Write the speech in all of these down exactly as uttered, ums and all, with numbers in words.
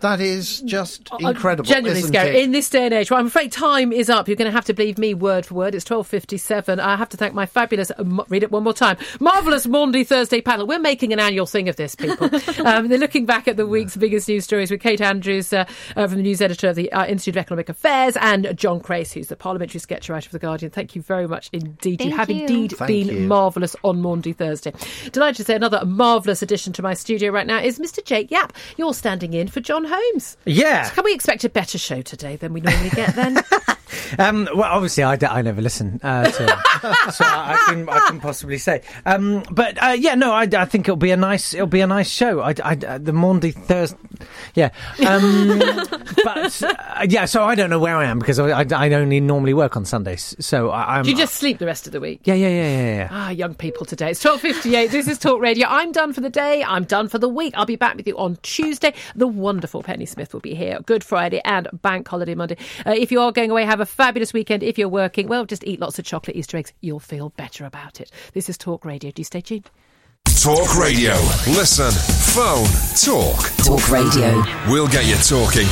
that is just incredible, genuinely isn't scary. it? In this day and age, well, I'm afraid time is up. You're going to have to believe me word for word. It's twelve fifty-seven. I have to thank my fabulous, uh, read it one more time, marvellous Maundy Thursday panel. We're making an annual thing of this, people. um, they're looking back at the week's biggest news stories with Kate Andrews uh, uh, from the news editor of the uh, Institute of Economic Affairs, and John Crace, who's the parliamentary sketch writer of The Guardian. Thank you very much indeed. Thank you have you. indeed Thank been you. marvellous on Maundy Thursday. Delighted to say another marvellous addition to my studio right now is Mister Jake Yap. You're standing in for John Holmes. Yeah. So can we expect a better show today than we normally get then? Um, well, obviously, I, d- I never listen uh, to so I, I can I can possibly say. Um, but uh, yeah, no, I, I think it'll be a nice it'll be a nice show. I, I, the Maundy Thursday, yeah. Um, but uh, yeah, so I don't know where I am because I, I, I only normally work on Sundays. So I, I'm. Do you just sleep the rest of the week? Yeah, yeah, yeah, yeah, yeah. Ah, young people today. It's twelve fifty-eight. This is Talk Radio. I'm done for the day. I'm done for the week. I'll be back with you on Tuesday. The wonderful Penny Smith will be here. Good Friday and Bank Holiday Monday. Uh, if you are going away, have a fabulous weekend. If you're working, well, just eat lots of chocolate Easter eggs. You'll feel better about it. This is Talk Radio. Do stay tuned. Talk Radio. Listen, phone, talk. Talk Radio. We'll get you talking.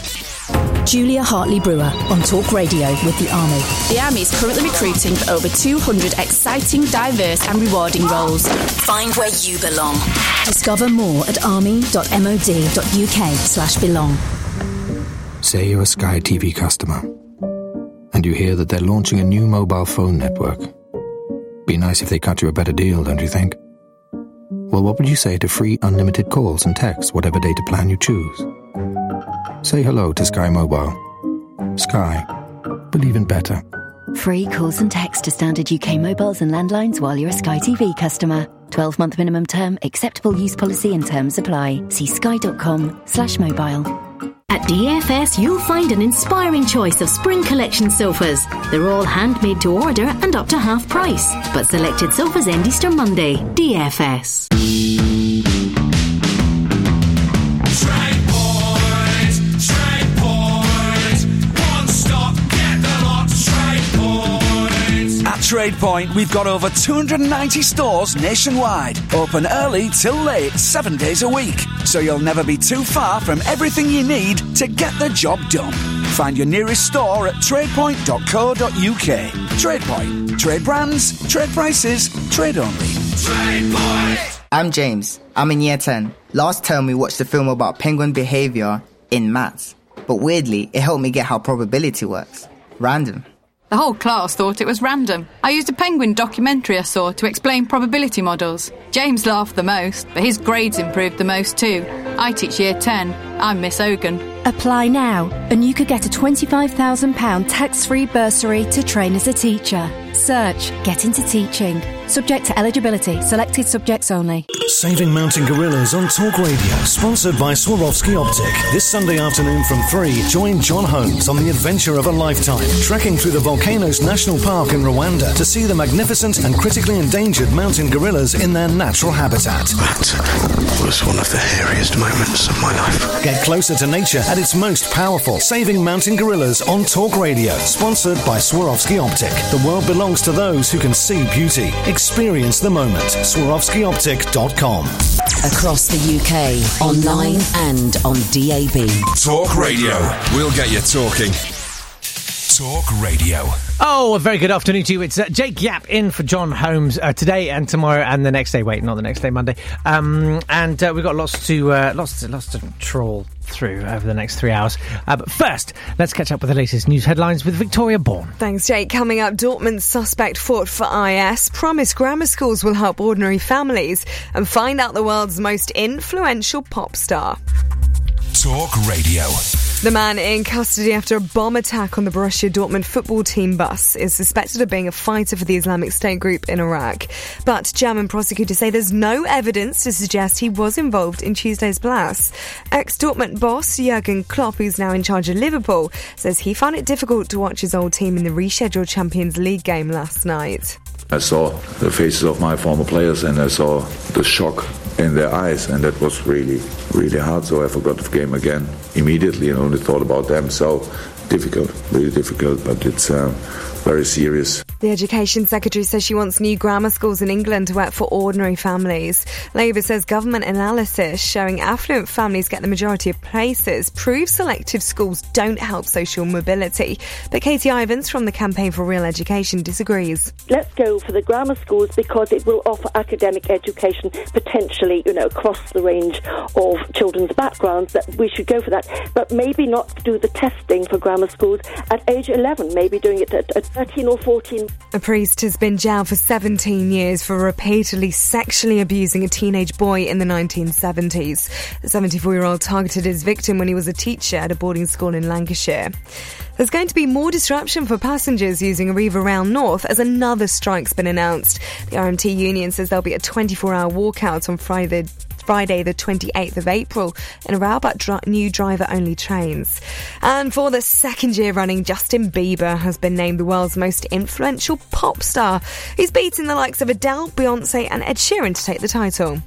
Julia Hartley-Brewer on Talk Radio with the Army. The Army is currently recruiting for over two hundred exciting, diverse and rewarding roles. Find where you belong. Discover more at army.mod.uk slash belong. Say you're a Sky T V customer and you hear that they're launching a new mobile phone network. Be nice if they cut you a better deal, don't you think? Well, what would you say to free unlimited calls and texts, whatever data plan you choose? Say hello to Sky Mobile. Sky. Believe in better. Free calls and texts to standard U K mobiles and landlines while you're a Sky T V customer. twelve-month minimum term, acceptable use policy and terms apply. See sky.com slash mobile. At D F S, you'll find an inspiring choice of spring collection sofas. They're all handmade to order and up to half price. But selected sofas end Easter Monday. D F S. TradePoint, we've got over two hundred ninety stores nationwide. Open early till late, seven days a week. So you'll never be too far from everything you need to get the job done. Find your nearest store at tradepoint dot co dot uk. TradePoint. Trade brands, trade prices, trade only. TradePoint! I'm James. I'm in year ten. Last term we watched a film about penguin behaviour in maths. But weirdly, it helped me get how probability works. Random. The whole class thought it was random. I used a penguin documentary I saw to explain probability models. James laughed the most, but his grades improved the most too. I teach year ten. I'm Miss Ogan. Apply now, and you could get a twenty-five thousand pounds tax-free bursary to train as a teacher. Search Get Into Teaching. Subject to eligibility. Selected subjects only. Saving Mountain Gorillas on Talk Radio. Sponsored by Swarovski Optic. This Sunday afternoon from three, join John Holmes on the adventure of a lifetime. Trekking through the Volcanoes National Park in Rwanda to see the magnificent and critically endangered mountain gorillas in their natural habitat. That was one of the hairiest moments of my life. Get closer to nature at its most powerful. Saving Mountain Gorillas on Talk Radio. Sponsored by Swarovski Optic. The world belongs to those who can see beauty. Experience the moment. Swarovski Optic dot com. Across the U K, online and on D A B. Talk Radio. We'll get you talking. Talk Radio. Oh, a very good afternoon to you. It's uh, Jake Yap in for John Holmes uh, today and tomorrow and the next day. Wait, not the next day, Monday. Um, and uh, we've got lots to uh, lots to, lots to trawl through over the next three hours. Uh, but first, let's catch up with the latest news headlines with Victoria Bourne. Thanks, Jake. Coming up, Dortmund's suspect fought for I S, promised grammar schools will help ordinary families, and find out the world's most influential pop star. Talk Radio. The man in custody after a bomb attack on the Borussia Dortmund football team bus is suspected of being a fighter for the Islamic State group in Iraq. But German prosecutors say there's no evidence to suggest he was involved in Tuesday's blast. Ex-Dortmund boss Jurgen Klopp, who's now in charge of Liverpool, says he found it difficult to watch his old team in the rescheduled Champions League game last night. I saw the faces of my former players and I saw the shock in their eyes, and that was really, really hard. So I forgot the game again immediately and only thought about them. So difficult, really difficult, but it's uh, very serious. The Education Secretary says she wants new grammar schools in England to work for ordinary families. Labour says government analysis showing affluent families get the majority of places proves selective schools don't help social mobility. But Katie Ivins from the Campaign for Real Education disagrees. Let's go for the grammar schools because it will offer academic education potentially, you know, across the range of children's backgrounds. That we should go for that. But maybe not do the testing for grammar schools at age eleven, maybe doing it at, at thirteen or fourteen. A priest has been jailed for seventeen years for repeatedly sexually abusing a teenage boy in the nineteen seventies. The seventy-four-year-old targeted his victim when he was a teacher at a boarding school in Lancashire. There's going to be more disruption for passengers using Arriva Rail North as another strike's been announced. The R M T union says there'll be a twenty-four hour walkout on Friday Friday the twenty-eighth of April in a row about dri- new driver-only trains. And for the second year running, Justin Bieber has been named the world's most influential pop star. He's beaten the likes of Adele, Beyonce and Ed Sheeran to take the title.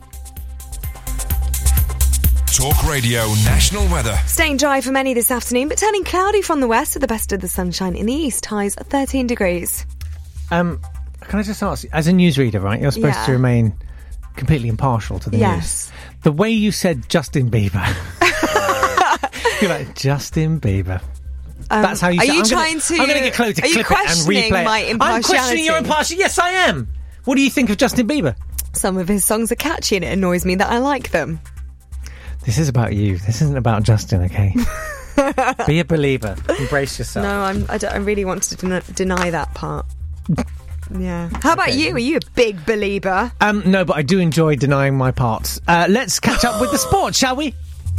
Talk Radio National Weather. Staying dry for many this afternoon, but turning cloudy from the west with the best of the sunshine in the east. Highs at thirteen degrees. Um, can I just ask, as a newsreader, right, you're supposed Yeah. to remain completely impartial to the Yes. news. The way you said Justin Bieber. You're like, Justin Bieber. Um, That's how you are say you I'm trying gonna, to... I'm going to get Chloe to are you clip it and questioning replay my it. impartiality? I'm questioning your impartiality. Yes, I am. What do you think of Justin Bieber? Some of his songs are catchy and it annoys me that I like them. This is about you. This isn't about Justin, okay? Be a believer. Embrace yourself. No, I'm, I, don't, I really want to den- deny that part. Yeah. How about Okay. you? Are you a big believer? Um, no, but I do enjoy denying my parts. Uh, let's catch up with the sport, shall we?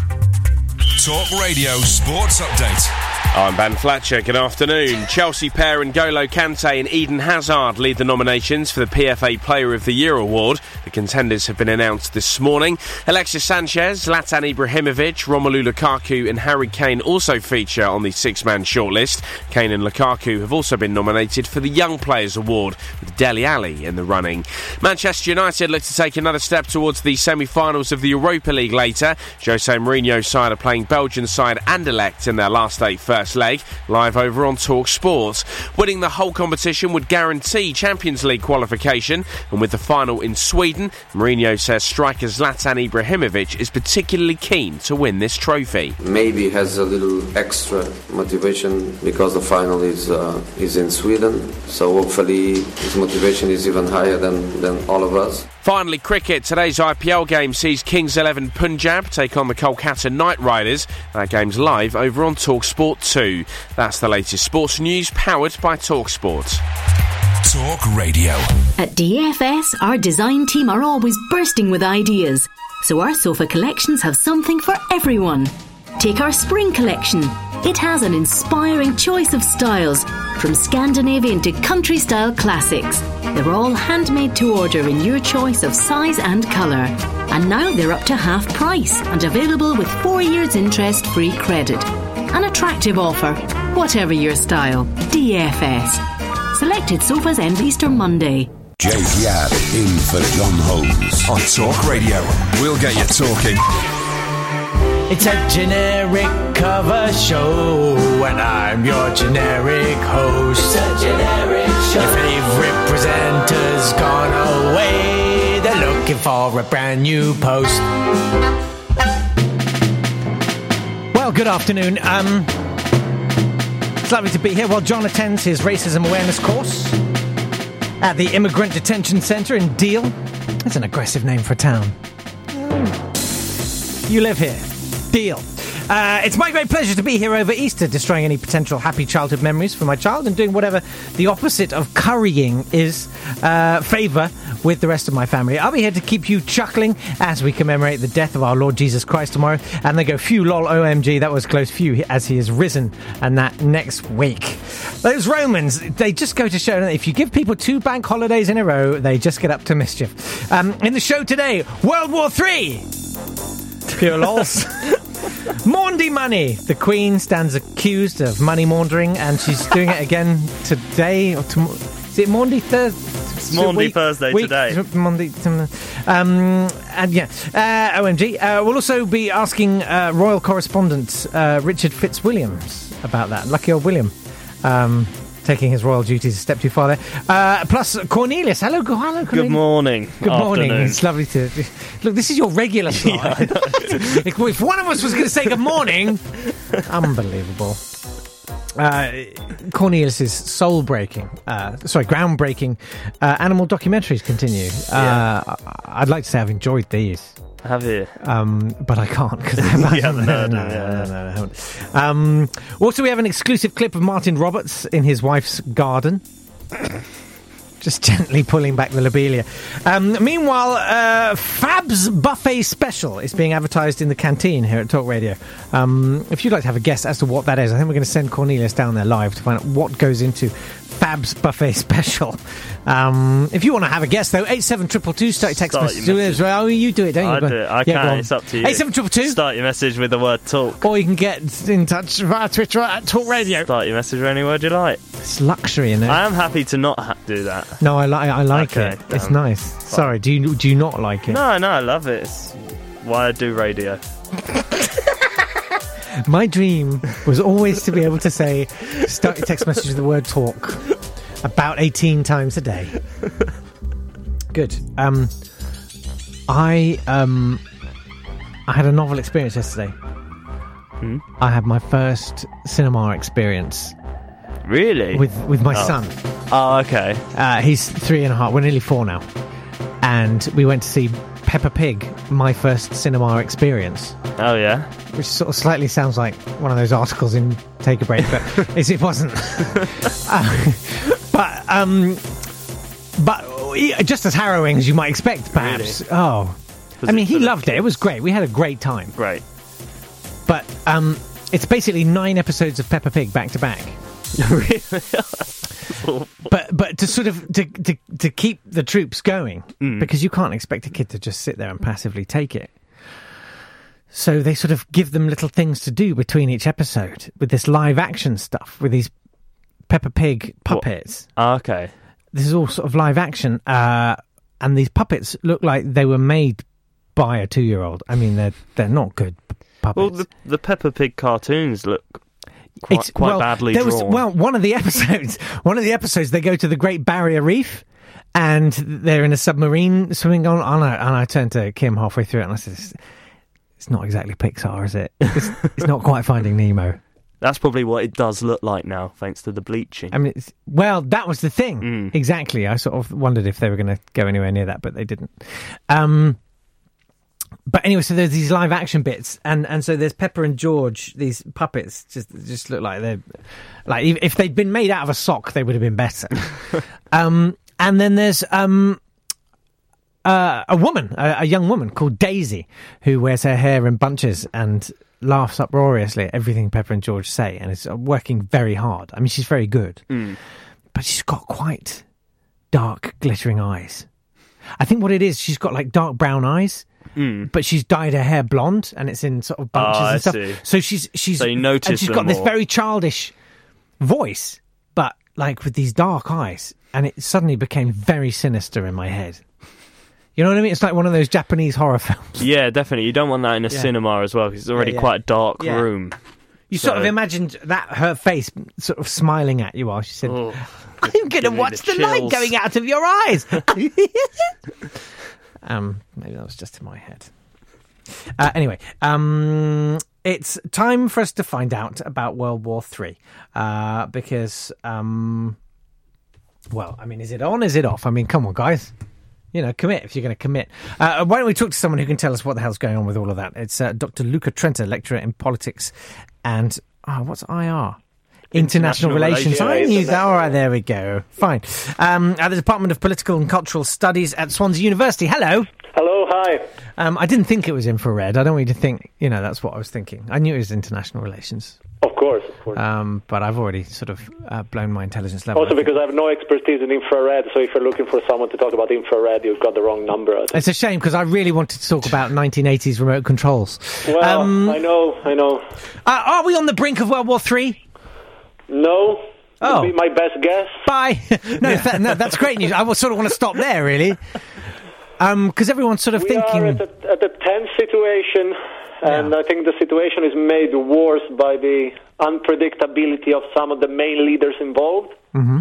Talk Radio Sports Update. I'm Ben Fletcher. Good afternoon. Chelsea pair N'Golo Kante and Eden Hazard lead the nominations for the P F A Player of the Year award. The contenders have been announced this morning. Alexis Sanchez, Zlatan Ibrahimovic, Romelu Lukaku and Harry Kane also feature on the six-man shortlist. Kane and Lukaku have also been nominated for the Young Players Award, with Dele Alli in the running. Manchester United look to take another step towards the semi-finals of the Europa League later. Jose Mourinho's side are playing Belgian side Anderlecht in their last eight first leg, live over on Talk Sport. Winning the whole competition would guarantee Champions League qualification, and with the final in Sweden, Mourinho says striker Zlatan Ibrahimovic is particularly keen to win this trophy. Maybe has a little extra motivation because the final is uh, is in Sweden, so hopefully his motivation is even higher than, than all of us. Finally, cricket. Today's I P L game sees Kings eleven Punjab take on the Kolkata Knight Riders. That game's live over on TalkSport two. That's the latest sports news, powered by TalkSport. Talk Radio. At D F S, our design team are always bursting with ideas. So our sofa collections have something for everyone. Take our spring collection. It has an inspiring choice of styles, from Scandinavian to country-style classics. They're all handmade to order in your choice of size and colour. And now they're up to half price and available with four years interest-free credit. An attractive offer, whatever your style. D F S. Selected sofas end Easter Monday. Jake Yap in for John Holmes on Talk Radio. We'll get you talking. It's a generic cover show, and I'm your generic host. It's a generic show. Your favourite presenter's gone away. They're looking for a brand new post. Well, good afternoon. Um, it's lovely to be here while John attends his racism awareness course at the Immigrant Detention Centre in Deal. That's an aggressive name for a town. You live here. Deal. Uh, it's my great pleasure to be here over Easter, destroying any potential happy childhood memories for my child and doing whatever the opposite of currying is, uh, favour with the rest of my family. I'll be here to keep you chuckling as we commemorate the death of our Lord Jesus Christ tomorrow. And they go, phew, lol, O M G, that was close, phew, as he is risen, and that next week. Those Romans, they just go to show that if you give people two bank holidays in a row, they just get up to mischief. Um, in the show today, World War Three. Pure lols. Maundy Money. The Queen stands accused of money laundering, and she's doing it again today. Or tom- is it Maundy Thursday? It's Maundy Thursday week, today. Maundy, um, and yeah, uh, O M G. Uh, we'll also be asking uh, royal correspondent uh, Richard Fitzwilliams about that. Lucky old William. Um, taking his royal duties a step too far there. Uh, plus, Cornelius. Hello, go- hello, Cornelius. Good morning. Good morning. Afternoon. It's lovely to... Look, this is your regular slide. if, if one of us was going to say good morning... Unbelievable. Uh, Cornelius's soul-breaking, uh, sorry, groundbreaking uh, animal documentaries continue. Uh, Yeah. I'd like to say I've enjoyed these. Have you? Um, but I can't because I haven't. Yeah, no, no, no, no, yeah. no, no, I haven't. Um, also, we have an exclusive clip of Martin Roberts in his wife's garden. Just gently pulling back the lobelia. Um, meanwhile, uh, Fab's Buffet Special is being advertised in the canteen here at Talk Radio. Um, if you'd like to have a guess as to what that is, I think we're going to send Cornelius down there live to find out what goes into Fab's Buffet Special. Um, if you want to have a guess, though, eight seven two two two, start your text Start message. your Do it as well. Oh, you do it, don't you? I Go do on. it. I Yeah, go can. on. It's up to you. eight seven two two? Start your message with the word talk. Or you can get in touch via Twitter at Talk Radio. Start your message with any word you like. It's luxury, isn't it? I am happy to not ha- do that. No, I, li- I like Okay, it. It's damn. nice. Sorry, do you do you not like it? No, no, I love it. It's why I do radio. My dream was always to be able to say, start your text message with the word talk about eighteen times a day. Good. Um, I um, I had a novel experience yesterday. Hmm? I had my first cinema experience. Really? With with my Oh. son. Oh, okay. Uh, he's three and a half. We're nearly four now. And we went to see Peppa Pig, my first cinema experience. Oh, yeah? Which sort of slightly sounds like one of those articles in Take a Break, but is it wasn't. uh, but, um, but yeah, just as harrowing as you might expect, perhaps. Really? Oh. Was I mean, it he for the loved it. It was great. We had a great time. Right. But um, it's basically nine episodes of Peppa Pig back to back. Really? But but to sort of to to, to keep the troops going, Mm. because you can't expect a kid to just sit there and passively take it. So they sort of give them little things to do between each episode with this live action stuff, with these Peppa Pig puppets. Oh, okay. This is all sort of live action, uh, and these puppets look like they were made by a two-year-old. I mean, they're they're not good p- puppets. Well, the, the Peppa Pig cartoons look quite, It's- quite well, badly there drawn. Was, well, one of the episodes, one of the episodes, they go to the Great Barrier Reef, and they're in a submarine swimming on. And I, and I turned to Kim halfway through it, and I said, "It's, it's not exactly Pixar, is it? It's, it's not quite Finding Nemo." That's probably what it does look like now, thanks to the bleaching. I mean, it's, well, that was the thing. Mm. Exactly. I sort of wondered if they were going to go anywhere near that, but they didn't. Um, but anyway, so there's these live action bits, and, and so there's Pepper and George. These puppets just just look like they're like if, if they'd been made out of a sock, they would have been better. um, and then there's um, uh, a woman, a, a young woman called Daisy, who wears her hair in bunches and laughs uproariously at everything Pepper and George say, and is working very hard. I mean, she's very good, Mm. but she's got quite dark, glittering eyes. I think what it is, she's got like dark brown eyes. Mm. But she's dyed her hair blonde, and it's in sort of bunches Oh, I and stuff. see. So she's she's So you notice and she's them got this more. very childish voice, but like with these dark eyes, and it suddenly became very sinister in my head. You know what I mean? It's like one of those Japanese horror films. Yeah, definitely. You don't want that in a Yeah. cinema as well, because it's already Yeah, yeah. quite a dark Yeah. room. You So- sort of imagined that her face sort of smiling at you while she said, Oh, "I'm going to give me watch the the, light chills." going out of your eyes." um, maybe that was just in my head. Uh, anyway, um, it's time for us to find out about World War Three, uh, because, um, well, I mean, is it on? Is it off? I mean, come on, guys. You know, commit if you're going to commit. Uh, why don't we talk to someone who can tell us what the hell's going on with all of that? It's uh, Doctor Luca Trenta, lecturer in politics and, oh, what's I R? International, International Relations. I Relations. knew that. All right, there we go. Fine. Um, at the Department of Political and Cultural Studies at Swansea University. Hello. Hello, hi. Um, I didn't think it was infrared. I don't want you to think, you know, that's what I was thinking. I knew it was international relations. Of course, of course. Um, but I've already sort of uh, blown my intelligence level. Also because I have no expertise in infrared, so if you're looking for someone to talk about infrared, you've got the wrong number. I think. It's a shame because I really wanted to talk about nineteen eighties remote controls. Well, Um, I know, I know. Uh, are we on the brink of World War Three? No. Oh. Would be my best guess. Bye. no, that, no, that's great news. I will sort of want to stop there, really. Um, because everyone's sort of we thinking... are at a, at a tense situation. And I think the situation is made worse by the unpredictability of some of the main leaders involved. Mm-hmm.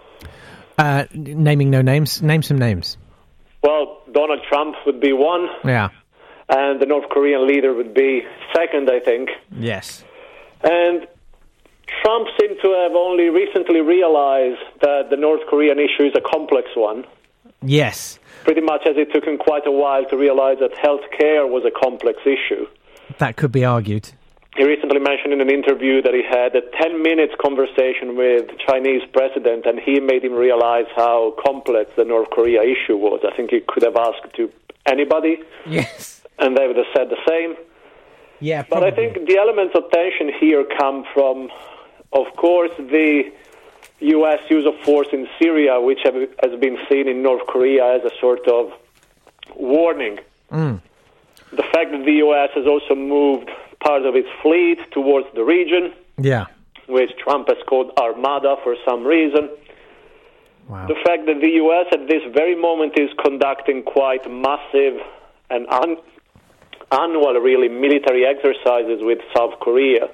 Uh, naming no names. Name some names. Well, Donald Trump would be one. Yeah. And the North Korean leader would be second, I think. Yes. And Trump seemed to have only recently realized that the North Korean issue is a complex one. Yes. Pretty much as it took him quite a while to realize that healthcare was a complex issue. That could be argued. He recently mentioned in an interview that he had a ten-minute conversation with the Chinese president, and he made him realize how complex the North Korea issue was. I think he could have asked to anybody, yes, and they would have said the same. Yeah, but I think the elements of tension here come from, of course, the U S use of force in Syria, which have, has been seen in North Korea as a sort of warning. Mm. The fact that the U S has also moved part of its fleet towards the region, yeah, which Trump has called Armada for some reason. Wow. The fact that the U S at this very moment is conducting quite massive and un- annual, really, military exercises with South Korea.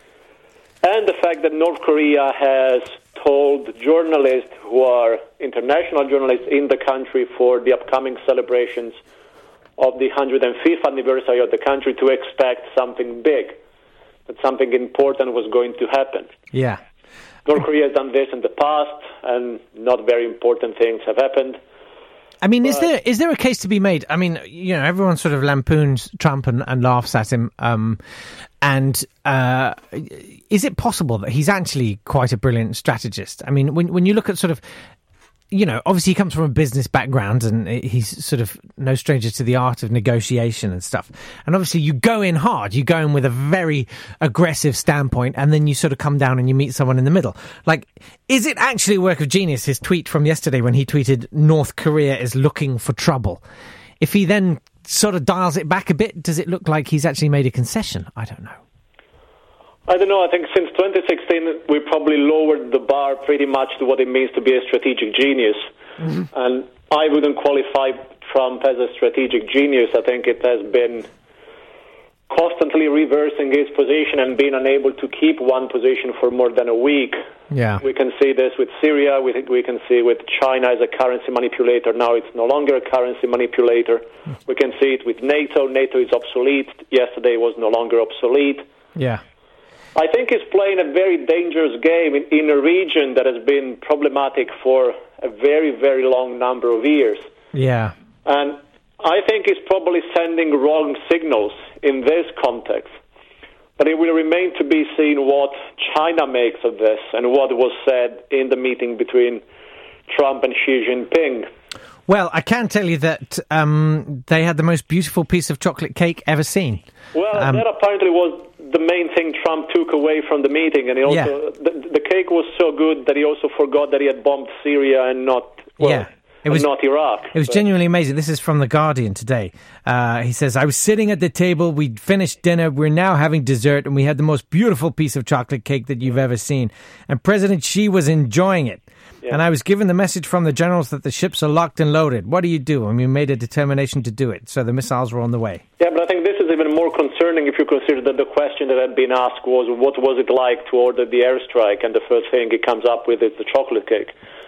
And the fact that North Korea has told journalists who are international journalists in the country for the upcoming celebrations of the one hundred fifth anniversary of the country to expect something big, that something important was going to happen. Yeah. North Korea has done this in the past, and not very important things have happened. I mean, is there is there a case to be made? I mean, you know, everyone sort of lampoons Trump and, and laughs at him. Um, and uh, is it possible that he's actually quite a brilliant strategist? I mean, when when you look at sort of, you know, obviously he comes from a business background and he's sort of no stranger to the art of negotiation and stuff. And obviously you go in hard, you go in with a very aggressive standpoint, and then you sort of come down and you meet someone in the middle. Like, is it actually a work of genius, his tweet from yesterday when he tweeted, North Korea is looking for trouble? If he then sort of dials it back a bit, does it look like he's actually made a concession? I don't know. I don't know. I think since twenty sixteen, we probably lowered the bar pretty much to what it means to be a strategic genius. Mm-hmm. And I wouldn't qualify Trump as a strategic genius. I think it has been constantly reversing his position and being unable to keep one position for more than a week. Yeah. We can see this with Syria. We think we can see with China as a currency manipulator. Now it's no longer a currency manipulator. We can see it with NATO. NATO is obsolete. Yesterday was no longer obsolete. Yeah. I think he's playing a very dangerous game in, in a region that has been problematic for a very, very long number of years. Yeah. And I think he's probably sending wrong signals in this context. But it will remain to be seen what China makes of this and what was said in the meeting between Trump and Xi Jinping. Well, I can tell you that um, they had the most beautiful piece of chocolate cake ever seen. Well, um, that apparently was the main thing Trump took away from the meeting, and he also Yeah. the, the cake was so good that he also forgot that he had bombed Syria and not well, Yeah. It was, and not Iraq. It was So- genuinely amazing. This is from The Guardian today. Uh, he says, I was sitting at the table, we'd finished dinner, we're now having dessert, and we had the most beautiful piece of chocolate cake that you've ever seen. And President Xi was enjoying it. Yeah. And I was given the message from the generals that the ships are locked and loaded. What do you do? And we made a determination to do it. So the missiles were on the way. Yeah, but I think this is even more concerning if you consider that the question that had been asked was, what was it like to order the airstrike? And the first thing he comes up with is the chocolate cake.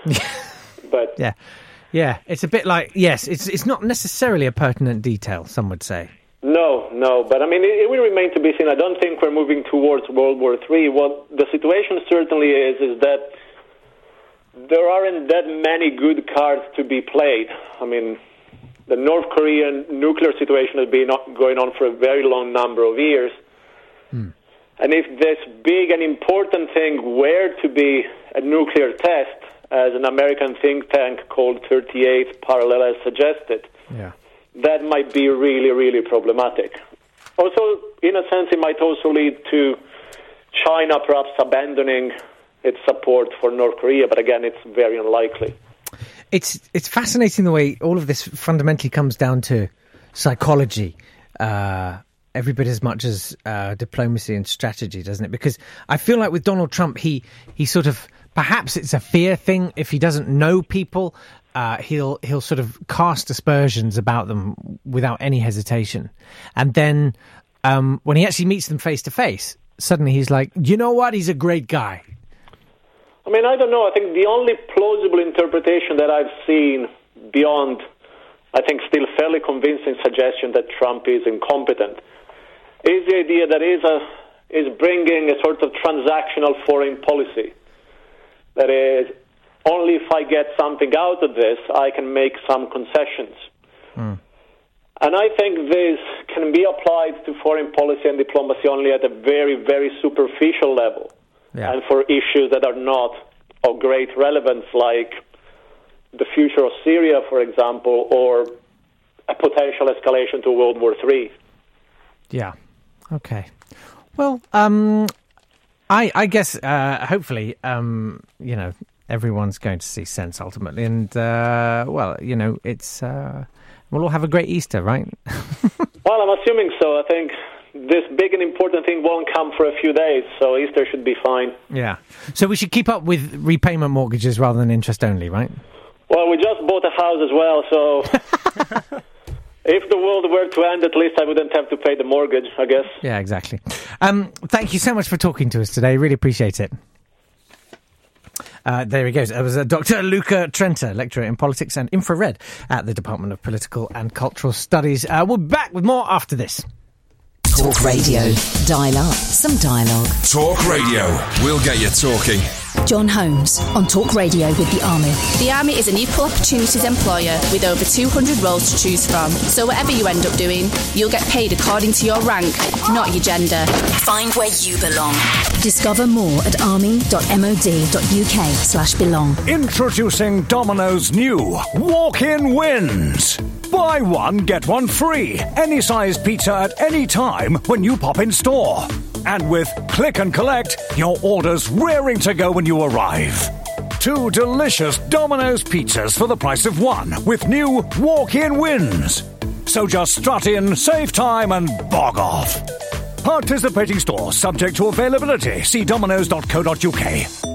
But Yeah. Yeah, it's a bit like, yes, it's it's not necessarily a pertinent detail, some would say. No, no, but I mean, it, it will remain to be seen. I don't think we're moving towards World War Three. What the situation certainly is, is that there aren't that many good cards to be played. I mean, the North Korean nuclear situation has been going on for a very long number of years. Hmm. And if this big and important thing were to be a nuclear test, as an American think tank called thirty-eighth Parallel has suggested, Yeah. that might be really, really problematic. Also, in a sense, it might also lead to China perhaps abandoning its support for North Korea, but again, it's very unlikely. It's it's fascinating the way all of this fundamentally comes down to psychology, uh, every bit as much as uh, diplomacy and strategy, doesn't it? Because I feel like with Donald Trump, he he sort of, perhaps it's a fear thing. If he doesn't know people, uh, he'll he'll sort of cast aspersions about them without any hesitation, and then um, when he actually meets them face to face, suddenly he's like, you know what? He's a great guy. I mean, I don't know. I think the only plausible interpretation that I've seen beyond, I think, still fairly convincing suggestion that Trump is incompetent is the idea that is a is bringing a sort of transactional foreign policy. That is, only if I get something out of this, I can make some concessions. Mm. And I think this can be applied to foreign policy and diplomacy only at a very, very superficial level. Yeah. And for issues that are not of great relevance, like the future of Syria, for example, or a potential escalation to World War Three. Yeah. Okay. Well, um, I, I guess, uh, hopefully, um, you know, everyone's going to see sense ultimately. And, uh, well, you know, it's, uh, we'll all have a great Easter, right? Well, I'm assuming so. I think this big and important thing won't come for a few days, so Easter should be fine. Yeah. So we should keep up with repayment mortgages rather than interest only, right? Well, we just bought a house as well, so if the world were to end, at least I wouldn't have to pay the mortgage, I guess. Yeah, exactly. Um, thank you so much for talking to us today. Really appreciate it. Uh, there he goes. It was uh, Doctor Luca Trenta, lecturer in politics and infrared at the Department of Political and Cultural Studies. Uh, we'll be back with more after this. Talk Radio. Dial up some dialogue. Talk Radio. We'll get you talking. John Holmes on Talk Radio with the Army. The Army is an equal opportunities employer with over two hundred roles to choose from. So whatever you end up doing, you'll get paid according to your rank, not your gender. Find where you belong. Discover more at army.mod.uk slash belong. Introducing Domino's new Walk-In Wins. Buy one, get one free. Any size pizza at any time when you pop in store. And with Click and Collect, your order's raring to go when you arrive. Two delicious Domino's pizzas for the price of one with new Walk-In Wins. So just strut in, save time and bog off. Participating stores subject to availability. See dominos dot co dot uk.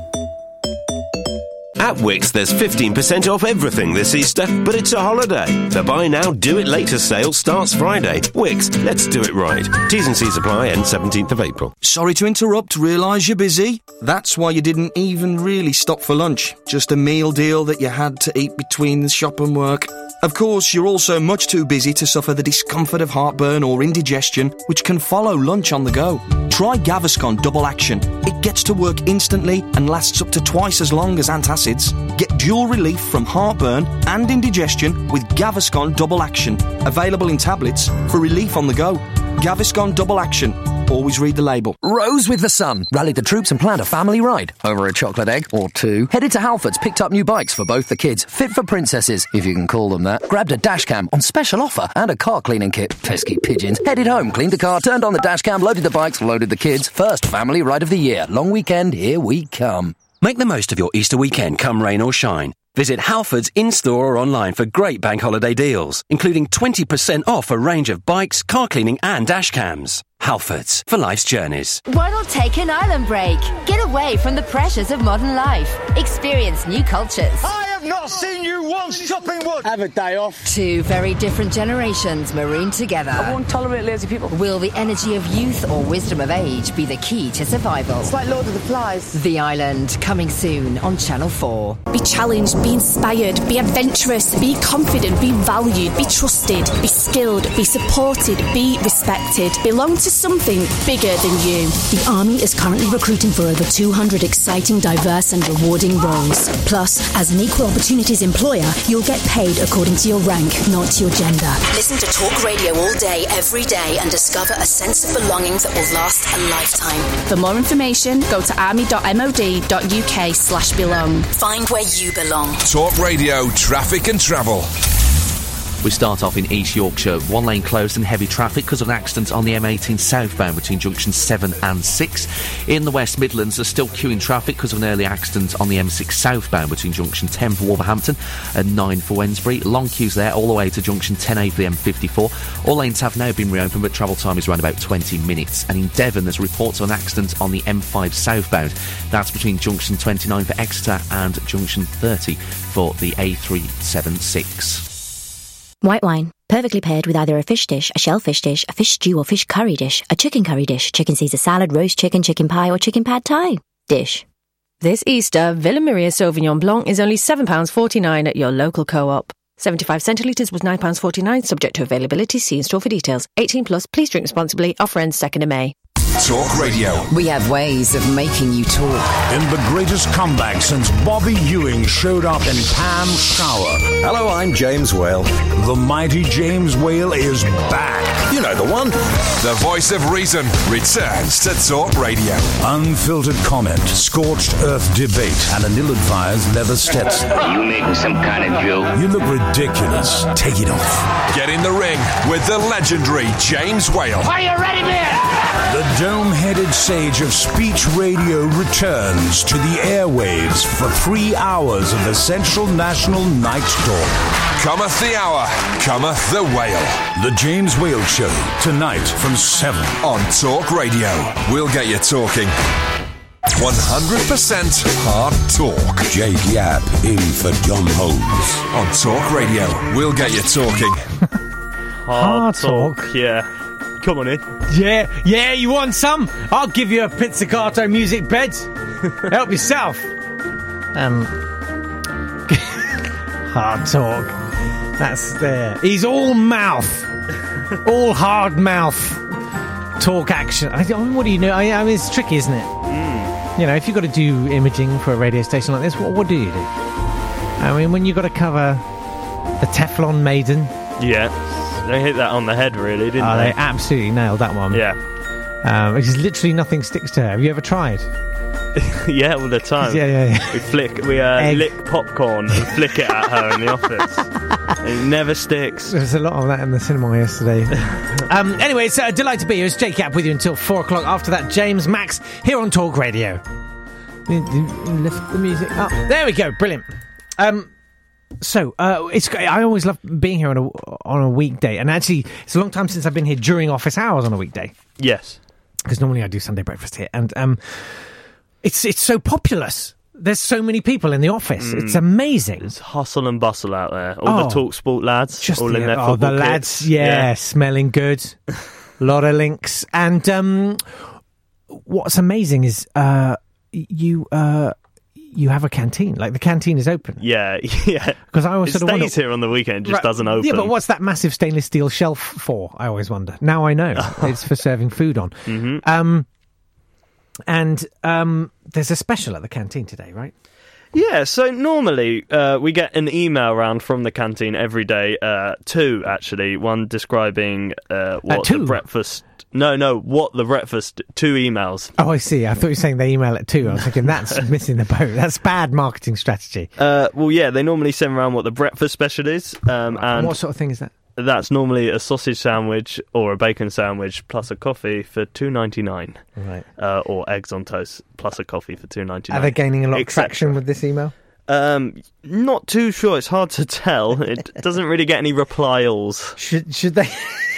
At Wickes, there's fifteen percent off everything this Easter, but it's a holiday. The buy now, do it later sale starts Friday. Wickes, let's do it right. T's and C's apply, end seventeenth of April. Sorry to interrupt, realise you're busy? That's why you didn't even really stop for lunch. Just a meal deal that you had to eat between the shop and work. Of course, you're also much too busy to suffer the discomfort of heartburn or indigestion, which can follow lunch on the go. Try Gaviscon Double Action. It gets to work instantly and lasts up to twice as long as antacids. Get dual relief from heartburn and indigestion with Gaviscon Double Action. Available in tablets for relief on the go. Gaviscon Double Action. Always read the label. Rose with the Sun rallied the troops and planned a family ride. Over a chocolate egg or two. Headed to Halfords, picked up new bikes for both the kids. Fit for princesses, if you can call them that. Grabbed a dash cam on special offer and a car cleaning kit. Pesky pigeons. Headed home, cleaned the car, turned on the dash cam, loaded the bikes, loaded the kids. First family ride of the year. Long weekend, here we come. Make the most of your Easter weekend, come rain or shine. Visit Halfords in-store or online for great bank holiday deals, including twenty percent off a range of bikes, car cleaning and dash cams. Halfords, for life's journeys. Why not take an island break? Get away from the pressures of modern life. Experience new cultures. I have not seen you once chopping wood. Have a day off. Two very different generations marooned together. I won't tolerate lazy people. Will the energy of youth or wisdom of age be the key to survival? It's like Lord of the Flies. The Island, coming soon on Channel four. Be challenged, be inspired, be adventurous, be confident, be valued, be trusted, be skilled, be supported, be respected. Belong to something bigger than you. The Army is currently recruiting for over two hundred exciting, diverse and rewarding roles. Plus, as an equal opportunities employer, you'll get paid according to your rank, not your gender. Listen to Talk Radio all day, every day and discover a sense of belonging that will last a lifetime. For more information, go to army.mod.uk slash belong. Find where you belong. Talk Radio, traffic and travel. We start off in East Yorkshire. One lane closed in heavy traffic because of an accident on the M eighteen southbound between junctions seven and six. In the West Midlands, there's still queuing traffic because of an early accident on the M six southbound between junction ten for Wolverhampton and nine for Wednesbury. Long queues there all the way to junction ten A for the M fifty-four. All lanes have now been reopened, but travel time is around about twenty minutes. And in Devon, there's reports of an accident on the M five southbound. That's between junction twenty-nine for Exeter and junction thirty for the A three seventy-six. White wine. Perfectly paired with either a fish dish, a shellfish dish, a fish stew or fish curry dish, a chicken curry dish, chicken Caesar salad, roast chicken, chicken pie or chicken pad thai dish. This Easter, Villa Maria Sauvignon Blanc is only seven pounds forty-nine at your local co-op. seventy-five centilitres was nine pounds forty-nine, subject to availability. See in store for details. eighteen plus, please drink responsibly. Offer ends second of May. Talk Radio. We have ways of making you talk. In the greatest comeback since Bobby Ewing showed up in Pam Shower. Hello, I'm James Whale. The mighty James Whale is back. You know the one. The voice of reason returns to Talk Radio. Unfiltered comment, scorched earth debate, and an ill-advised leather Stetson. Are you making some kind of joke? You look ridiculous. Take it off. Get in the ring with the legendary James Whale. Are you ready, man? The dome-headed sage of speech radio returns to the airwaves for three hours of essential national night talk. Cometh the hour, cometh the Whale. The James Whale Show, tonight from seven. On Talk Radio. We'll get you talking. one hundred percent hard talk. Jake Yapp in for John Holmes. On Talk Radio. We'll get you talking. Hard talk. Yeah. Come on in. Yeah, yeah, you want some? I'll give you a pizzicato music bed. Help yourself. Um, hard talk. That's there. He's all mouth. All hard mouth. Talk action. I mean, what do you know? I, I mean, it's tricky, isn't it? Mm. You know, if you've got to do imaging for a radio station like this, what, what do you do? I mean, when you've got to cover the Teflon Maiden. Yeah. They hit that on the head, really, didn't oh, they? They absolutely nailed that one. Yeah. Um, because literally nothing sticks to her. Have you ever tried? Yeah, all the time. Yeah, yeah, yeah. We flick, we uh, lick popcorn and flick it at her in the office. It never sticks. There's a lot of that in the cinema yesterday. um, anyway, it's a delight to be here. It's Jake Yapp with you until four o'clock. After that, James Max here on Talk Radio. Lift the music up. There we go. Brilliant. Um... So, uh, it's I always love being here on a on a weekday, and actually, it's a long time since I've been here during office hours on a weekday. Yes, because normally I do Sunday breakfast here, and um, it's it's so populous. There's so many people in the office. Mm. It's amazing. It's hustle and bustle out there. All oh, the Talk Sport lads, just all the, in their oh, football the lads, kits. Yeah, yeah, smelling good. A lot of links, and um, what's amazing is uh, you. Uh, You have a canteen, like the canteen is open. Yeah, yeah. Because I always it sort of stays wonder, here on the weekend, just right, doesn't open. Yeah, but what's that massive stainless steel shelf for? I always wonder. Now I know it's for serving food on. Mm-hmm. Um, and um, there's a special at the canteen today, right? Yeah, so normally uh, we get an email round from the canteen every day, uh, two actually, one describing uh, what two? the breakfast... No, no, what the breakfast... Two emails. Oh, I see. I thought you were saying they email at two. I was thinking, that's missing the boat. That's bad marketing strategy. Uh, well, yeah, they normally send around what the breakfast special is. Um, and, and what sort of thing is that? That's normally a sausage sandwich or a bacon sandwich plus a coffee for two ninety-nine. Right. Uh, or eggs on toast plus a coffee for two ninety-nine. Are they gaining a lot of traction with this email? Um, not too sure. It's hard to tell. It doesn't really get any replies. Should should they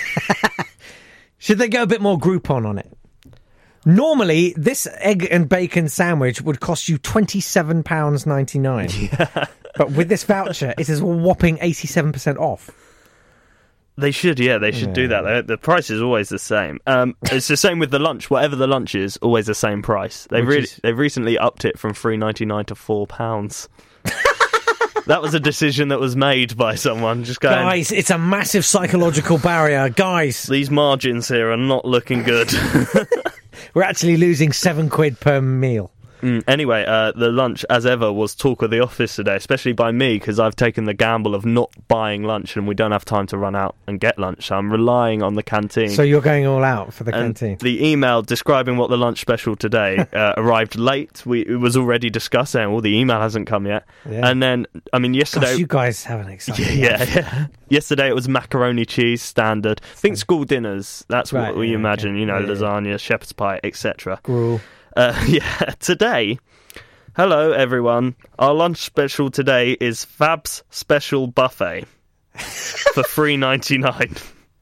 should they go a bit more Groupon on it? Normally, this egg and bacon sandwich would cost you twenty-seven pounds ninety-nine. Yeah. But with this voucher, it is a whopping eighty-seven percent off. They should, yeah, they should yeah. do that. The, the price is always the same. Um, it's the same with the lunch. Whatever the lunch is, always the same price. They've really, is... they've recently upped it from three ninety-nine to four pounds. That was a decision that was made by someone. Just going, guys, it's a massive psychological barrier, guys. These margins here are not looking good. We're actually losing seven quid per meal. Mm, anyway, uh, the lunch, as ever, was talk of the office today, especially by me, because I've taken the gamble of not buying lunch and we don't have time to run out and get lunch, so I'm relying on the canteen. So you're going all out for the and canteen? The email describing what the lunch special today uh, arrived late. We, it was already discussed, saying, well, the email hasn't come yet. Yeah. And then, I mean, yesterday... Gosh, you guys have an exciting yeah, yeah, yeah. Yesterday it was macaroni cheese, standard. Think school dinners, that's right, what we yeah, imagine, okay. you know, yeah, lasagna, yeah. shepherd's pie, et cetera. Gruel. Uh, yeah, today, hello everyone, our lunch special today is Fab's Special Buffet for three ninety-nine.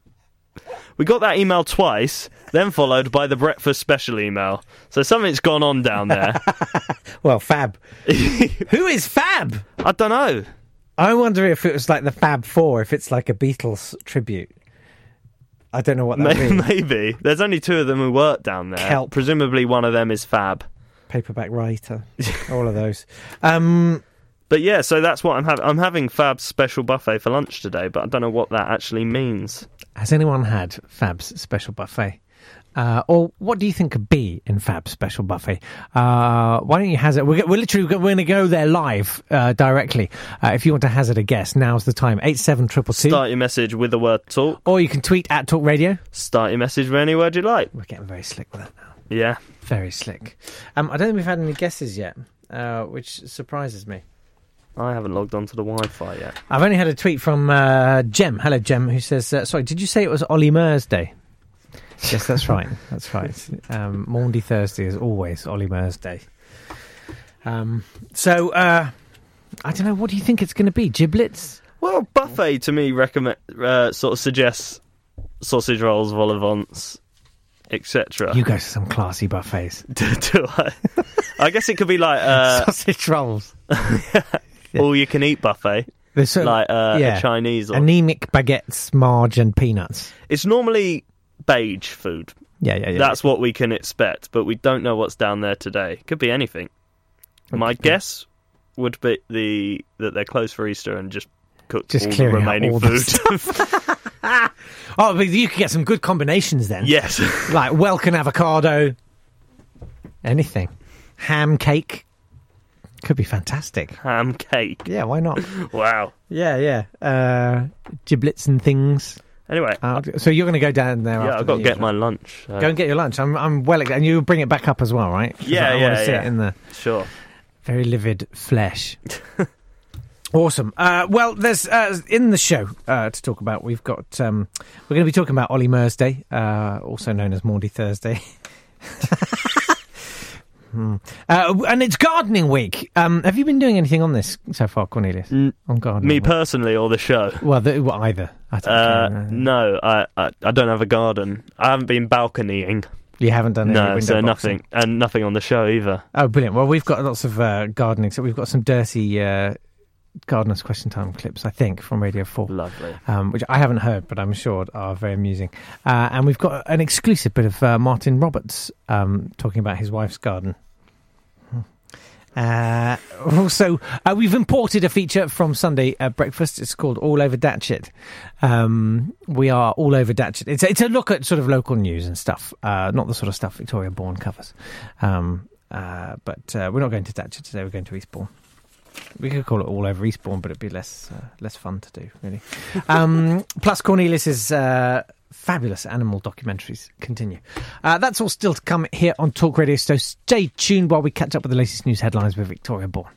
We got that email twice, then followed by the breakfast special email. So something's gone on down there. Well, Fab. Who is Fab? I don't know. I wonder if it was like the Fab Four, if it's like a Beatles tribute. I don't know what that maybe, means. Maybe. There's only two of them who work down there. Kelp. Presumably one of them is Fab. Paperback writer. All of those. Um, but yeah, so that's what I'm having. I'm having Fab's special buffet for lunch today, but I don't know what that actually means. Has anyone had Fab's special buffet? Uh, or what do you think could be in Fab's special buffet? Uh, why don't you hazard? We're, we're literally we're going to go there live uh, directly. Uh, if you want to hazard a guess, now's the time. Eight seven triple two. Start your message with the word talk, or you can tweet at Talk Radio. Start your message with any word you like. We're getting very slick with that now. Yeah, very slick. Um, I don't think we've had any guesses yet, uh, which surprises me. I haven't logged onto the Wi-Fi yet. I've only had a tweet from uh, Jem. Hello, Jem, who says, uh, "Sorry, did you say it was Ollie Murs Day?" Yes, that's right. That's right. Um, Maundy Thursday is always Ollie Murs Day. Um, so, uh, I don't know. What do you think it's going to be? Giblets? Well, buffet to me recommend uh, sort of suggests sausage rolls, vol au vents, et cetera. You go to some classy buffets. do, do I? I guess it could be like uh, sausage rolls, all you can eat buffet. Sort of, like uh, yeah. a Chinese or... anemic baguettes, marge, and peanuts. It's normally beige food. Yeah, yeah, yeah. That's what we can expect, but we don't know what's down there today. Could be anything. My guess would be the that they're closed for Easter and just cook just all the remaining all food. The oh, but you could get some good combinations then. Yes. Like Welkin avocado, anything. Ham cake. Could be fantastic. Ham cake. Yeah, why not? Wow. Yeah, yeah. Uh, giblets and things. Anyway, uh, so you're going to go down there? Yeah, after I've got to get usual. my lunch. So. Go and get your lunch. I'm, I'm well, and you bring it back up as well, right? Yeah, I yeah, want to see yeah. it in the sure, very livid flesh. Awesome. Uh, well, there's uh, in the show uh, to talk about. We've got um, we're going to be talking about Ollie Murs Day, uh, also known as Maundy Thursday. Hmm. Uh, and it's gardening week. Um, have you been doing anything on this so far, Cornelius? Mm, on gardening? Me week? personally, or the show? Well, the, well either. I don't uh, care. No, I, I I don't have a garden. I haven't been balconying. You haven't done any no, window so boxing. nothing, and nothing on the show either. Oh, brilliant! Well, we've got lots of uh, gardening. So we've got some dirty uh, gardeners' question time clips, I think, from Radio Four. Lovely. Um, which I haven't heard, but I'm sure are very amusing. Uh, and we've got an exclusive bit of uh, Martin Roberts um, talking about his wife's garden. Uh, also, uh, we've imported a feature from Sunday uh, Breakfast. It's called All Over Datchet. Um, we are all over Datchet. It's, it's a look at sort of local news and stuff, uh, not the sort of stuff Victoria Bourne covers. Um, uh, but uh, we're not going to Datchet today. We're going to Eastbourne. We could call it All Over Eastbourne, but it'd be less uh, less fun to do, really. Um, plus, Cornelius's uh, fabulous animal documentaries continue. Uh, that's all still to come here on Talk Radio, so stay tuned while we catch up with the latest news headlines with Victoria Bourne.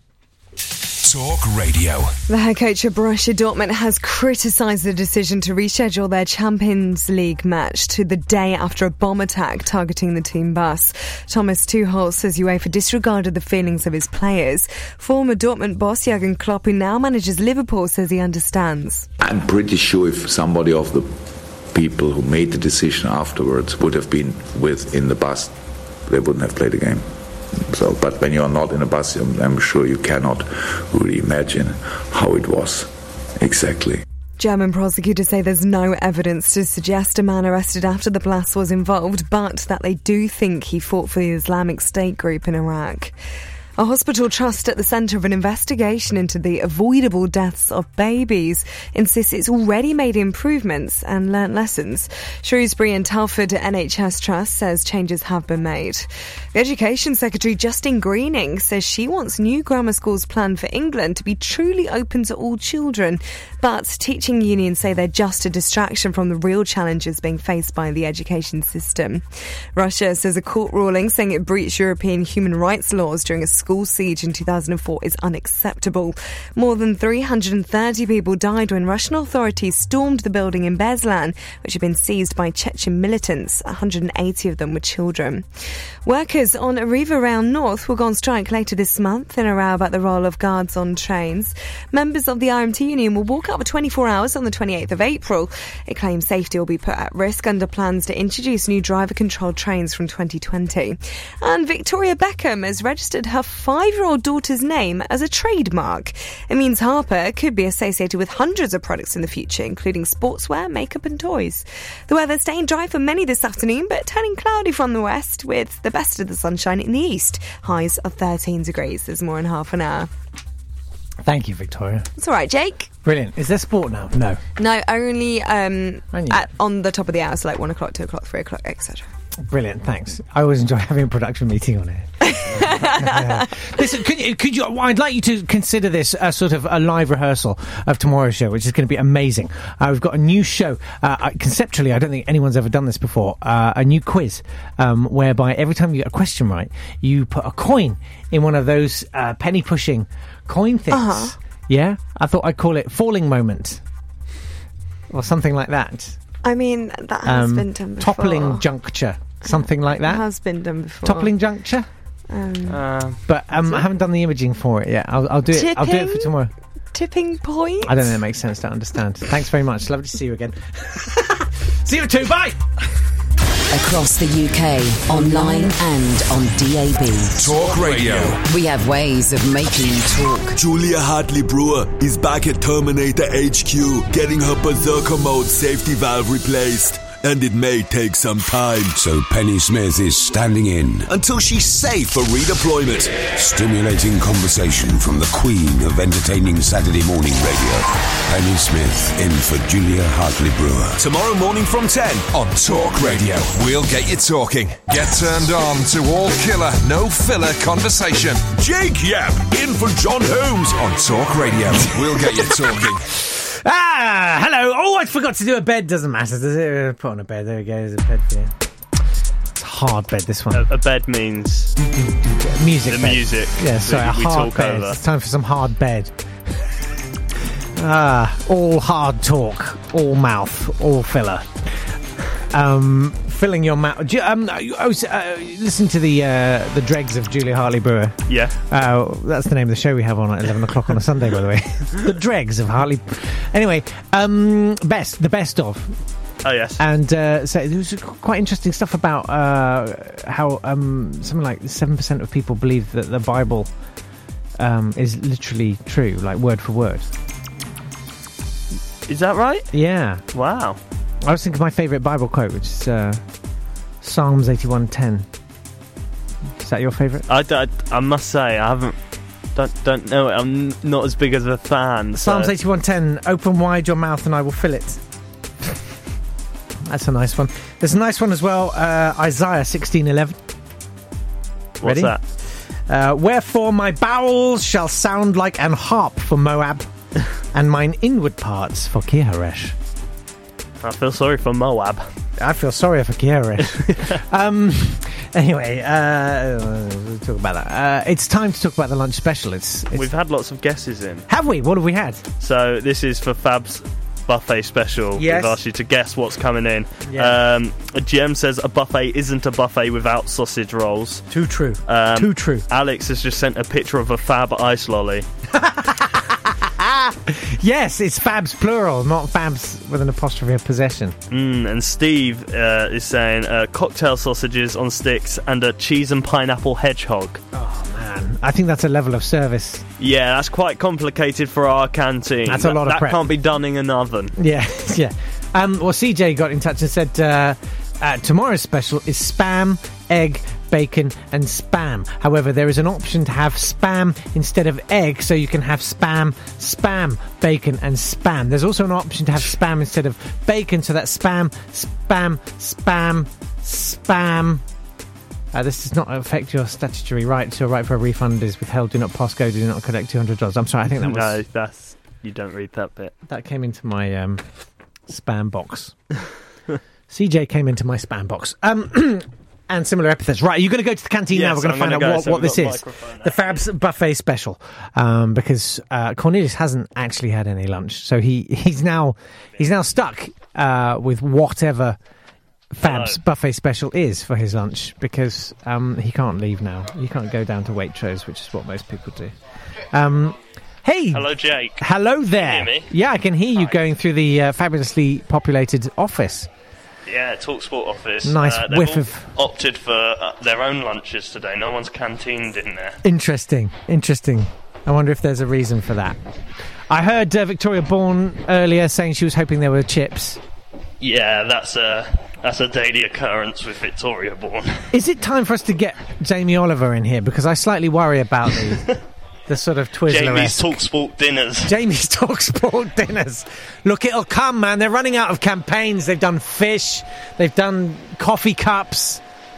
Talk Radio. The head coach of Borussia Dortmund has criticised the decision to reschedule their Champions League match to the day after a bomb attack targeting the team bus. Thomas Tuchel says UEFA disregarded the feelings of his players. Former Dortmund boss Jurgen Klopp, who now manages Liverpool, says he understands. I'm pretty sure if somebody of the people who made the decision afterwards would have been with in the bus, they wouldn't have played the game. So, but when you're not in a bus, I'm sure you cannot really imagine how it was exactly. German prosecutors say there's no evidence to suggest a man arrested after the blast was involved, but that they do think he fought for the Islamic State group in Iraq. A hospital trust at the centre of an investigation into the avoidable deaths of babies insists it's already made improvements and learnt lessons. Shrewsbury and Telford N H S Trust says changes have been made. The Education Secretary Justine Greening says she wants new grammar schools planned for England to be truly open to all children, but teaching unions say they're just a distraction from the real challenges being faced by the education system. Russia says a court ruling saying it breached European human rights laws during a school siege in two thousand four is unacceptable. More than three hundred thirty people died when Russian authorities stormed the building in Beslan, which had been seized by Chechen militants. one hundred eighty of them were children. Workers on Arriva Rail North will go on strike later this month in a row about the role of guards on trains. Members of the R M T union will walk out for twenty-four hours on the twenty-eighth of April. It claims safety will be put at risk under plans to introduce new driver-controlled trains from twenty twenty. And Victoria Beckham has registered her five-year-old daughter's name as a trademark. It means Harper could be associated with hundreds of products in the future, including sportswear, makeup and toys. The weather staying dry for many this afternoon, but turning cloudy from the west with the best of the sunshine in the east. Highs of thirteen degrees. There's more in half an hour. Thank you, Victoria. It's all right, Jake. Brilliant. Is there sport now? No. No, only um, at, on the top of the hour, so like one o'clock, two o'clock, three o'clock, et cetera. Brilliant, thanks. I always enjoy having a production meeting on here. uh, listen, could you, could you? I'd like you to consider this a sort of a live rehearsal of tomorrow's show, which is going to be amazing. Uh, we've got a new show. Uh, I, conceptually, I don't think anyone's ever done this before. Uh, a new quiz, um, whereby every time you get a question right, you put a coin in one of those uh, penny pushing coin things. Uh-huh. Yeah, I thought I'd call it falling moment or something like that. I mean, that has Um, been done before. toppling juncture, something like that. It has been done before. Toppling juncture. Um, Uh, But um, I haven't done the imaging for it yet. I'll, I'll do it. I'll do it for Tipping? tomorrow. tipping point? I don't think it makes sense to understand. Thanks very much. Lovely to see you again. See you too. Bye. Across the U K, online and on D A B. Talk Radio. We have ways of making you talk. Julia Hartley Brewer is back at Terminator H Q, getting her Berserker mode safety valve replaced. And it may take some time. So Penny Smith is standing in. Until she's safe for redeployment. Stimulating conversation from the queen of entertaining Saturday morning radio. Penny Smith in for Julia Hartley Brewer. Tomorrow morning from ten on Talk Radio. We'll get you talking. Get turned on to all killer, no filler conversation. Jake Yap in for John Holmes on Talk Radio. We'll get you talking. Ah, hello. Oh, I forgot to do a bed. Doesn't matter, does it? Uh, Put on a bed. There we go. There's a bed for you. It's a hard bed, this one. A, a bed means music. The bed. music. Yeah, sorry, a we hard talk bed. over. It's time for some hard bed. Ah, all hard talk, all mouth, all filler. Um, filling your mouth. Do you, um, I was uh, listen to the uh, the dregs of Julia Hartley Brewer. Yeah, uh, that's the name of the show we have on at eleven o'clock on a Sunday, by the way. The dregs of Hartley. Anyway, um, best the best of. Oh yes, and uh, so there was quite interesting stuff about uh, how um, something like seven percent of people believe that the Bible um, is literally true, like word for word. Is that right? Yeah. Wow. I was thinking of my favourite Bible quote, which is uh, Psalms eighty-one ten. Is that your favourite? I, I, I must say, I haven't... Don't, don't know it. I'm not as big as a fan. Psalms so. eighty-one ten. Open wide your mouth and I will fill it. That's a nice one. There's a nice one as well. Uh, Isaiah sixteen eleven. What's Ready? that? Uh, Wherefore my bowels shall sound like an harp for Moab, and mine inward parts for Kirharesh. I feel sorry for Moab. I feel sorry for Kirharesh. um, anyway, uh, we'll talk about that. Uh, it's time to talk about the lunch special. It's, it's We've had lots of guesses in. Have we? What have we had? So this is for Fab's buffet special. Yes. We've asked you to guess what's coming in. Yeah. Um, G M says a buffet isn't a buffet without sausage rolls. Too true. Um, Too true. Alex has just sent a picture of a Fab ice lolly. Yes, it's Fabs plural, not Fabs with an apostrophe of possession. Mm, and Steve uh, is saying uh, cocktail sausages on sticks and a cheese and pineapple hedgehog. Oh, man. I think that's a level of service. Yeah, that's quite complicated for our canteen. That's a lot that, of prep. That can't be done in an oven. Yeah, yeah. Um, well, C J got in touch and said uh, uh, tomorrow's special is spam, egg, bacon and spam. However, there is an option to have spam instead of egg, so you can have spam, spam, bacon and spam. There's also an option to have spam instead of bacon, so that's spam, spam, spam, spam. Uh, this does not affect your statutory rights. Your right for a refund is withheld. Do not postcode. Do not collect two hundred dollars. I'm sorry, I think that was... No, that's... You don't read that bit. That came into my um, spam box. C J came into my spam box. Um... And similar epithets. Right, are you going to go to the canteen yes, now? We're going to find out go, what, so what this is. The Fab's Buffet Special. Um, because uh, Cornelius hasn't actually had any lunch. So he, he's now he's now stuck uh, with whatever Fab's Hello. Buffet Special is for his lunch. Because um, he can't leave now. He can't go down to Waitrose, which is what most people do. Um, hey! Hello, Jake. Hello there. Can you hear me? Yeah, I can hear you Hi. going through the uh, fabulously populated office. Yeah, TalkSport office. Nice uh, they've whiff all of- opted for uh, their own lunches today. No one's canteened in there. Interesting, interesting. I wonder if there's a reason for that. I heard uh, Victoria Bourne earlier saying she was hoping there were chips. Yeah, that's a that's a daily occurrence with Victoria Bourne. Is it time for us to get Jamie Oliver in here? Because I slightly worry about the, the sort of Twizzler-esque... Jamie's TalkSport dinners. Jamie's TalkSport dinners. Look, it'll come, man. They're running out of campaigns. They've done fish. They've done coffee cups.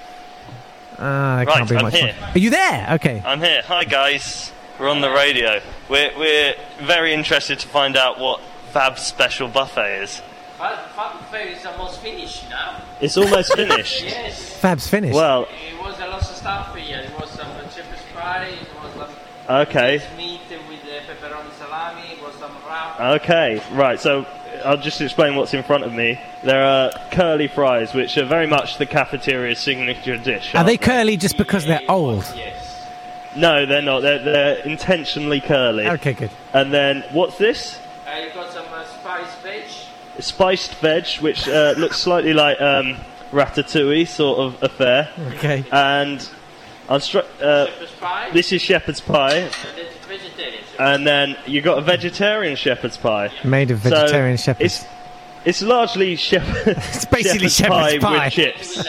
Ah, uh, right, can't be I'm much here. fun. Are you there? Okay. I'm here. Hi, guys. We're on the radio. We're, we're very interested to find out what Fab's special buffet is. Fab buffet is almost finished now. It's almost finished? Yes. Fab's finished? Well... It was a lot of stuff here. It was some shepherd's pie, it was some okay. meat with uh, pepperoni salami, it was some wrap. Okay, right, so I'll just explain what's in front of me. There are curly fries, which are very much the cafeteria's signature dish. Are they curly just because they're old? Yes. No, they're not. They're, they're intentionally curly. Okay, good. And then, what's this? Uh, you got some uh, spiced veg. Spiced veg, which uh, looks slightly like um, ratatouille sort of affair. Okay. And I'm stru- uh, Shepherd's pie. This is shepherd's pie. And it's vegetarian. And then you got a vegetarian shepherd's pie. Made of vegetarian so shepherds. It's, it's largely shepherd. It's basically shepherd's, shepherd's pie, pie with chips.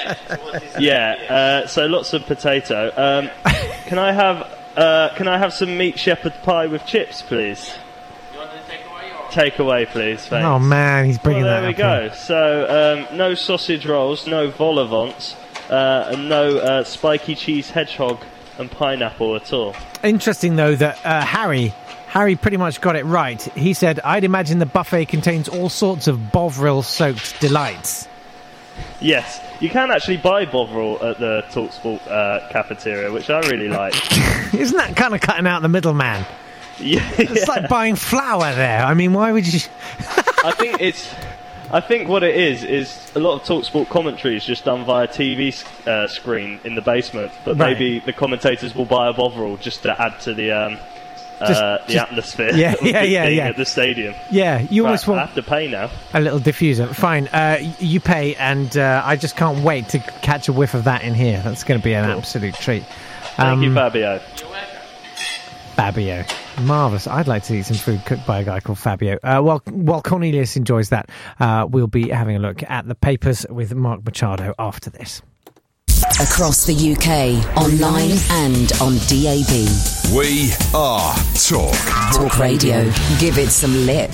yeah. Uh, so lots of potato. Um, can I have uh, Can I have some meat shepherd's pie with chips, please? You want to take away or? Take away, please. Thanks. Oh man, he's bringing well, that there we up go. So um, no sausage rolls, no vol au vents, uh, and no uh, spiky cheese hedgehog and pineapple at all. Interesting, though, that uh, Harry, Harry pretty much got it right. He said, I'd imagine the buffet contains all sorts of Bovril-soaked delights. Yes, you can actually buy Bovril at the TalkSport uh, cafeteria, which I really like. Isn't that kind of cutting out the middleman? Yeah. It's like buying flour there. I mean, why would you... I think it's... I think what it is, is a lot of TalkSport commentary is just done via T V uh, screen in the basement, but Right. maybe the commentators will buy a Bovril just to add to the um, Just- uh, the just- atmosphere Yeah, of yeah, it yeah, being yeah. at the stadium. Yeah, you Right, always want... I have to pay now. A little diffuser. Fine, uh, y- you pay, and uh, I just can't wait to catch a whiff of that in here. That's going to be an Cool. absolute treat. Thank you, Um, Fabio. Fabio. Marvellous. I'd like to eat some food cooked by a guy called Fabio. Uh, while, while Cornelius enjoys that, uh, we'll be having a look at the papers with Mark Machado after this. Across the U K, online and on D A B. We are Talk. Talk Radio. Give it some lip.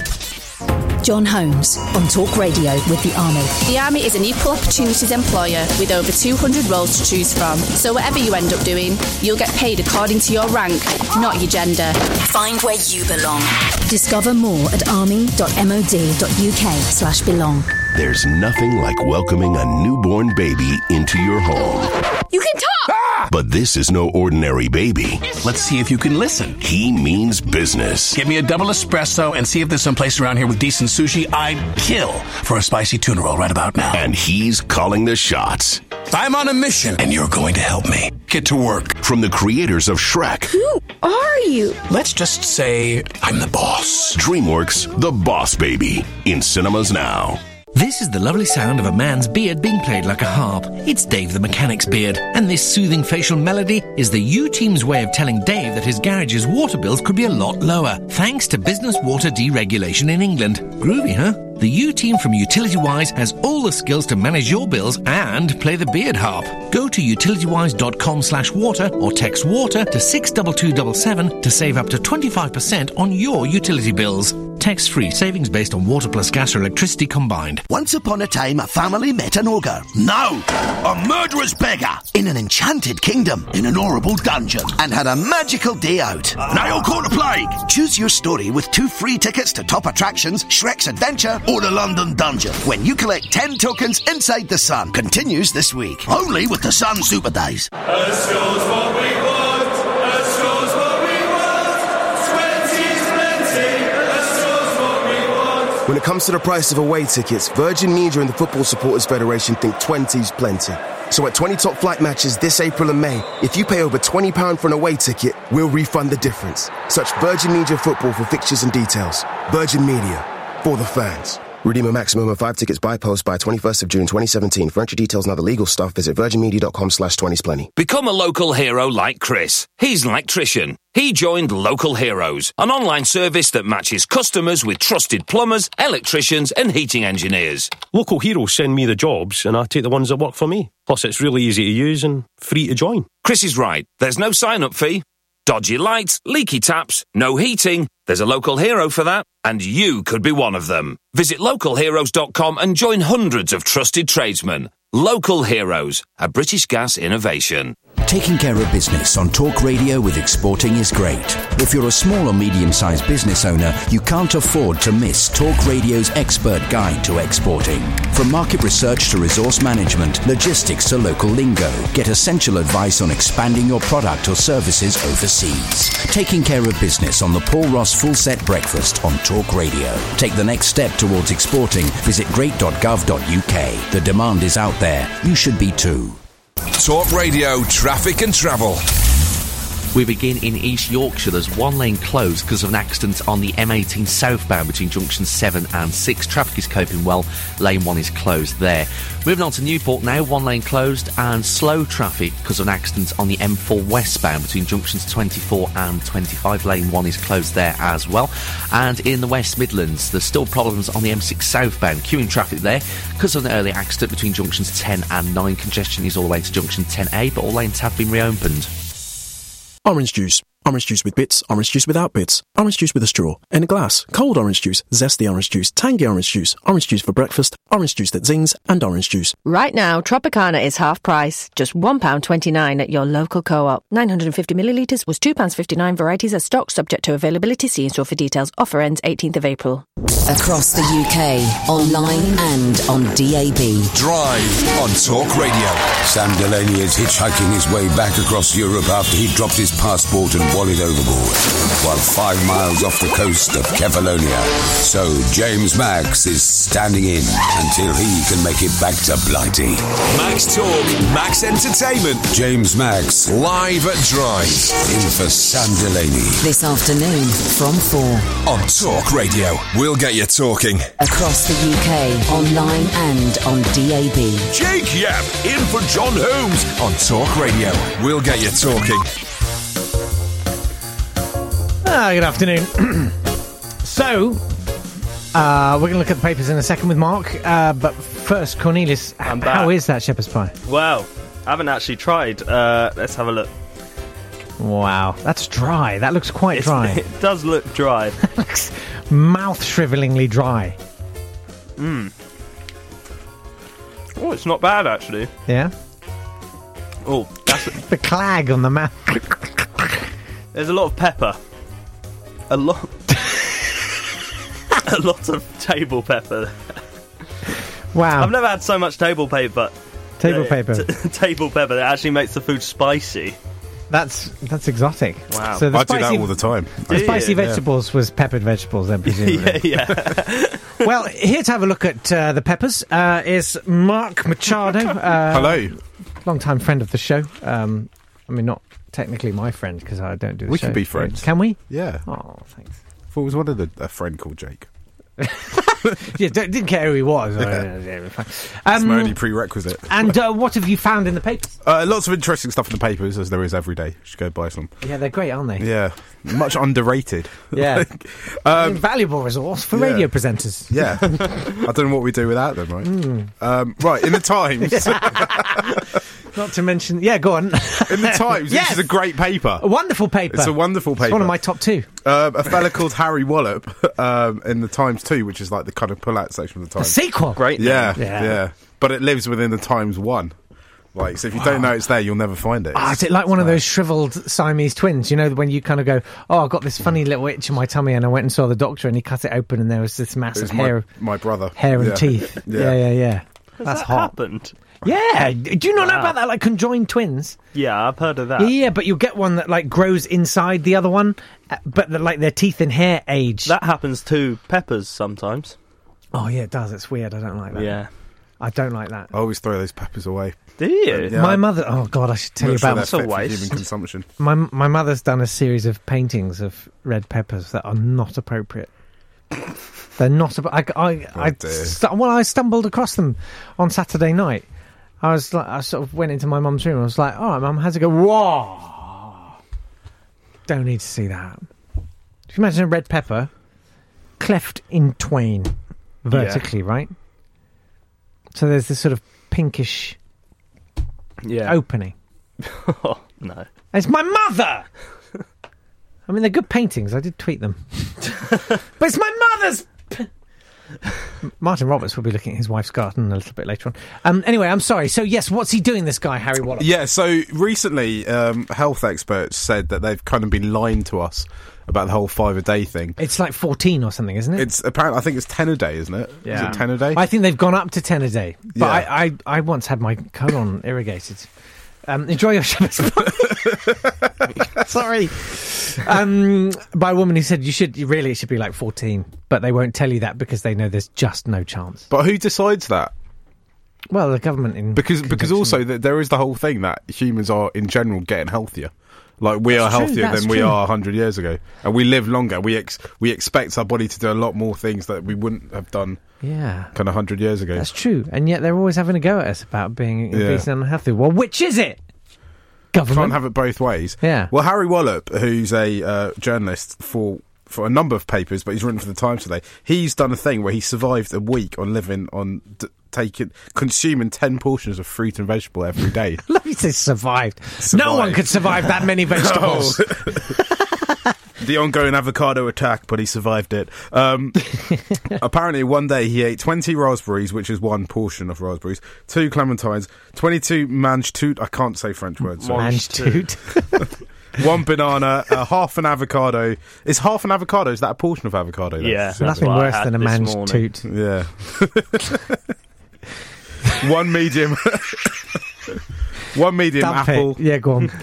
John Holmes on Talk Radio with the Army. The Army is an equal opportunities employer with over two hundred roles to choose from. So whatever you end up doing, you'll get paid according to your rank, not your gender. Find where you belong. Discover more at army.mod.uk slash belong. There's nothing like welcoming a newborn baby into your home. You can talk! But this is no ordinary baby. Let's see if you can listen. He means business. Give me a double espresso and see if there's some place around here with decent sushi. I'd kill for a spicy tuna roll right about now. And he's calling the shots. I'm on a mission, and you're going to help me. Get to work. From the creators of Shrek. Who are you? Let's just say I'm the boss. DreamWorks, The Boss Baby. In cinemas now. This is the lovely sound of a man's beard being played like a harp. It's Dave the Mechanic's beard, and this soothing facial melody is the U-Team's way of telling Dave that his garage's water bills could be a lot lower, thanks to business water deregulation in England. Groovy, huh? The U-Team from UtilityWise has all the skills to manage your bills and play the beard harp. Go to utilitywise.com slash water or text water to six two two seven seven to save up to twenty-five percent on your utility bills. Text free, savings based on water plus gas or electricity combined. Once upon a time, a family met an ogre. No, a murderous beggar in an enchanted kingdom in an horrible dungeon and had a magical day out. Now you'll call the plague. Choose your story with two free tickets to top attractions, Shrek's Adventure or the London Dungeon when you collect ten tokens inside the Sun. Continues this week. Only with the Sun Super Days. Us shows what we want. Us shows what we want. Twenty's plenty. Us shows what we want. When it comes to the price of away tickets, Virgin Media and the Football Supporters Federation think twenty's plenty. So at twenty top flight matches this April and May, if you pay over twenty pounds for an away ticket, we'll refund the difference. Search Virgin Media Football for fixtures and details. Virgin Media, for the fans. Redeem a maximum of five tickets by post by twenty-first of June twenty seventeen. For entry details and other legal stuff, visit virginmedia.com slash 20splenty. Become a local hero like Chris. He's an electrician. He joined Local Heroes, an online service that matches customers with trusted plumbers, electricians and heating engineers. Local Heroes send me the jobs and I take the ones that work for me. Plus it's really easy to use and free to join. Chris is right. There's no sign-up fee. Dodgy lights, leaky taps, no heating. There's a local hero for that, and you could be one of them. Visit local heroes dot com and join hundreds of trusted tradesmen. Local Heroes, a British Gas innovation. Taking care of business on Talk Radio with exporting is great. If you're a small or medium-sized business owner, you can't afford to miss Talk Radio's expert guide to exporting. From market research to resource management, logistics to local lingo, get essential advice on expanding your product or services overseas. Taking care of business on the Paul Ross Full Set Breakfast on Talk Radio. Take the next step towards exporting. Visit great dot gov dot u k. The demand is out there. You should be too. Talk Radio Traffic and Travel. We begin in East Yorkshire. There's one lane closed because of an accident on the M eighteen southbound between junctions seven and six. Traffic is coping well. Lane one is closed there. Moving on to Newport now, one lane closed and slow traffic because of an accident on the M four westbound between junctions twenty-four and twenty-five. Lane one is closed there as well. And in the West Midlands, there's still problems on the M six southbound. Queuing traffic there because of an early accident between junctions ten and nine. Congestion is all the way to junction ten A, but all lanes have been reopened. Orange juice. Orange juice with bits, orange juice without bits, orange juice with a straw, in a glass, cold orange juice, zesty orange juice, tangy orange juice, orange juice for breakfast, orange juice that zings, and orange juice. Right now, Tropicana is half price, just one pound twenty-nine at your local co-op. nine hundred fifty millilitres was two pounds fifty-nine. Varieties are stock, subject to availability. See in-store for details. Offer ends eighteenth of April. Across the U K, online and on D A B. Drive on Talk Radio. Sam Delaney is hitchhiking his way back across Europe after he dropped his passport and wallet overboard, while five miles off the coast of Kefalonia. So James Max is standing in until he can make it back to Blighty. Max Talk, Max Entertainment. James Max, live at Drive. In for Sam Delaney. This afternoon from four. On Talk Radio. We'll get you talking. Across the U K, online and on D A B. Jake Yap, in for John Holmes. On Talk Radio. We'll get you talking. Ah, good afternoon. so, uh, we're going to look at the papers in a second with Mark, uh, but first, Cornelius, I'm h- back. how is that shepherd's pie? Well, I haven't actually tried. Uh, let's have a look. Wow, that's dry. That looks quite It's, dry. It does look dry. looks mouth-shrivelingly dry. Mmm. Oh, it's not bad, actually. Yeah? Oh, that's the clag on the mouth. There's a lot of pepper. A lot. a lot of table pepper. Wow. I've never had so much table paper. Table uh, paper. T- table pepper that actually makes the food spicy. That's that's exotic. Wow. So the I spicy, do that all the time. The Do spicy you? vegetables was peppered vegetables, then, presumably. yeah, yeah. Well, here to have a look at uh, the peppers uh, is Mark Machado. Uh, Hello. Long-time friend of the show. Um, I mean, not technically my friend, because I don't do the We show. can be friends. Can we? Yeah. Oh, thanks. I thought it was one of the, a friend called Jake. Yeah, don't, didn't care who he was. Yeah. Yeah, it was fine. That's Um, my only prerequisite. and uh, what have you found in the papers? Uh, lots of interesting stuff in the papers, as there is every day. You should go buy some. Yeah, they're great, aren't they? Yeah. Much underrated. Yeah. Like, um, Invaluable resource for yeah. radio presenters. Yeah. I don't know what we do without them, right? Mm. Um, right, in the Times. Not to mention... Yeah, go on. In the Times, Yes. which is a great paper. A wonderful paper. It's a wonderful paper. It's one of my top two. Um, a fella called Harry Wallop um, in the Times too, which is like the kind of pull-out section of the The Times. sequel. Great. Yeah, Yeah. yeah, But it lives within the Times one. Like, so if you don't know it's there, you'll never find it. Ah, is it like one of those shriveled Siamese twins? You know, when you kind of go, oh, I've got this funny little itch in my tummy, and I went and saw the doctor, and he cut it open, and there was this massive It's hair, my, my brother. hair and Yeah. teeth. Yeah. Yeah, yeah, yeah. Has That's that hot. happened? Yeah. Do you not know Wow. about that? Like conjoined twins. Yeah, I've heard of that. Yeah, yeah, but you'll get one that like grows inside the other one, uh, but the, like their teeth and hair age. That happens to peppers sometimes. Oh yeah, it does. It's weird. I don't like that. Yeah. I don't like that. I always throw those peppers away. Do you? Yeah, my I- mother. Oh God, I should tell I'm you not sure about. they're That's a fit for waste. human consumption. My my mother's done a series of paintings of red peppers that are not appropriate. They're not. Ab- I, I, Oh, I, dear. stu- well, I stumbled across them on Saturday night. I was like, I sort of went into my mum's room. I was like, "All right, mum, how's it go?" Whoa! Don't need to see that. If you imagine a red pepper cleft in twain vertically, yeah. right? So there's this sort of pinkish yeah. opening. Oh, no. It's my mother! I mean, they're good paintings. I did tweet them. But it's my mother's... P- Martin Roberts will be looking at his wife's garden a little bit later on. Um, anyway, I'm sorry. So, yes, what's he doing, this guy, Harry Wallop? Yeah, so recently, um, health experts said that they've kind of been lying to us about the whole five-a-day thing. It's like fourteen or something, isn't it? It's apparently, I think it's ten a day, isn't it? Yeah. Is it ten a day? I think they've gone up to ten a day. But Yeah. I, I, I once had my colon irrigated. Um, enjoy your Shabbos. Sorry. Um, by a woman who said you should, you really, it should be like fourteen. But they won't tell you that because they know there's just no chance. But who decides that? Well, the government in because because also that there is the whole thing that humans are in general getting healthier. Like we That's are true, healthier that's than we true. are a hundred years ago, and we live longer. We ex- we expect our body to do a lot more things that we wouldn't have done. Yeah, kind of hundred years ago. That's true, and yet they're always having a go at us about being Yeah. obese and unhealthy. Well, which is it? Government Can't have it both ways. Yeah. Well, Harry Wallop, who's a uh, journalist for for a number of papers, but he's written for the Times today. He's done a thing where he survived a week on living on d- taking consuming ten portions of fruit and vegetable every day. Let me say survived. Survived. No one could survive that many vegetables. No. The ongoing avocado attack, but he survived it. Um, apparently, one day he ate twenty raspberries, which is one portion of raspberries, two clementines, twenty-two mange tout. I can't say French words. sorry. Mange tout. One banana, uh, half an avocado. Is half an avocado? Is that a portion of avocado? Then? Yeah. Nothing what I worse had than a this mange morning. toot. Yeah. One medium. One medium Dump apple. it. Yeah, go on.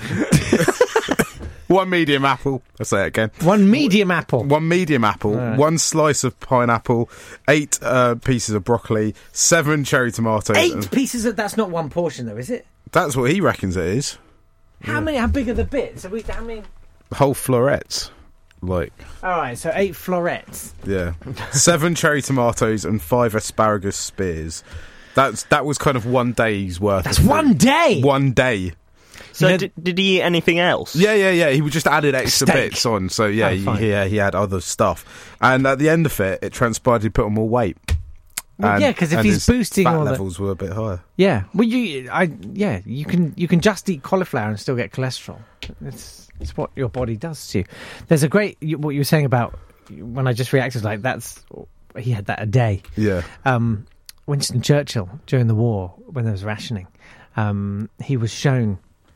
One medium apple. I'll say it again. One medium apple. One medium apple. Right. One slice of pineapple. Eight uh, pieces of broccoli. Seven cherry tomatoes. Eight and- pieces of... That's not one portion, though, is it? That's what he reckons it is. How many... How big are the bits? Are we... How many... Whole florets. Like, All right, so eight florets. yeah. Seven cherry tomatoes and five asparagus spears. That's That was kind of one day's worth. That's of food. one day? One day. So You know- did, did he eat anything else? Yeah, yeah, yeah. He just added extra Steak. bits on. So, yeah, Oh, he, fine. yeah, he had other stuff. And at the end of it, it transpired he put on more weight. Well, And- yeah, 'cause if and he's his boosting fat all the- levels were a bit higher. Yeah. Well, you... I... Yeah, you can... You can just eat cauliflower and still get cholesterol. It's... It's what your body does to you. There's a great... you- What you were saying about... When I just reacted, like, that's... He had that a day. Yeah. Um, Winston Churchill, during the war, when there was rationing, um, he was shown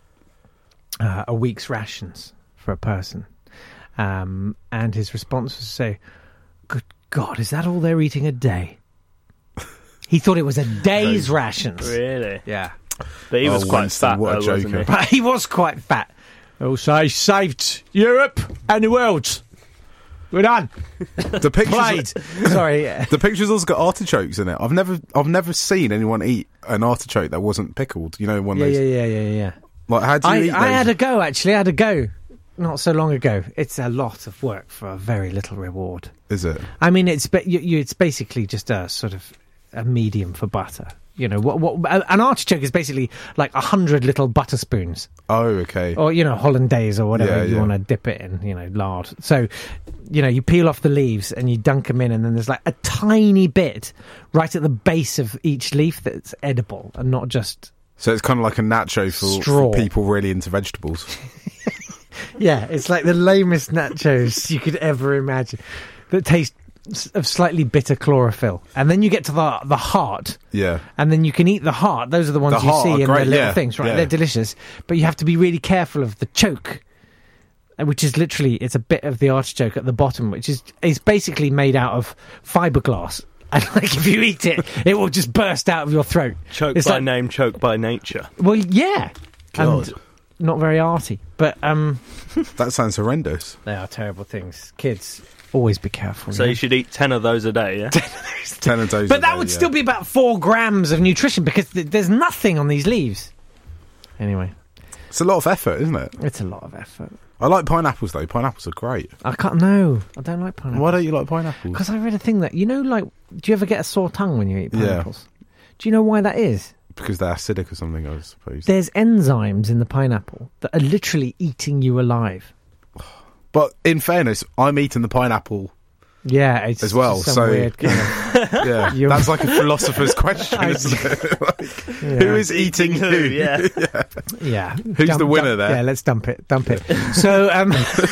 uh, a week's rations for a person. Um, and his response was to say, "Good God, is that all they're eating a day?" He thought it was a day's rations. Really? Yeah. But he Oh, was quite Winston, fat, what a though, wasn't joker. he? But he was quite fat. Also, he saved Europe and the world. We're done. The pictures, Played. Sorry. Yeah. the pictures also got artichokes in it. I've never, I've never seen anyone eat an artichoke that wasn't pickled. You know, one Yeah, of yeah, those. yeah, yeah, yeah. Like, how do you I, eat I those? had a go, actually. I had a go not so long ago. It's a lot of work for a very little reward. Is it? I mean, it's ba- you, you, it's basically just a sort of a medium for butter. You know, what, what an artichoke is basically like a hundred little butter spoons, Oh, okay. or you know, hollandaise or whatever Yeah, you yeah. want to dip it in. You know, lard. So, you know, you peel off the leaves and you dunk them in, and then there's like a tiny bit right at the base of each leaf that's edible and not just. So it's kind of like a nacho for, Straw. for people really into vegetables. Yeah, it's like the lamest nachos you could ever imagine that taste s- of slightly bitter chlorophyll. And then you get to the the heart, Yeah. and then you can eat the heart. Those are the ones The you heart see are in great, the little yeah, things, right? yeah. They're delicious. But you have to be really careful of the choke, uh, which is literally, it's a bit of the artichoke at the bottom, which is, is basically made out of fiberglass. And like if you eat it, it will just burst out of your throat. Choke It's by like- name, choke by nature. Well, yeah. God. And not very arty. But um, That sounds horrendous. they are terrible things. Kids, always be careful. So yeah? you should eat ten of those a day, yeah? Ten of those. But a that day, would yeah. still be about four grams of nutrition because th- there's nothing on these leaves. Anyway, It's a lot of effort, isn't it? it's a lot of effort. I like pineapples though. Pineapples are great. I can't. No, I don't like pineapples. Why don't you like pineapples? Because I read a thing that you know, like, do you ever get a sore tongue when you eat Yeah. pineapples? Do you know why that is? Because they're acidic or something, I suppose. There's enzymes in the pineapple that are literally eating you alive. But in fairness, I'm eating the pineapple. Yeah, it's as well. some So weird kind of, yeah, You're- that's like a philosopher's question, isn't it? Like, Yeah. Who is eating who? Yeah. yeah. Yeah. Who's Dump- the winner dump- there? Yeah, let's dump it. Dump it. So, um,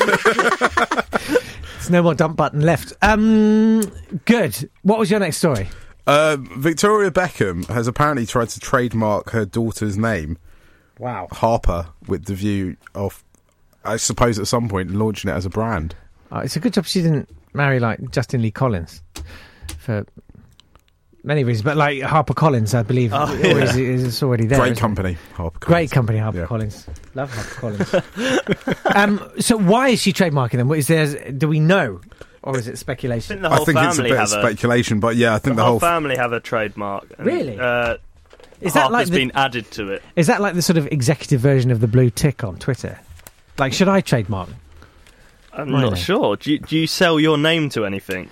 there's no more dump button left. Um, good. What was your next story? Uh, Victoria Beckham has apparently tried to trademark her daughter's name, Wow. Harper, with the view of, I suppose, at some point launching it as a brand. Oh, it's a good job she didn't marry, like, Justin Lee Collins for many reasons. But, like, Harper Collins, I believe, Oh, always yeah. is, is already there. Great isn't company, it? Harper Collins. Great company, Harper Yeah. Collins. Love Harper Collins. um, so why is she trademarking them? What is there? Do we know? Or is it speculation? I think the whole I think it's a family bit of have a- speculation, but yeah, I think The the, whole whole family have a trademark. And, Really? Uh, Is that half like has the- been added to it. Is that like the sort of executive version of the blue tick on Twitter? Like, should I trademark? I'm Right not then. sure. Do you, do you sell your name to anything?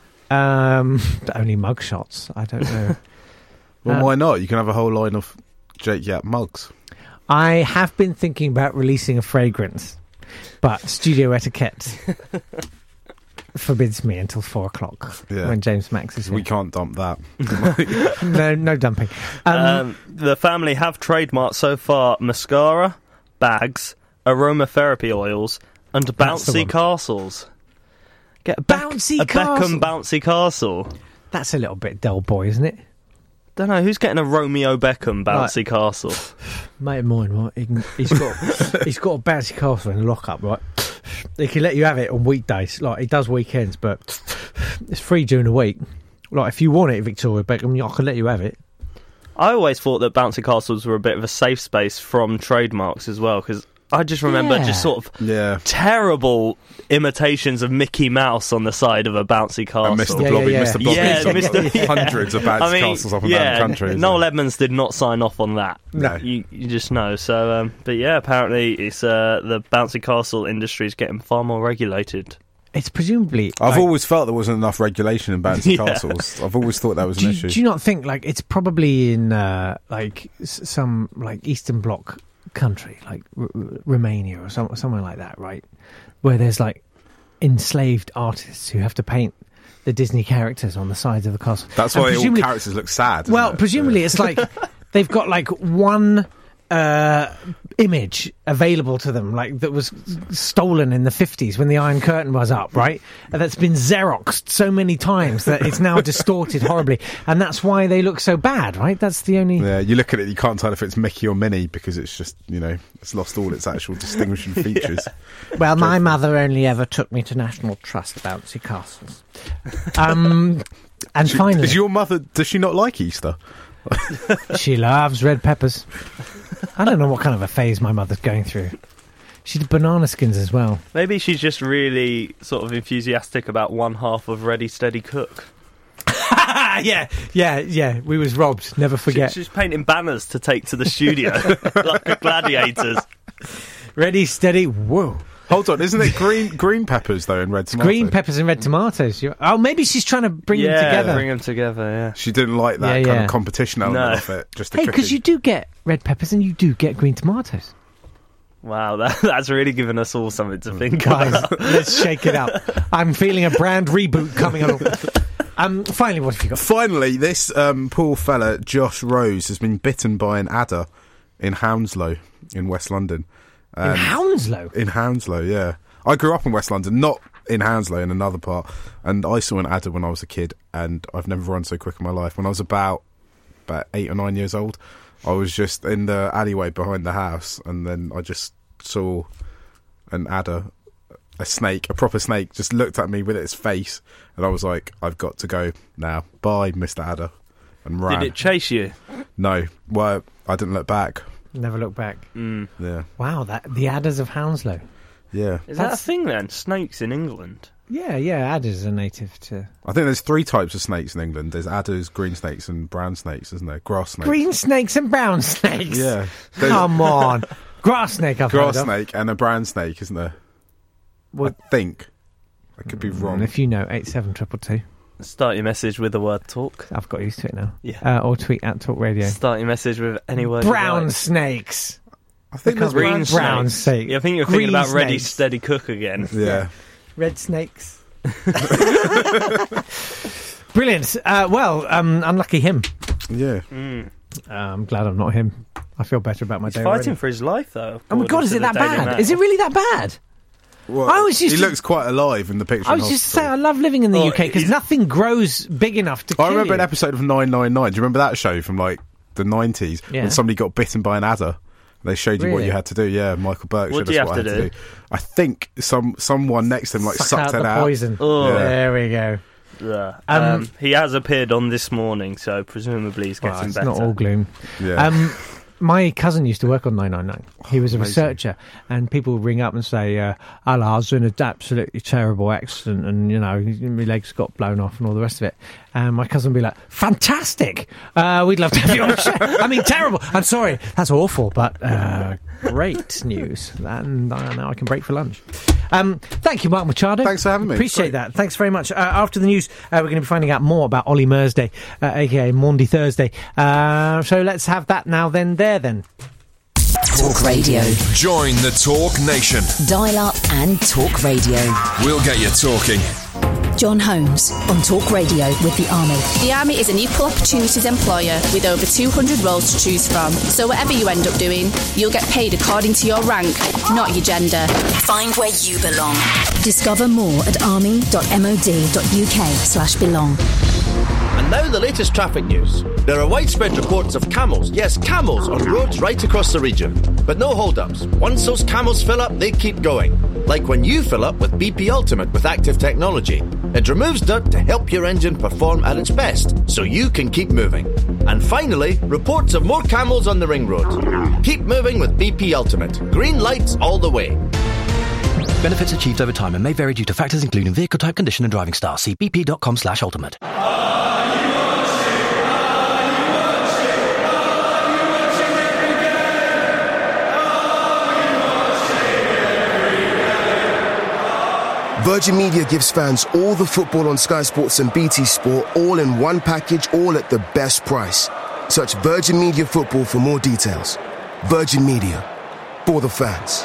Um, only mugshots. I don't know. Well, Uh, why not? You can have a whole line of Jake Yap mugs. I have been thinking about releasing a fragrance, but studio etiquette forbids me until four o'clock Yeah. when James Max is here. We can't dump that. no, no dumping. Um, Um, the family have trademarked so far mascara, bags, aromatherapy oils, and That's the bouncy one. castles. Get a, Beck- Bouncy a castle? Beckham bouncy castle. That's a little bit Del Boy, isn't it? Don't know who's getting a Romeo Beckham bouncy Right. castle. Mate of mine, right? He can, he's got he's got a bouncy castle in a lockup, right? He can let you have it on weekdays, like he does weekends, but it's free during the week. Like if you want it, Victoria Beckham, I can let you have it. I always thought that bouncy castles were a bit of a safe space from trademarks as well, because I just remember Yeah. just sort of Yeah. terrible imitations of Mickey Mouse on the side of a bouncy castle. And Mister Yeah, Blobby, yeah, yeah. Mister Blobby. Yeah, Mister Mister Hundreds of bouncy I mean, castles up and yeah, down the country. isn't Noel it? Edmonds did not sign off on that. No. You, you just know. So, um, but yeah, apparently it's uh, the bouncy castle industry is getting far more regulated. It's presumably. I've like, always felt there wasn't enough regulation in bouncy Yeah. castles. I've always thought that was an do, you- issue. do you not think like it's probably in uh, like s- some like Eastern Bloc country, like R- R- Romania or some, somewhere like that, right? Where there's like enslaved artists who have to paint the Disney characters on the sides of the castle. That's And why all presumably- characters look sad. isn't Well, it? presumably it's like they've got like one uh, image available to them, like that was stolen in the fifties when the Iron Curtain was up, right? And that's been Xeroxed so many times that it's now distorted horribly, and that's why they look so bad, right? That's the only. Yeah, you look at it, you can't tell if it's Mickey or Minnie because it's just, you know, it's lost all its actual distinguishing features. Well, my mother only ever took me to National Trust bouncy castles. Um, and She- finally, Is your mother, does she not like Easter? she loves red peppers. I don't know what kind of a phase my mother's going through. She did banana skins as well. Maybe she's just really sort of enthusiastic about one half of Ready Steady Cook. yeah, yeah, yeah. We was robbed. Never forget. She's painting banners to take to the studio, like a gladiators. Ready, steady, whoa. Hold on, isn't it green green peppers though and red tomatoes? Green peppers and red tomatoes. You- Oh, maybe she's trying to bring yeah, them together. bring them together. Yeah. She didn't like that Yeah, kind yeah. of competition element No. of it. Just the Hey, cooking. because you do get red peppers and you do get green tomatoes. Wow, that, that's really given us all something to think Guys, about. let's shake it up. I'm feeling a brand reboot coming on. Um, finally, what have you got? Finally, this um, poor fella, Josh Rose, has been bitten by an adder in Hounslow in West London. In Hounslow? In Hounslow, yeah. I grew up in West London, not in Hounslow, in another part, and I saw an adder when I was a kid, and I've never run so quick in my life. When I was about about eight or nine years old, I was just in the alleyway behind the house, and then I just saw an adder, a snake, a proper snake, just looked at me with its face, and I was like, I've got to go now. Bye, Mister Adder. And ran. Did it chase you? No. Well, I didn't look back. Never look back. Mm. Yeah. Wow, that the adders of Hounslow. Yeah. Is that a thing then? Snakes in England? Yeah, yeah, adders are native to... I think there's three types of snakes in England. There's adders, green snakes, and brown snakes, isn't there? Grass snakes. Green snakes and brown snakes? Yeah. There's Come on. Grass snake, I've grass heard of. snake and a brown snake, isn't there? Well, I think. I could be wrong. And if you know, eight seven two two two. Start your message with the word talk. I've got used to it now. Yeah. Uh, or tweet at Talk Radio. Start your message with any word. Brown you like. snakes. I think Because green brown, brown snake. Yeah, I think you're Green thinking about Ready, snakes. Steady, Cook again. Yeah. Red snakes. Brilliant. Uh, well, um, unlucky him. Yeah. Mm. Uh, I'm glad I'm not him. I feel better about my He's day fighting already. for his life, though. Oh my God, according is to it the that Daily bad? Mail. Is it really that bad? Well, I was used he to- looks quite alive in the picture. I in was just hospital. saying, I love living in the Oh, U K because he's- nothing grows big enough to kill I remember you. an episode of nine nine nine. Do you remember that show from like the nineties Yeah. when somebody got bitten by an adder? They showed you what Really? you had to do. Yeah, Michael Burke What showed do us you what I have had to to do? do. I think some someone next to him like Suck sucked out it the out. poison. Oh. Yeah. There we go. Yeah. Um, Um, he has appeared on this morning, so presumably he's Well, getting it's better. not all gloom. Yeah. Um, my cousin used to work on nine nine nine. He was a amazing. researcher, and people would ring up and say, uh, "Hello, I was in an absolutely terrible accident, and you know, my legs got blown off, and all the rest of it." And my cousin would be like, "Fantastic! Uh, we'd love to have you on the show." I mean, terrible. I'm sorry, that's awful, but uh, great news. And uh, now I can break for lunch. Um, thank you, Mark Machado. Thanks for having me. Appreciate Great. that. Thanks very much. Uh, after the news, uh, we're going to be finding out more about Ollie Mersday, uh, aka Maundy Thursday. Uh, so let's have that now, then, there, then. Talk Radio. Join the Talk Nation. Dial up and Talk Radio. We'll get you talking. John Holmes on Talk Radio with the Army. The Army is an equal opportunities employer with over two hundred roles to choose from. So whatever you end up doing, you'll get paid according to your rank, not your gender. Find where you belong. Discover more at army.mod.uk slash belong. And now the latest traffic news. There are widespread reports of camels, yes, camels, on roads right across the region. But no hold-ups. Once those camels fill up, they keep going. Like when you fill up with B P Ultimate with active technology. It removes dirt to help your engine perform at its best, so you can keep moving. And finally, reports of more camels on the ring road. Keep moving with B P Ultimate. Green lights all the way. Benefits achieved over time and may vary due to factors including vehicle type, condition and driving style. See bp.com slash ultimate. Virgin Media gives fans all the football on Sky Sports and B T Sport all in one package, all at the best price. Search Virgin Media Football for more details. Virgin Media, for the fans.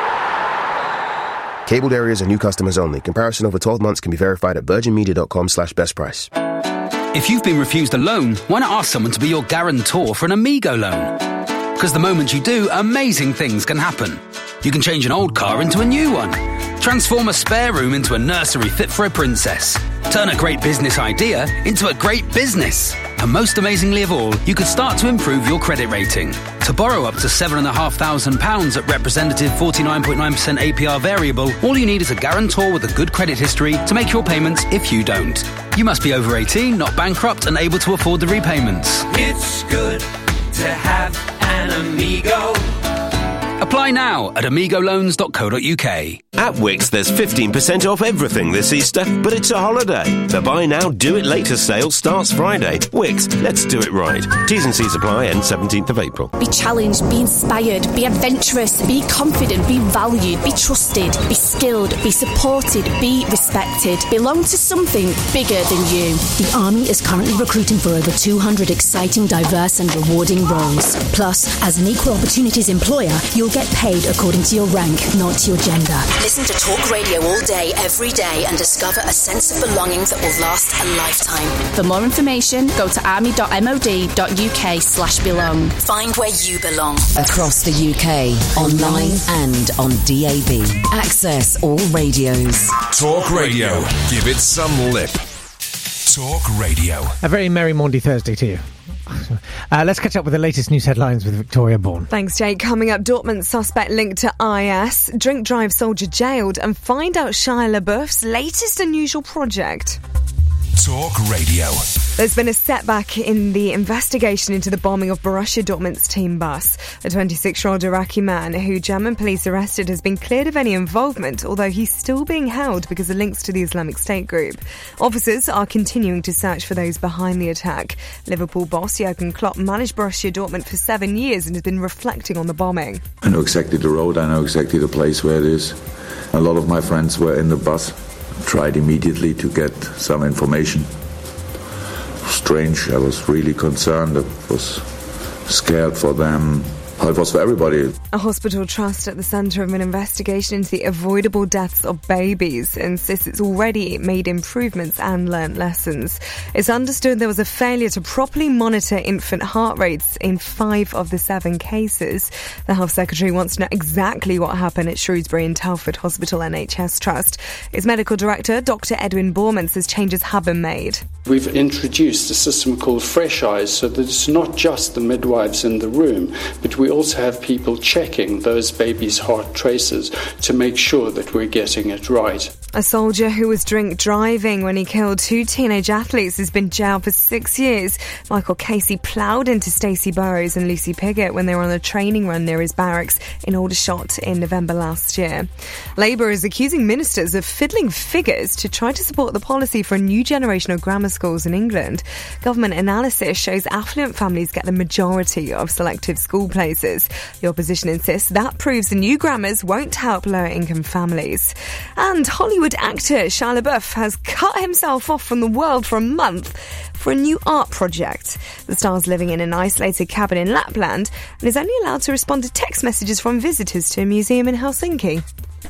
Cabled areas and new customers only. Comparison over twelve months can be verified at virginmedia.com slash best price. If you've been refused a loan, why not ask someone to be your guarantor for an Amigo loan? Because the moment you do, amazing things can happen. You can change an old car into a new one. Transform a spare room into a nursery fit for a princess. Turn a great business idea into a great business. And most amazingly of all, you could start to improve your credit rating. To borrow up to seven thousand five hundred pounds at representative forty-nine point nine percent A P R variable, all you need is a guarantor with a good credit history to make your payments if you don't. You must be over eighteen, not bankrupt, and able to afford the repayments. It's good to have an Amigo. Apply now at amigo loans dot co dot uk. At Wix, there's fifteen percent off everything this Easter, but it's a holiday. The buy now, do it later sale starts Friday. Wix, let's do it right. T's and C's apply end seventeenth of April. Be challenged, be inspired, be adventurous, be confident, be valued, be trusted, be skilled, be supported, be respected. Belong to something bigger than you. The Army is currently recruiting for over two hundred exciting, diverse and rewarding roles. Plus, as an equal opportunities employer, you'll get paid according to your rank, not your gender. Listen to Talk Radio all day, every day, and discover a sense of belonging that will last a lifetime. For more information, go to army.mod.uk slash belong. Find where you belong. Across the U K, online and on D A B. Access all radios. Talk Radio. Give it some lip. Talk Radio. A very merry Maundy Thursday to you. Uh, let's catch up with the latest news headlines with Victoria Bourne. Thanks, Jake. Coming up, Dortmund suspect linked to I S, drink drive soldier jailed, and find out Shia LaBeouf's latest unusual project. Talk Radio. There's been a setback in the investigation into the bombing of Borussia Dortmund's team bus. A twenty-six-year-old Iraqi man who German police arrested has been cleared of any involvement, although he's still being held because of links to the Islamic State group. Officers are continuing to search for those behind the attack. Liverpool boss Jurgen Klopp managed Borussia Dortmund for seven years and has been reflecting on the bombing. I know exactly the road, I know exactly the place where it is. A lot of my friends were in the bus. Tried immediately to get some information. Strange. I was really concerned. I was scared for them. It was for everybody. A hospital trust at the centre of an investigation into the avoidable deaths of babies insists it's already made improvements and learnt lessons. It's understood there was a failure to properly monitor infant heart rates in five of the seven cases. The Health Secretary wants to know exactly what happened at Shrewsbury and Telford Hospital N H S Trust. Its medical director, Doctor Edwin Borman, says changes have been made. We've introduced a system called Fresh Eyes so that it's not just the midwives in the room, but we also have people checking those babies' heart traces to make sure that we're getting it right. A soldier who was drink driving when he killed two teenage athletes has been jailed for six years. Michael Casey ploughed into Stacey Burrows and Lucy Piggott when they were on a training run near his barracks in Aldershot in November last year. Labour is accusing ministers of fiddling figures to try to support the policy for a new generation of grammar schools in England. Government analysis shows affluent families get the majority of selective school places. The opposition insists that proves the new grammars won't help lower-income families. And Hollywood actor Shia LaBeouf has cut himself off from the world for a month for a new art project. The star's living in an isolated cabin in Lapland and is only allowed to respond to text messages from visitors to a museum in Helsinki.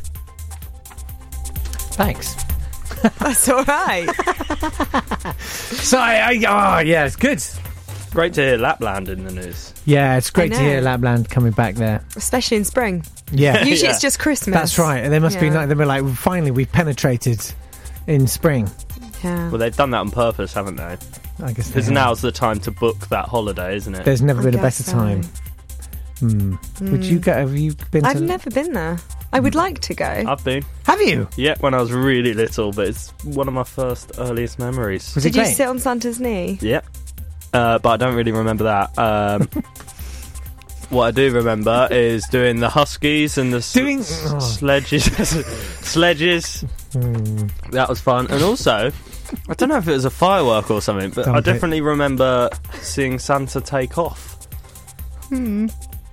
Thanks. That's all right. So, I, I, oh, yeah, it's good. Great to hear Lapland in the news. Yeah, it's great I to know. hear Lapland coming back there. Especially in spring. Yeah. Usually Yeah. it's just Christmas. That's right. They must be Yeah. like, they were like, finally, we've penetrated in spring. Yeah. Well, they've done that on purpose, haven't they? I guess they Because have. now's the time to book that holiday, isn't it? There's never I been a guess better so. time. Hmm. Would you go? Have you been? I've to... never been there. I would like to go. I've been. Have you? Yeah, when I was really little, but it's one of my first earliest memories. Was Did it you great? sit on Santa's knee? Yeah. Uh, but I don't really remember that. Um, what I do remember is doing the Huskies and the s- Doing- s- oh. sledges. sledges. Hmm. That was fun. And also, I don't know if it was a firework or something, but Don't I it. definitely remember seeing Santa take off. Hmm.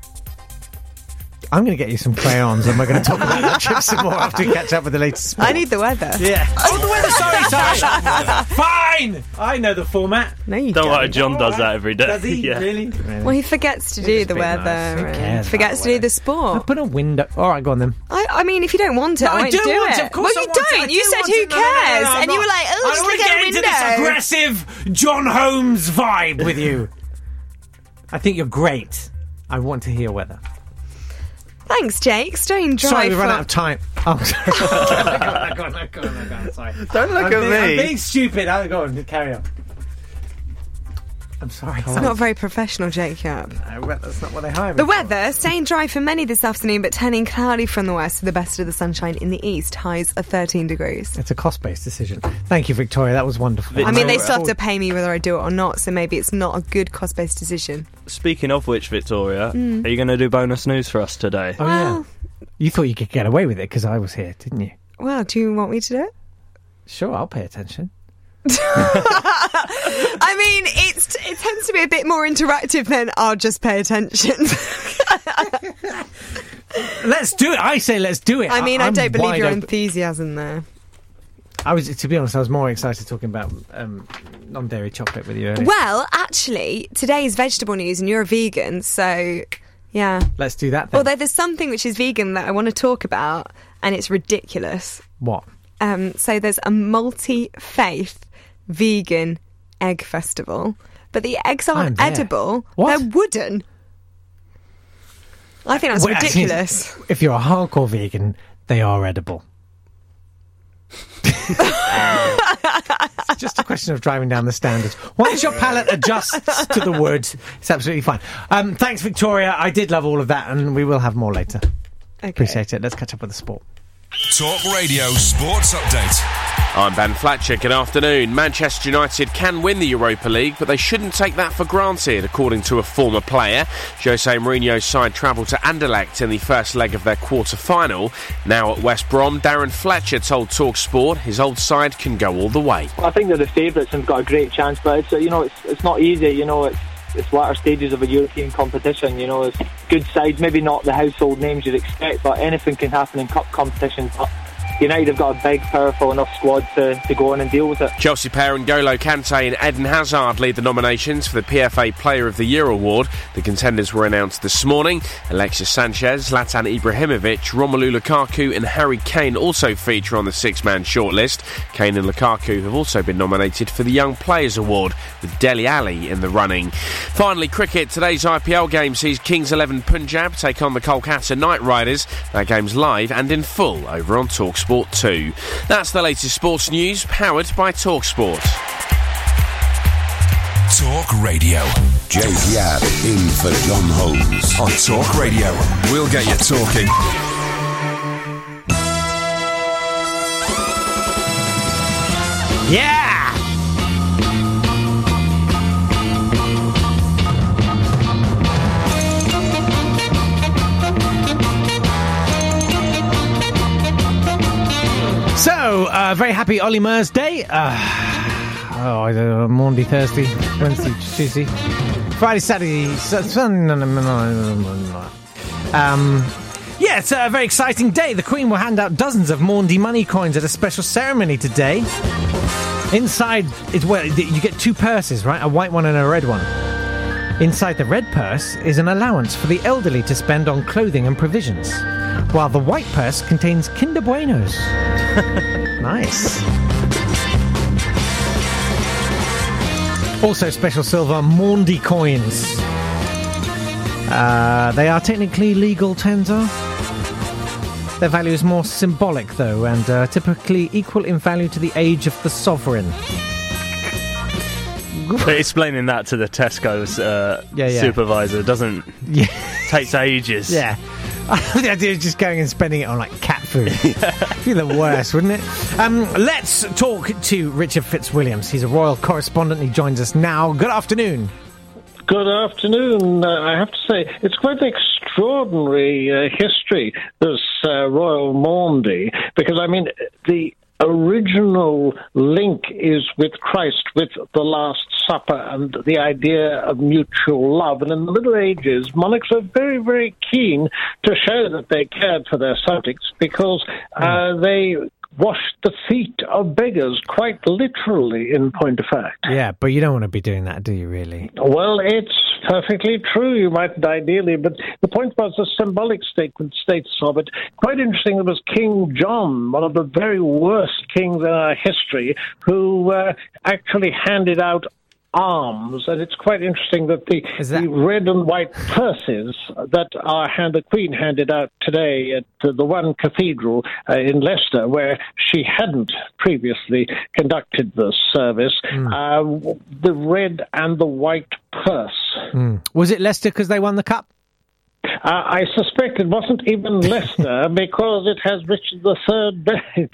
I'm going to get you some crayons, and we're going to talk about that trip some more after we catch up with the latest sport. I need the weather. Yeah. Oh, the weather. Sorry, sorry. Fine. I know the format. No, you Don't don't. worry, John does that every day. Does he Yeah. really? Well, he forgets to do It's the been weather nice. Who and cares forgets about to the do the sport. Put a window. All right, go on then. I, I mean, if you don't want it, No, I I won't do do want it. it, of course well, I you want it. don't. I You do said want who it. No, no, no, no, cares, I'm and you not- were like, I oh, don't just want look to out get the into window. this aggressive John Holmes vibe with you. I think you're great. I want to hear weather. Thanks, Jake. Staying dry. Sorry, we for... ran out of time. Oh, sorry. go on, go on, go on, go on, go on, sorry. Don't look I'm at being, me. I'm being stupid. I'll go on, carry on. I'm sorry. It's not very professional, Jacob. No, well, that's not what they hire me The for. weather, staying dry for many this afternoon, but turning cloudy from the west to the best of the sunshine in the east. Highs are thirteen degrees. It's a cost-based decision. Thank you, Victoria. That was wonderful. I mean, they Victoria. still have to pay me whether I do it or not, so maybe it's not a good cost-based decision. Speaking of which, Victoria, Mm. are you going to do bonus news for us today? Oh, Well- yeah. You thought you could get away with it because I was here, didn't you? Well, do you want me to do it? Sure, I'll pay attention. I mean, it's it tends to be a bit more interactive than I'll just pay attention. Let's do it. I say let's do it. I mean, I I'm don't believe wide your open. enthusiasm there. I was, to be honest, I was more excited talking about um, non-dairy chocolate with you earlier. Well, actually, today is vegetable news and you're a vegan, so yeah. Let's do that then. Although there's something which is vegan that I want to talk about, and it's ridiculous. What? Um, so there's a multi-faith vegan egg festival, but the eggs I'm aren't there. edible. What? They're wooden. I think that's Well, actually, ridiculous. If you're a hardcore vegan, they are edible. It's just a question of driving down the standards. Once your palate adjusts to the wood, it's absolutely fine. Um, thanks, Victoria. I did love all of that, and we will have more later. Okay. Appreciate it. Let's catch up with the sport. Talk Radio Sports Update. I'm Ben Fletcher. Good afternoon. Manchester United can win the Europa League, but they shouldn't take that for granted, according to a former player. Jose Mourinho's side travelled to Anderlecht in the first leg of their quarter-final. Now at West Brom, Darren Fletcher told TalkSport his old side can go all the way. I think they're the favourites and got a great chance, but it's, you know, it's it's not easy. You know, it's it's latter stages of a European competition. You know, it's good sides, maybe not the household names you'd expect, but anything can happen in cup competitions. But United have got a big, powerful enough squad to, to go on and deal with it. Chelsea pair N'Golo Kante and Eden Hazard lead the nominations for the P F A Player of the Year award. The contenders were announced this morning. Alexis Sanchez, Zlatan Ibrahimovic, Romelu Lukaku and Harry Kane also feature on the six-man shortlist. Kane and Lukaku have also been nominated for the Young Players Award, with Dele Alli in the running. Finally, cricket. Today's I P L game sees Kings eleven Punjab take on the Kolkata Knight Riders. That game's live and in full over on TalkSport two. That's the latest sports news, powered by TalkSport. Talk Radio. Jake Yap in for John Holmes. On Talk Radio, we'll get you talking. Yeah! So, uh, very happy Ollie Murs Day. Uh, oh, I don't know, Monday, Thursday, Wednesday, Tuesday, Friday, Saturday, Sunday. Um, yeah, it's a very exciting day. The Queen will hand out dozens of Maundy money coins at a special ceremony today. Inside, it's well, you get two purses, right? A white one and a red one. Inside the red purse is an allowance for the elderly to spend on clothing and provisions, while the white purse contains Kinder Buenos. Nice. Also special silver Maundy coins. Uh, they are technically legal tender. Their value is more symbolic, though, and uh, typically equal in value to the age of the sovereign. Explaining that to the Tesco's uh, yeah, yeah. supervisor doesn't yeah. takes ages. Yeah. The idea of just going and spending it on, like, cat food. It'd be the worst, wouldn't it? Um, let's talk to Richard Fitzwilliams. He's a royal correspondent. He joins us now. Good afternoon. Good afternoon. Uh, I have to say, it's quite an extraordinary uh, history, this uh, Royal Maundy, because, I mean, the original link is with Christ, with the Last Supper and the idea of mutual love. And in the Middle Ages, monarchs were very, very keen to show that they cared for their subjects because uh, they washed the feet of beggars, quite literally, in point of fact. Yeah, but you don't want to be doing that, do you, really? Well, it's perfectly true, you might ideally, but the point was the symbolic statement, status of it. Quite interesting, there was King John, one of the very worst kings in our history, who uh, actually handed out arms, and it's quite interesting that the, that the red and white purses that our hand, the Queen handed out today at uh, the one cathedral uh, in Leicester, where she hadn't previously conducted the service, mm. uh, the red and the white purse. Mm. Was it Leicester because they won the cup? Uh, I suspect it wasn't even Leicester because it has Richard the Third buried.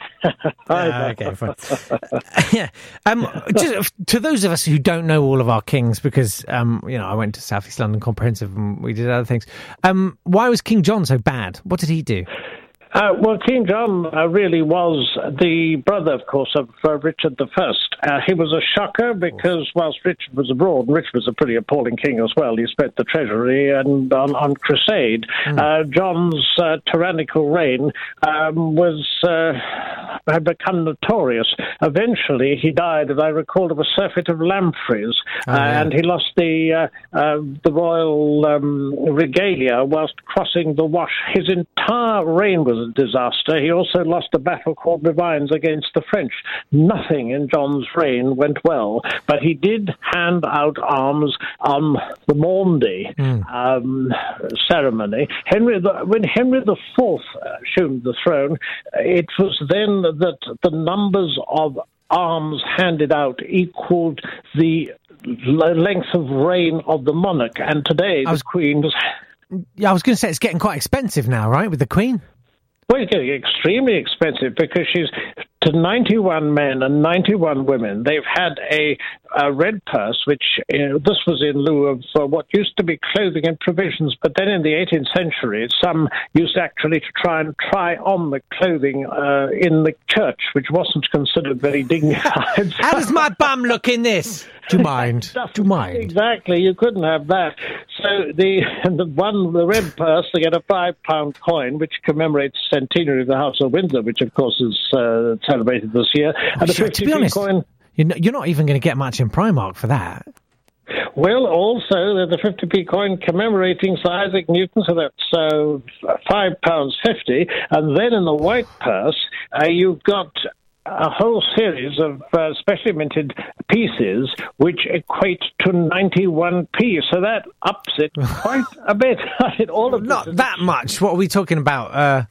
uh, okay, fine. yeah. Um, just to those of us who don't know all of our kings, because um, you know, I went to South East London Comprehensive and we did other things. Um, why was King John so bad? What did he do? Uh, well, King John uh, really was the brother, of course, of uh, Richard the First. Uh, he was a shocker because whilst Richard was abroad, and Richard was a pretty appalling king as well, he spent the treasury and on, on crusade. Mm. Uh, John's uh, tyrannical reign um, was uh, had become notorious. Eventually, he died, as I recall, of a surfeit of lampreys, oh, uh, yeah. and he lost the uh, uh, the royal um, regalia whilst crossing the Wash. His entire reign was a disaster. He also lost a battle called Revines against the French. Nothing in John's reign went well, but he did hand out arms on the Maundy mm. um, ceremony. Henry, the, when Henry the Fourth assumed the throne, it was then that the numbers of arms handed out equaled the length of reign of the monarch, and today was, the Queen was... Yeah, I was going to say it's getting quite expensive now, right, with the Queen? Well, it's getting extremely expensive because she's to ninety-one men and ninety-one women. They've had a a red purse, which uh, this was in lieu of uh, what used to be clothing and provisions, but then in the eighteenth century, some used actually to try and try on the clothing uh, in the church, which wasn't considered very dignified. How does my bum look in this? Do you mind? Do you mind? Exactly, you couldn't have that. So the the one, the red purse, they get a five pound coin, which commemorates the centenary of the House of Windsor, which of course is uh, celebrated this year. Oh, And a sure, to be fifty p honest, coin. you're not, you're not even going to get much in Primark for that. Well, also there's a fifty p coin commemorating Sir Isaac Newton, so that's uh, five pounds fifty. And then in the white purse, uh, you've got a whole series of uh, specially minted pieces which equate to ninety-one p, so that ups it quite a bit. All of Not that much. What are we talking about? Uh,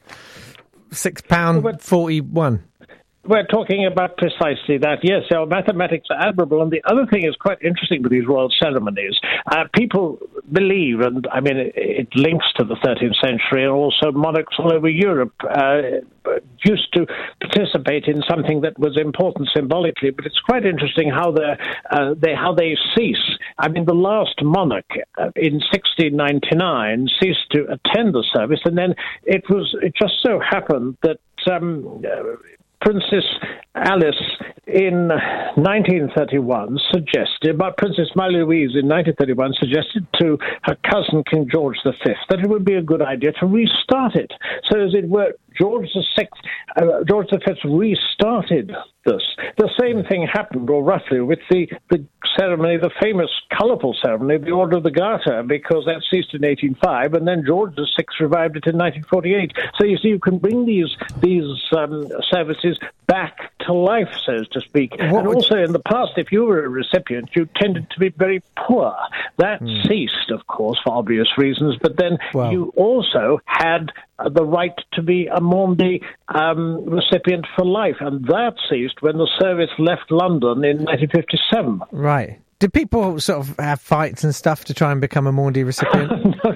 six pound forty-one. We're talking about precisely that. Yes, our mathematics are admirable. And the other thing is quite interesting with these royal ceremonies. Uh, people believe, and I mean, it, it links to the thirteenth century, and also monarchs all over Europe uh, used to participate in something that was important symbolically. But it's quite interesting how they uh, they how they cease. I mean, the last monarch uh, in sixteen ninety-nine ceased to attend the service, and then it was it just so happened that. Um, uh, Princess Alice in nineteen thirty-one suggested, but Princess Marie-Louise in nineteen thirty-one suggested to her cousin King George the Fifth that it would be a good idea to restart it. So as it were, George the Sixth, uh, George the Fifth restarted this. The same thing happened, or roughly, with the, the ceremony, the famous colourful ceremony, the Order of the Garter, because that ceased in eighteen oh five, and then George the Sixth revived it in nineteen forty-eight. So you see, you can bring these these um, services back to life, so to speak. What and also, you... in the past, if you were a recipient, you tended to be very poor. That mm. ceased, of course, for obvious reasons, but then wow. you also had the right to be a Maundy um, recipient for life, and that ceased when the service left London in nineteen fifty-seven. Right. Did people sort of have fights and stuff to try and become a Maundy recipient? well,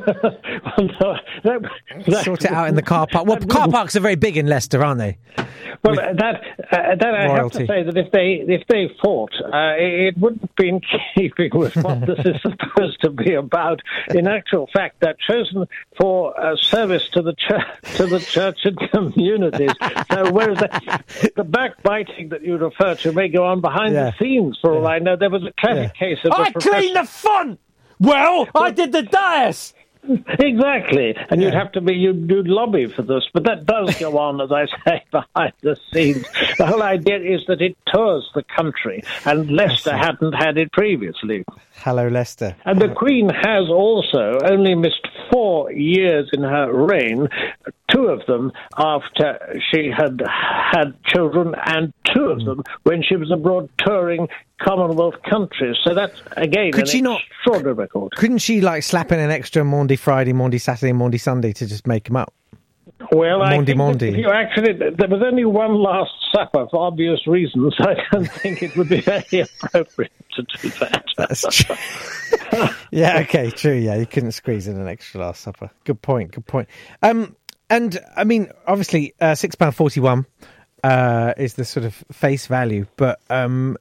no, that, that, sort it out in the car park. Well, car parks are very big in Leicester, aren't they? Well, uh, that uh, that I royalty. have to say that if they if they fought, uh, it wouldn't be in keeping with what this is supposed to be about. In actual fact, they're chosen for uh, service to the church, to the church and communities. So, whereas the, the backbiting that you refer to may go on behind yeah. the scenes. For yeah. all I know, there was a classic yeah. case of I professor... cleaned the font. Well, I did the dais. Exactly, and yeah. you'd have to be, you'd, you'd lobby for this, but that does go on, as I say, behind the scenes. The whole idea is that it tours the country, and Leicester hadn't had it previously. Hello, Leicester. And the Queen has also only missed four years in her reign, two of them after she had had children, and two of them when she was abroad touring Commonwealth countries. So that's, again, Could an she not, extraordinary record. Couldn't she, like, slap in an extra Maundy Friday, Maundy Saturday, Maundy Sunday to just make them up? Well, I Maundy, think Maundy. That if you actually, there was only one Last Supper for obvious reasons. I don't think it would be very appropriate to do that. That's true. Yeah, okay, true, yeah. You couldn't squeeze in an extra Last Supper. Good point, good point. Um, and, I mean, obviously, uh, six pounds forty-one uh, is the sort of face value, but um,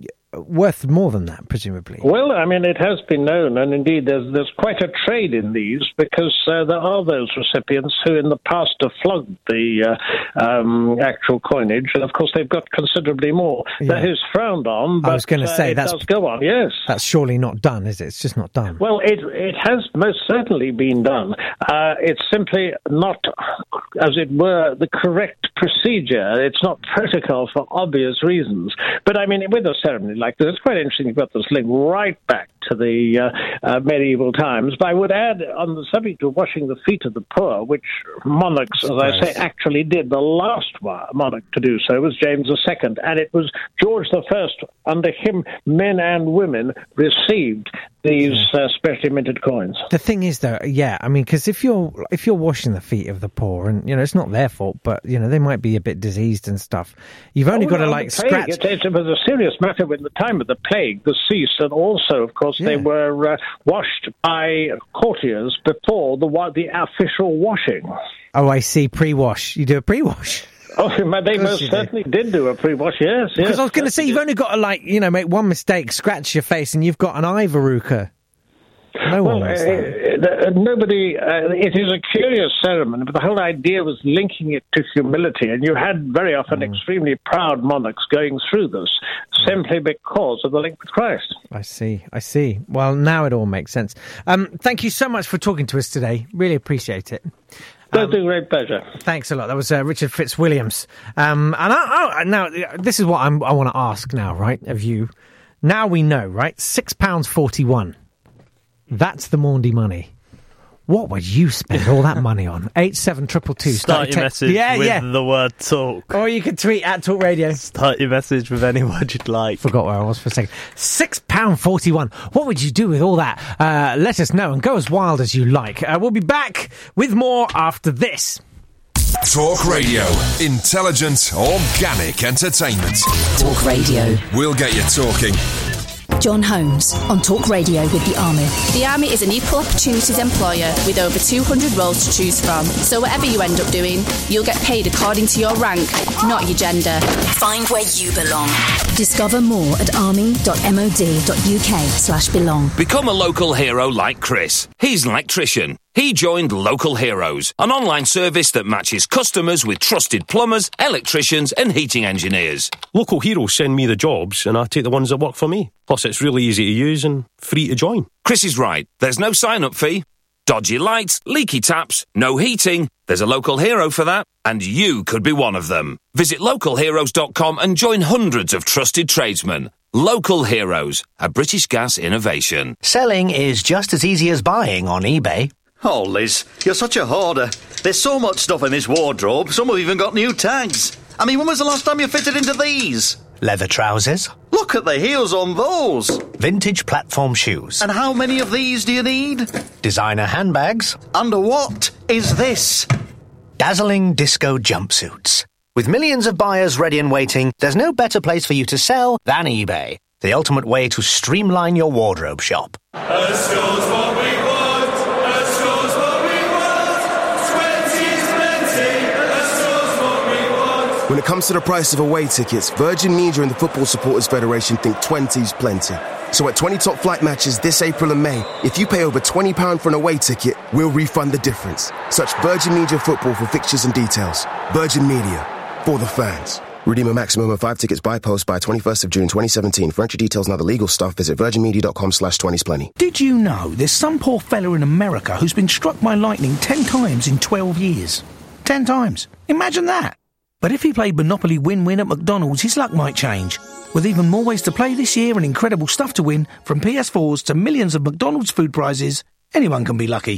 worth more than that, presumably. Well, I mean, it has been known, and indeed there's there's quite a trade in these, because uh, there are those recipients who in the past have flogged the uh, um, actual coinage, and of course they've got considerably more. Yeah. That is frowned on, but I was going to say, uh, it that's, does go on, yes. That's surely not done, is it? It's just not done. Well, it it has most certainly been done. Uh, it's simply not, as it were, the correct procedure. It's not protocol for obvious reasons. But I mean, with a ceremony like this, it's quite interesting you've got this link right back to the uh, uh, medieval times. But I would add, on the subject of washing the feet of the poor, which monarchs, as I say, actually did. The last monarch to do so was James the Second, and it was George the First. Under him, men and women received these uh, specially minted coins. The thing is, though, yeah, I mean, because if you're if you're washing the feet of the poor, and you know it's not their fault, but you know they might be a bit diseased and stuff. You've only oh, got to no, like plague, scratch. It, it was a serious matter in the time of the plague, the cease, and also, of course, yeah. they were uh, washed by courtiers before the the official washing. Oh, I see. Pre-wash. You do a pre-wash. Oh, they most certainly did do a pre-wash, yes, yes. Because I was going to say, you've only got to, like, you know, make one mistake, scratch your face, and you've got an eye verruca. No well, one wants uh, that. uh, nobody, uh, it is a curious ceremony, but the whole idea was linking it to humility, and you had very often mm. extremely proud monarchs going through this simply because of the link with Christ. I see, I see. Well, now it all makes sense. Um, thank you so much for talking to us today. Really appreciate it. That's um, a great pleasure. Thanks a lot. That was uh, Richard Fitzwilliams. Um, and I, I, now, this is what I'm, I want to ask now, right, of you. Now we know, right? six pounds forty-one. That's the Maundy money. What would you spend all that money on? eight seven two two two. Start your message yeah, with yeah. the word talk. Or you can tweet at Talk Radio. Start your message with any word you'd like. Forgot where I was for a second. six pounds forty-one. What would you do with all that? Uh, let us know and go as wild as you like. Uh, we'll be back with more after this. Talk Radio. Intelligent, organic entertainment. Talk Radio. We'll get you talking. John Holmes on Talk Radio with the Army. The Army is an equal opportunities employer with over two hundred roles to choose from. So whatever you end up doing, you'll get paid according to your rank, not your gender. Find where you belong. Discover more at army.mod.uk slash belong. Become a local hero like Chris. He's an electrician. He joined Local Heroes, an online service that matches customers with trusted plumbers, electricians and heating engineers. Local Heroes send me the jobs and I take the ones that work for me. Plus it's really easy to use and free to join. Chris is right. There's no sign-up fee. Dodgy lights, leaky taps, no heating. There's a local hero for that, and you could be one of them. Visit local heroes dot com and join hundreds of trusted tradesmen. Local Heroes, a British Gas innovation. Selling is just as easy as buying on eBay. Oh, Liz, you're such a hoarder. There's so much stuff in this wardrobe, some have even got new tags. I mean, when was the last time you fitted into these? Leather trousers. Look at the heels on those. Vintage platform shoes. And how many of these do you need? Designer handbags. And what is this? Dazzling disco jumpsuits. With millions of buyers ready and waiting, there's no better place for you to sell than eBay. The ultimate way to streamline your wardrobe shop. As goes what we want, as goes what we want. Twenty's plenty, as goes what we want. When it comes to the price of away tickets, Virgin Media and the Football Supporters Federation think twenty's plenty. So at twenty top flight matches this April and May, if you pay over twenty pounds for an away ticket, we'll refund the difference. Search Virgin Media Football for fixtures and details. Virgin Media, for the fans. Redeem a maximum of five tickets by post by twenty-first of June twenty seventeen. For entry details and other legal stuff, visit virginmedia.com slash 20s plenty. Did you know there's some poor fella in America who's been struck by lightning ten times in twelve years? Ten times. Imagine that. But if he played Monopoly Win-Win at McDonald's, his luck might change. With even more ways to play this year and incredible stuff to win, from P S fours to millions of McDonald's food prizes, anyone can be lucky.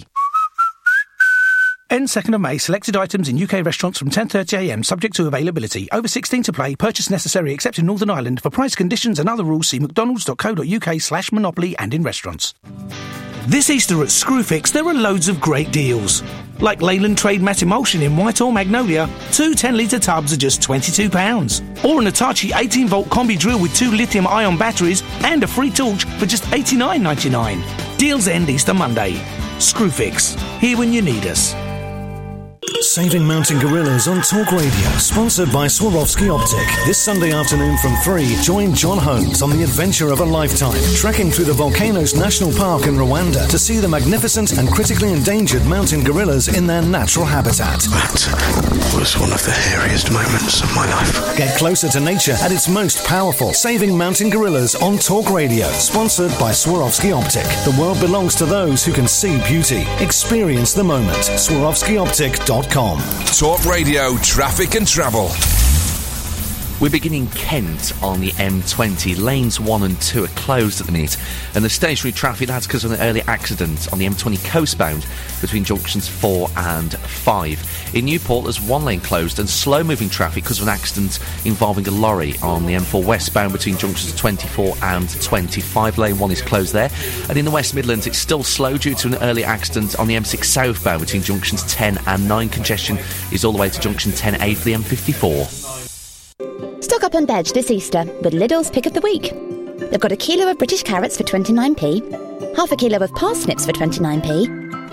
End second of May. Selected items in U K restaurants from ten thirty a m subject to availability. Over sixteen to play. Purchase necessary except in Northern Ireland. For price conditions and other rules, see mcdonalds.co.uk slash monopoly and in restaurants. This Easter at Screwfix, there are loads of great deals. Like Leyland Trade Matte Emulsion in white or magnolia. Two ten litre tubs are just twenty-two pounds. Or an Hitachi eighteen volt combi drill with two lithium-ion batteries and a free torch for just eighty-nine ninety-nine. Deals end Easter Monday. Screwfix. Here when you need us. Saving Mountain Gorillas on Talk Radio, sponsored by Swarovski Optic. This Sunday afternoon from three, join John Holmes on the adventure of a lifetime, trekking through the Volcanoes National Park in Rwanda to see the magnificent and critically endangered mountain gorillas in their natural habitat. That was one of the hairiest moments of my life. Get closer to nature at its most powerful. Saving Mountain Gorillas on Talk Radio, sponsored by Swarovski Optic. The world belongs to those who can see beauty. Experience the moment. Swarovski Optic dot com. Talk Radio, traffic and travel. We're beginning Kent on the M twenty. Lanes one and two are closed at the minute, and the stationary traffic, that's because of an early accident on the M twenty coastbound between junctions four and five. In Newport, there's one lane closed and slow-moving traffic because of an accident involving a lorry on the M four westbound between junctions twenty-four and twenty-five. Lane one is closed there. And in the West Midlands, it's still slow due to an early accident on the M six southbound between junctions ten and nine. Congestion is all the way to junction ten A for the M fifty-four. Stock up on veg this Easter with Lidl's Pick of the Week. They've got a kilo of British carrots for twenty-nine p, half a kilo of parsnips for twenty-nine p,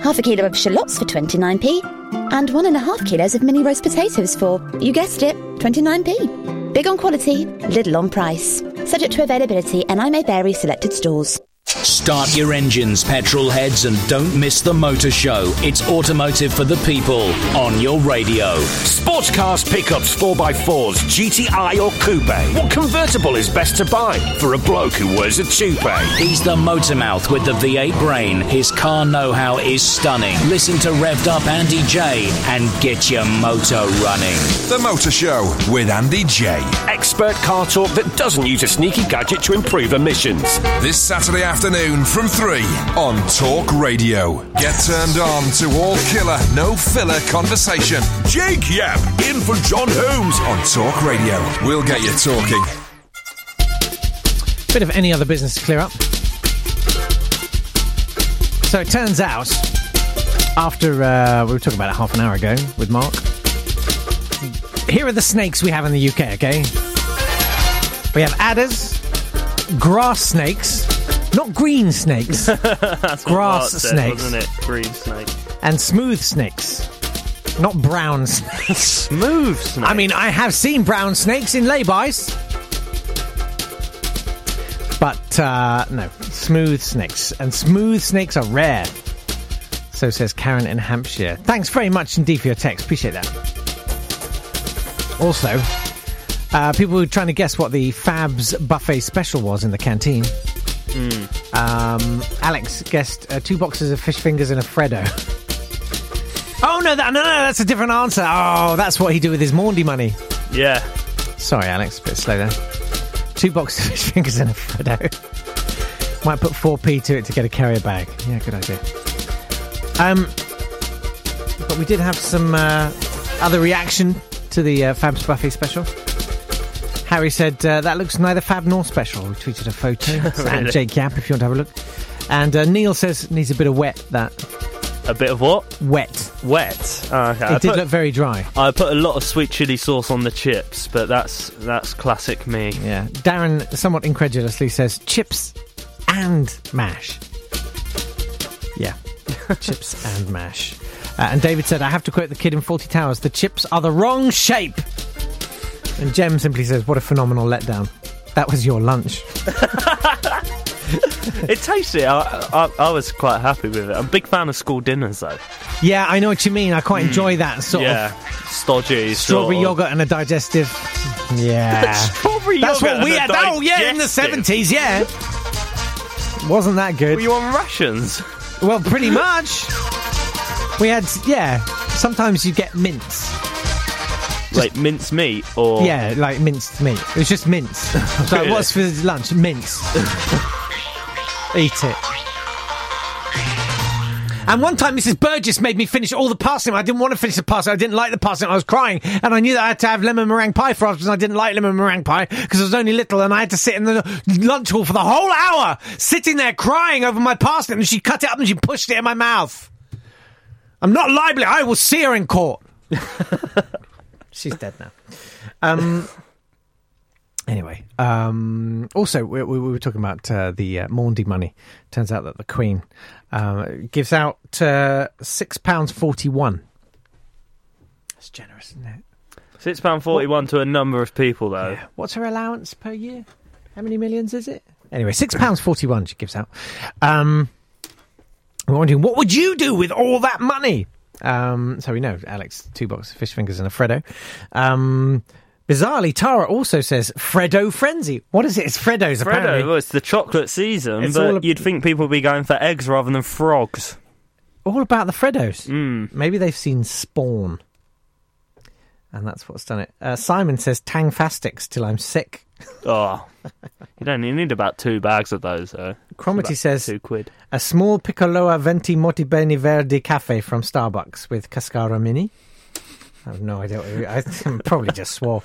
half a kilo of shallots for twenty-nine p, and one and a half kilos of mini roast potatoes for, you guessed it, twenty-nine p. Big on quality, little on price. Subject to availability, and I may vary selected stores. Start your engines, petrol heads, and don't miss the motor show. It's automotive for the people on your radio. Sports cars, pickups, four by fours, G T I or coupe. What convertible is best to buy for a bloke who wears a toupee? He's the motor mouth with the V eight brain. His car know-how is stunning. Listen to Revved Up Andy J and get your motor running. The Motor Show with Andy J. Expert car talk that doesn't use a sneaky gadget to improve emissions. This Saturday afternoon from three on Talk Radio. Get turned on to all killer, no filler conversation. Jake Yap in for John Holmes on Talk Radio. We'll get you talking. Bit of any other business to clear up. So it turns out, after uh, we were talking about it half an hour ago with Mark, here are the snakes we have in the U K, okay? We have adders, grass snakes, not green snakes, That's what grass Mark said, snakes, wasn't it? Green snake. and smooth snakes, not brown snakes. Smooth snakes? I mean, I have seen brown snakes in lay-bys. But, uh, no, smooth snakes. And smooth snakes are rare. So says Karen in Hampshire. Thanks very much indeed for your text. Appreciate that. Also, uh, people were trying to guess what the Fabs buffet special was in the canteen. Mm. Um, Alex guessed uh, two boxes of fish fingers and a Freddo. Oh, no, that, no, no, that's a different answer. Oh, that's what he did with his Maundy money. Yeah. Sorry, Alex, a bit slow there. Two boxes of fish fingers and a Freddo. Might put four p to it to get a carrier bag. Yeah, good idea. Um, but we did have some uh, other reaction to the uh, Fab's buffet special. Harry said, uh, that looks neither Fab nor special. We tweeted a photo. Really? And Jake Yap, if you want to have a look. And uh, Neil says, needs a bit of wet, that. A bit of what? Wet. Wet? Oh, okay. It I did put, look very dry. I put a lot of sweet chilli sauce on the chips, but that's that's classic me. Yeah. Darren, somewhat incredulously, says, chips and mash. Yeah. Chips and mash. Uh, and David said, I have to quote the kid in Fawlty Towers, the chips are the wrong shape. And Jem simply says, what a phenomenal letdown. That was your lunch. It tasted. I, I, I was quite happy with it. I'm a big fan of school dinners, though. Yeah, I know what you mean. I quite Mm. enjoy that sort yeah. of stodgy strawberry sort of- yogurt and a digestive. Yeah, Strawberry that's yogurt what we and had. a Oh yeah, in the digestive. seventies. Yeah, wasn't that good? Were you on rations? Well, pretty much. We had, yeah. Sometimes you get mince. Like minced meat or Yeah, like minced meat. It was just mince. So Really? what's for lunch? Mince. Eat it. And one time Missus Burgess made me finish all the parsnip. I didn't want to finish the parsnip. I didn't like the parsnip. I was crying. And I knew that I had to have lemon meringue pie for afterwards. And I didn't like lemon meringue pie because I was only little. And I had to sit in the lunch hall for the whole hour, sitting there crying over my parsnip. And she cut it up and she pushed it in my mouth. I'm not liable. I will see her in court. She's dead now. Um... Anyway, um, also, we, we were talking about uh, the uh, Maundy money. Turns out that the Queen uh, gives out uh, six pounds forty-one. That's generous, isn't it? six pounds forty-one to a number of people, though. Yeah. What's her allowance per year? How many millions is it? Anyway, six pounds forty-one she gives out. Um, we're wondering, what would you do with all that money? Um, so we know, Alex, two boxes of fish fingers and a Freddo. Um... Bizarrely, Tara also says Freddo Frenzy. What is it? It's Freddo's, apparently. Freddo, well, it's the chocolate season, It's all but ab- you'd think people would be going for eggs rather than frogs. All about the Freddos. Mm. Maybe they've seen Spawn. And that's what's done it. Uh, Simon says Tang Fastics till I'm sick. Oh, you don't. You need about two bags of those, though. Cromity About says two quid. a small Piccoloa Venti Moti Bene Verdi cafe from Starbucks with Cascara Mini. I have no idea. What it, I probably just swore.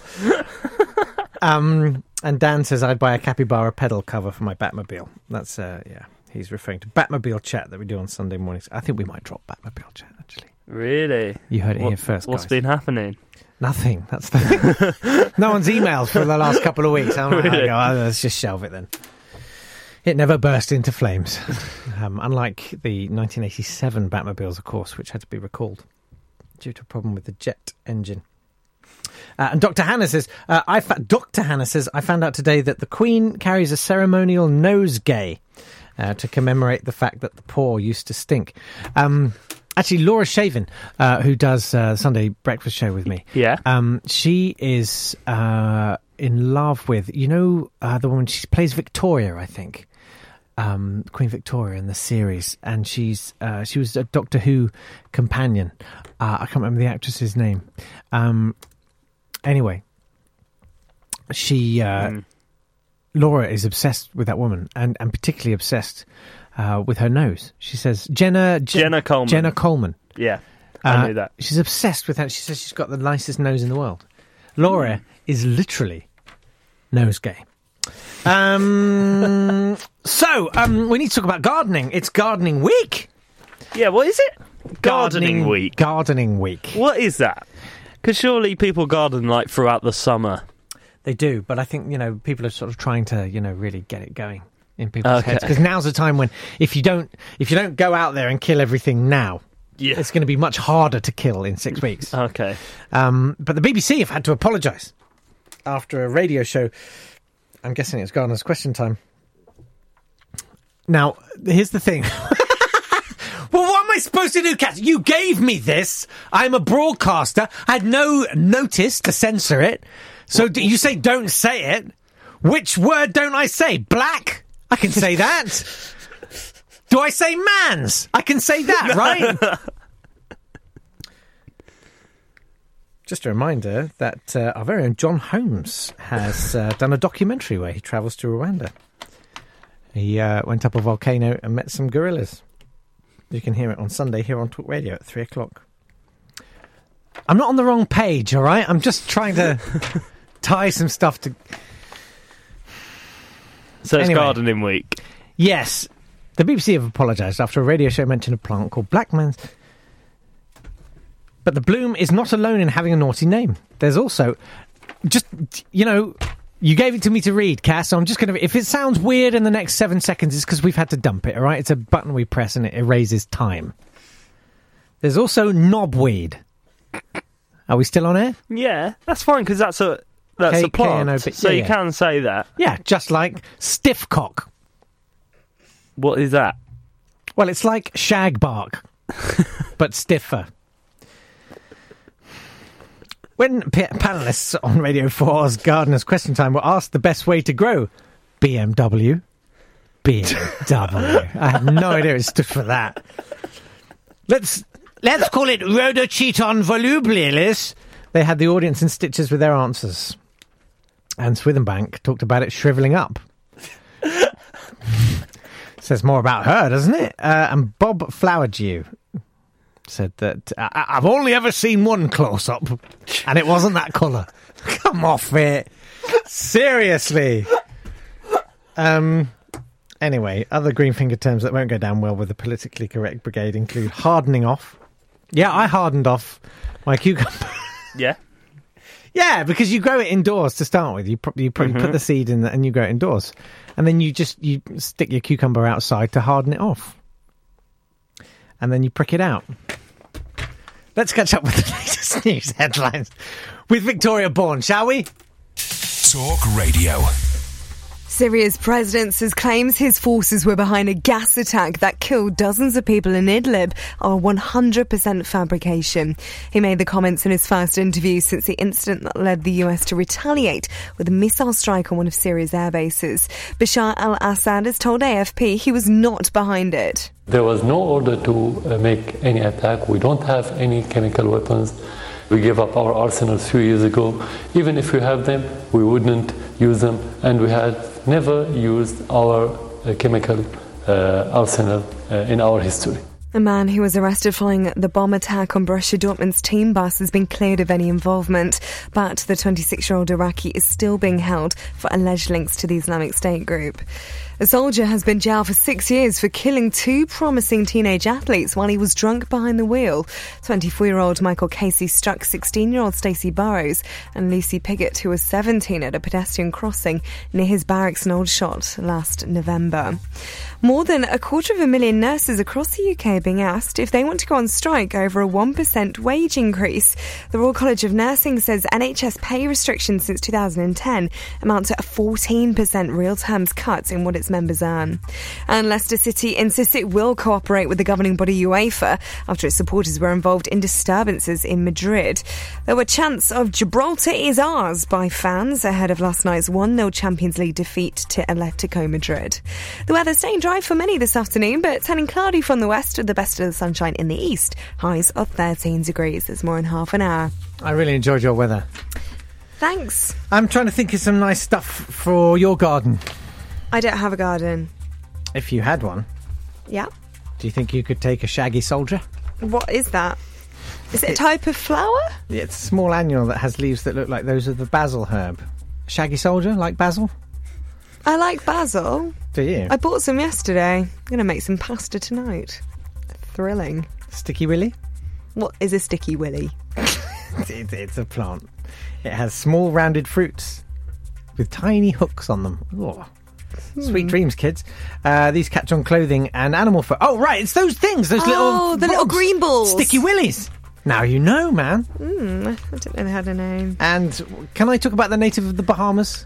Um, and Dan says I'd buy a capybara pedal cover for my Batmobile. That's uh, yeah. He's referring to Batmobile chat that we do on Sunday mornings. I think we might drop Batmobile chat actually. Really? You heard it What- here first, What's guys. been happening? Nothing. That's the no one's emailed for the last couple of weeks. I'm like, Really? I go, oh, let's just shelve it then. It never burst into flames, um, unlike the nineteen eighty-seven Batmobiles, of course, which had to be recalled due to a problem with the jet engine. Uh, and Doctor Hannah says, uh, I fa- Doctor Hannah says, I found out today that the Queen carries a ceremonial nosegay uh, to commemorate the fact that the paw used to stink. Um, actually, Laura Shavin, uh, who does uh, Sunday Breakfast Show with me, yeah, um, she is uh, in love with, you know, uh, the woman, she plays Victoria, I think. Um, Queen Victoria in the series, and she's uh, she was a Doctor Who companion. Uh, I can't remember the actress's name. Um, anyway, she uh, mm. Laura is obsessed with that woman, and, and particularly obsessed uh, with her nose. She says Jenna Je- Jenna Coleman. Jenna Coleman. Yeah, I uh, knew that. She's obsessed with her. She says she's got the nicest nose in the world. Laura mm. is literally nosegay. Um. So, um, we need to talk about gardening. It's gardening week. Yeah, what is it? Gardening, Gardening week. Gardening week. What is that? Because surely people garden like throughout the summer. They do, but I think, you know, people are sort of trying to, you know, really get it going in people's Okay. heads. Because now's the time when if you don't if you don't go out there and kill everything now, yeah. it's going to be much harder to kill in six weeks. Okay. Um, but the B B C have had to apologise after a radio show. I'm guessing it's Gardener's Question Time. Now, here's the thing. Well, what am I supposed to do, Kat? You gave me this. I'm a broadcaster. I had no notice to censor it. So d- you say don't say it. Which word don't I say? Black? I can say that. Do I say mans? I can say that, right? Just a reminder that uh, our very own John Holmes has uh, done a documentary where he travels to Rwanda. He uh, went up a volcano and met some gorillas. You can hear it on Sunday here on Talk Radio at three o'clock. I'm not on the wrong page, all right? I'm just trying to tie some stuff to... So it's Anyway. gardening week. Yes. The B B C have apologised after a radio show mentioned a plant called Blackman's. But the bloom is not alone in having a naughty name. There's also... Just, you know... You gave it to me to read, Cass, so I'm just going to... If it sounds weird in the next seven seconds, it's because we've had to dump it, all right? It's a button we press and it erases time. There's also knobweed. Are we still on air? Yeah, that's fine, because that's a that's K- a plant, K N O B so yeah, you yeah. can say that. Yeah, just like stiffcock. What is that? Well, it's like shagbark, but stiffer. When p- panellists on Radio four's Gardener's Question Time were asked the best way to grow B M W, B M W. I have no idea it stood for that. Let's let's call it Rhodocheton volubilis. They had the audience in stitches with their answers. And Swithenbank talked about it shrivelling up. Says more about her, doesn't it? Uh, and Bob Flowerdew said that I- I've only ever seen one close-up, and it wasn't that colour. Come off it. Seriously. Um. Anyway, other Greenfinger terms that won't go down well with the politically correct brigade include hardening off. Yeah, I hardened off my cucumber. Yeah. Yeah, because you grow it indoors to start with. You probably you probably Mhm. put the seed in the, and you grow it indoors, and then you just you stick your cucumber outside to harden it off, and then you prick it out. Let's catch up with the latest news headlines with Victoria Bourne, shall we? Talk Radio. Syria's president says claims his forces were behind a gas attack that killed dozens of people in Idlib are one hundred percent fabrication. He made the comments in his first interview since the incident that led the U S to retaliate with a missile strike on one of Syria's air bases. Bashar al-Assad has told A F P he was not behind it. There was no order to uh, make any attack. We don't have any chemical weapons. We gave up our arsenal a few years ago. Even if we have them, we wouldn't use them, and we had never used our uh, chemical uh, arsenal uh, in our history. A man who was arrested following the bomb attack on Borussia Dortmund's team bus has been cleared of any involvement, but the twenty-six-year-old Iraqi is still being held for alleged links to the Islamic State group. A soldier has been jailed for six years for killing two promising teenage athletes while he was drunk behind the wheel. twenty-four-year-old Michael Casey struck sixteen-year-old Stacey Burrows and Lucy Piggott, who was seventeen, at a pedestrian crossing near his barracks in Aldershot last November. More than a quarter of a million nurses across the U K are being asked if they want to go on strike over a one percent wage increase. The Royal College of Nursing says N H S pay restrictions since two thousand ten amount to a fourteen percent real terms cut in what its members earn. And Leicester City insists it will cooperate with the governing body UEFA after its supporters were involved in disturbances in Madrid. There were chants of Gibraltar is ours by fans ahead of last night's one nil Champions League defeat to Atletico Madrid. The weather staying dry for many this afternoon, but turning cloudy from the west with the best of the sunshine in the east. Highs of thirteen degrees. There's more in half an hour. I really enjoyed your weather. Thanks. I'm trying to think of some nice stuff for your garden. I don't have a garden. If you had one, Yeah. do you think you could take a shaggy soldier? What is that? Is it a type of flower? Yeah, it's a small annual that has leaves that look like those of the basil herb. Shaggy soldier, like basil? I like basil. Do you? I bought some yesterday. I'm going to make some pasta tonight. Thrilling. Sticky willy? What is a sticky willy? it, it's a plant. It has small rounded fruits with tiny hooks on them. Oh. Sweet dreams, kids. Uh, these catch on clothing and animal fur. Oh, right, it's those things, those oh, little... Oh, the little bugs. green balls. Sticky willies. Now you know, man. Mm, I didn't know they had a name. And can I talk about the native of the Bahamas?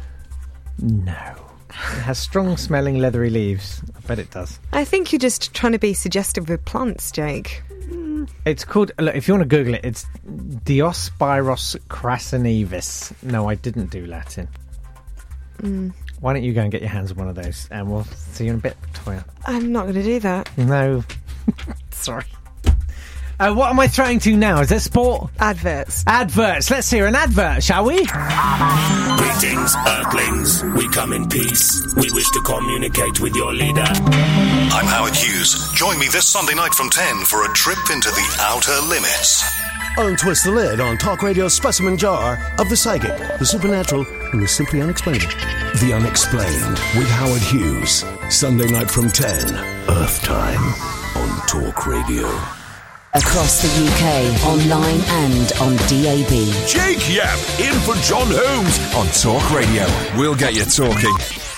No. It has strong smelling leathery leaves. I bet it does. I think you're just trying to be suggestive with plants, Jake. Mm. It's called, look, if you want to Google it, it's Diospyros crasinivis. No, I didn't do Latin. Mm. Why don't you go and get your hands on one of those, and we'll see you in a bit, Toya. I'm not going to do that. No. Sorry. Uh, what am I throwing to now? Is it sport? Adverts. Adverts. Let's hear an advert, shall we? Greetings, Earthlings. We come in peace. We wish to communicate with your leader. I'm Howard Hughes. Join me this Sunday night from ten for a trip into the outer limits. Untwist the lid on Talk Radio's specimen jar of the psychic, the supernatural, and the simply unexplainable. The Unexplained with Howard Hughes. Sunday night from ten. Earth time on Talk Radio. Across the U K, online and on D A B. Jake Yap in for John Holmes on Talk Radio. We'll get you talking.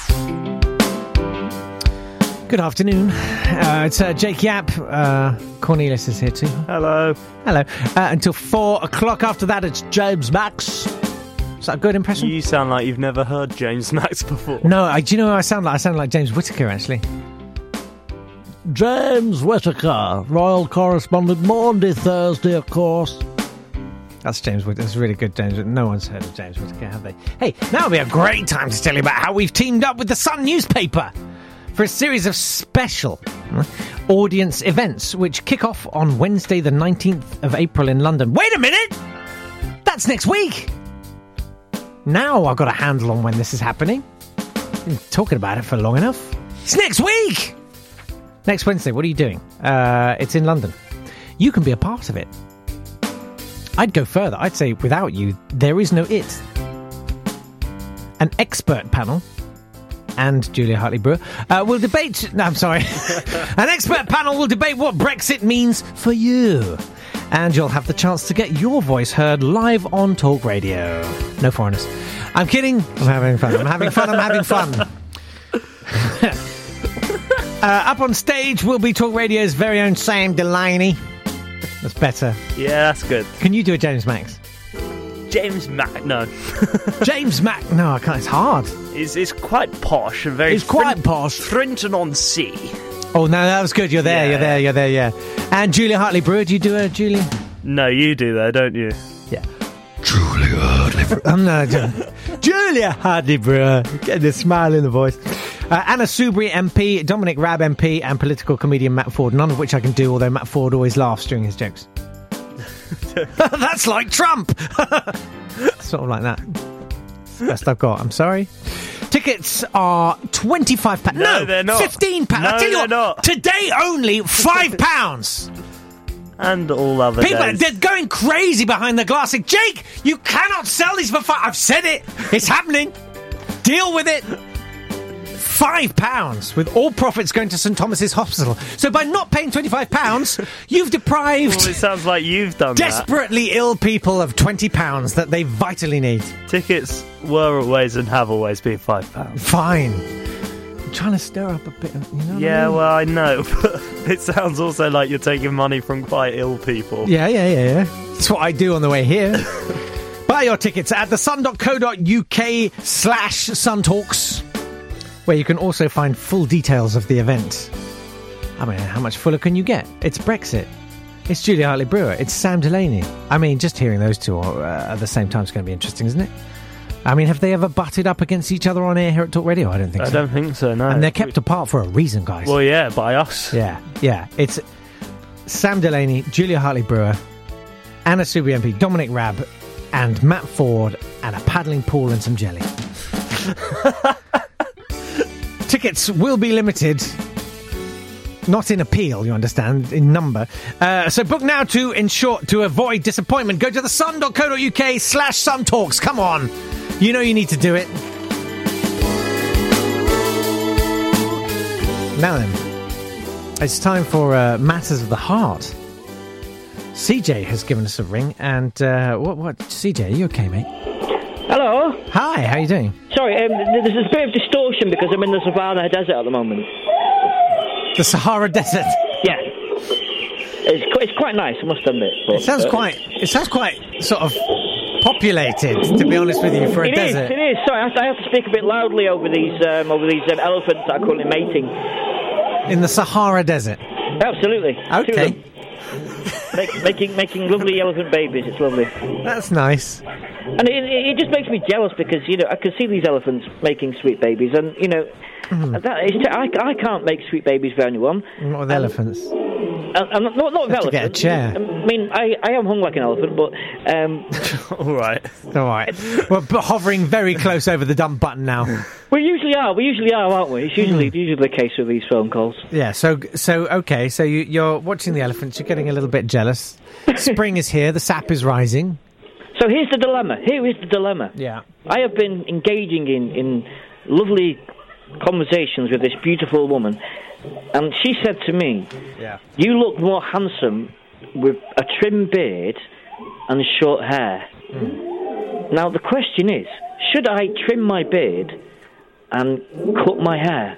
Good afternoon. Uh, it's uh, Jake Yap. Uh, Cornelius is here too. Hello. Hello. Uh, until four o'clock. After that, it's James Max. Is that a good impression? You sound like you've never heard James Max before. No, I, do you know who I sound like? I sound like James Whittaker, actually. James Whittaker, Royal Correspondent, Maundy Thursday, of course. That's James Whittaker. That's really good, James. No one's heard of James Whittaker, have they? Hey, now would be a great time to tell you about how we've teamed up with the Sun newspaper for a series of special audience events which kick off on Wednesday the nineteenth of April in London. Wait a minute! That's next week! Now I've got a handle on when this is happening. Been talking about it for long enough. It's next week! Next Wednesday, what are you doing? Uh, it's in London. You can be a part of it. I'd go further. I'd say without you, there is no it. An expert panel and Julia Hartley-Brewer uh, will debate... No, I'm sorry. An expert panel will debate what Brexit means for you. And you'll have the chance to get your voice heard live on Talk Radio. No foreigners. I'm kidding. I'm having fun. I'm having fun. I'm having fun. Uh, up on stage will be Talk Radio's very own Sam Delaney. That's better. Yeah, that's good. Can you do a James Max? James Mac, no. James Mac, no, I can't. It's hard. It's, it's quite posh and very. It's quite posh. Thrinton on Sea. Oh no, that was good. You're there. Yeah. You're there. You're there. Yeah. And Julia Hartley-Brewer, do you do a Julia? No, you do that, don't you? Yeah. Julia Hartley-Brewer. I'm not. Julia Hartley-Brewer. Get the smile in the voice. Uh, Anna Soubry M P, Dominic Raab M P, and political comedian Matt Ford, none of which I can do, although Matt Ford always laughs during his jokes. That's like Trump! Sort of like that. It's the best I've got, I'm sorry. Tickets tickets are twenty-five pounds. No, No, they're not. fifteen pounds. No, I tell you they're what, not. today only five pounds. And all other People, days. they're going crazy behind the glass. Like, Jake, you cannot sell these for five. I've said it. It's happening. Deal with it. Five pounds, with all profits going to St Thomas's Hospital. So by not paying twenty-five pounds, you've deprived Well, it sounds like you've done desperately ill people of twenty pounds that they vitally need. that. Tickets were always and have always been five pounds. Fine. I'm trying to stir up a bit of, you know what Yeah, I mean? well, I know, but it sounds also like you're taking money from quite ill people. Yeah, yeah, yeah, yeah. That's what I do on the way here. Buy your tickets at thesun.co.uk slash Sun Talks, where you can also find full details of the event. I mean, how much fuller can you get? It's Brexit. It's Julia Hartley-Brewer. It's Sam Delaney. I mean, just hearing those two uh, at the same time is going to be interesting, isn't it? I mean, have they ever butted up against each other on air here at Talk Radio? I don't think I so. don't think so, no. And they're kept apart for a reason, guys. Well, yeah, by us. Yeah, yeah. It's Sam Delaney, Julia Hartley-Brewer, Anna Subiempi, Dominic Raab, and Matt Ford, and a paddling pool and some jelly. Tickets will be limited. Not in appeal, you understand, in number. Uh, so book now to ensure to avoid disappointment. Go to thesun.co.uk slash Sun Talks. Come on. You know you need to do it. Now then, it's time for uh, Matters of the Heart. C J has given us a ring, and uh, what? What? C J, are you okay, mate? Hello. Hi. How you doing? Sorry, um, there's a bit of distortion because I'm in the Savannah Desert at the moment. The Sahara Desert. Yeah. It's qu- it's quite nice, I must admit. But, It sounds uh, quite. It sounds quite sort of populated, to be honest with you, for a It is. desert. It is. Sorry, I have, to, I have to speak a bit loudly over these um, over these um, elephants that are currently mating. In the Sahara Desert. Absolutely. Okay. Two of them. Make, making making lovely elephant babies. It's lovely. That's nice. And it, it, it just makes me jealous because, you know, I can see these elephants making sweet babies, and, you know, Mm. that is, I, I can't make sweet babies for anyone. Not with elephants. Uh, I'm not, not with Have to elephants. get a chair. I mean, I, I am hung like an elephant, but... Um, All right. All right. We're b- hovering very close over the dump button now. we usually are. We usually are, aren't we? It's usually, Mm. usually the case with these phone calls. Yeah, so, so okay, so you, you're watching the elephants, you're getting a little bit jealous. Spring is here, the sap is rising. So here's the dilemma. Here is the dilemma. Yeah. I have been engaging in, in lovely conversations with this beautiful woman, and she said to me, Yeah. you look more handsome with a trim beard and short hair. Mm. Now, the question is, should I trim my beard and cut my hair?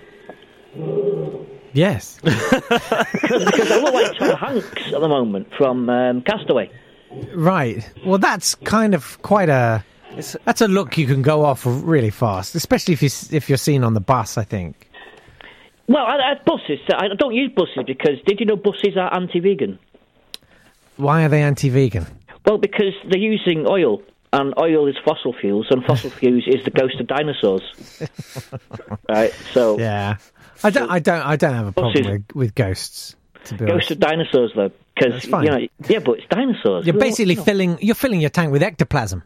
Yes. Because I look like Tom Hanks at the moment from um, Castaway. Right. Well, that's kind of quite a... That's a look you can go off really fast, especially if, you, if you're seen on the bus, I think. Well, I, I, buses, I don't use buses because, did you know buses are anti-vegan? Why are they anti-vegan? Well, because they're using oil, and oil is fossil fuels, and fossil fuels is the ghost of dinosaurs. Right, so... Yeah. I don't, I don't, I don't have a problem Buses. with, with ghosts, to be Ghost honest. of dinosaurs, though, because, That's fine. you know, yeah, but it's dinosaurs. You're Well, basically you know, filling, you're filling your tank with ectoplasm.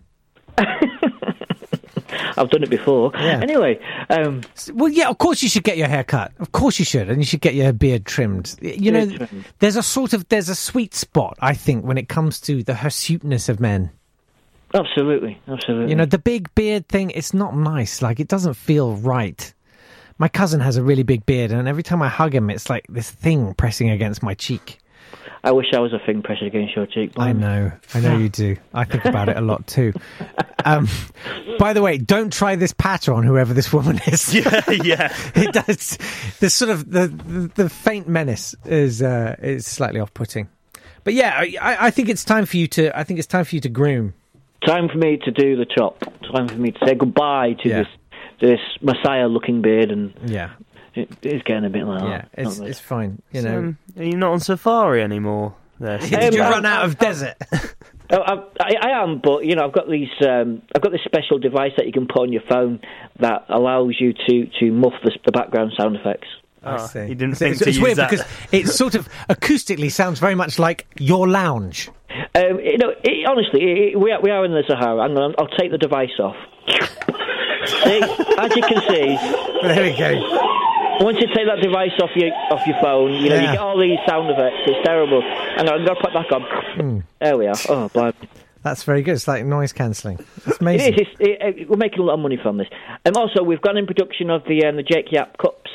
I've done it before. Yeah. Anyway, um... Well, yeah, of course you should get your hair cut. Of course you should, and you should get your beard trimmed. You know, Beard trimmed. there's a sort of, there's a sweet spot, I think, when it comes to the hirsuteness of men. Absolutely, absolutely. You know, the big beard thing, it's not nice. Like, it doesn't feel right. My cousin has a really big beard, and every time I hug him, it's like this thing pressing against my cheek. I wish I was a thing pressed against your cheek. I know. I know you do. I think about it a lot, too. Um, by the way, don't try this patter on whoever this woman is. Yeah, yeah. It does. The sort of, the, the, the faint menace is, uh, is slightly off-putting. But yeah, I, I think it's time for you to, I think it's time for you to groom. Time for me to do the chop. Time for me to say goodbye to Yeah. this this Messiah-looking beard, and Yeah. it is getting a bit like Yeah, that. it's, Not it's fine. You So, know. um, are you not on safari anymore? There. Did you Um, run out of desert? Oh, I, I, I am, but you know, I've got these. Um, I've got this special device that you can put on your phone that allows you to, to muff the, the background sound effects. Oh, I see. you didn't It's, think it's, to it's use weird that. because it sort of acoustically sounds very much like your lounge. Um, you know, it, honestly, it, we are we are in the Sahara. I'm gonna, I'll take the device off. See, as you can see, there we go. Once you take that device off your off your phone, you know Yeah. you get all these sound effects. It's terrible. Hang on, I'm gonna put it back on. Mm. There we are. Oh, blimey. That's very good. It's like noise cancelling. It's amazing. It is. It's, it, it, we're making a lot of money from this. And also, we've gone in production of the um, the Jake Yap Cups.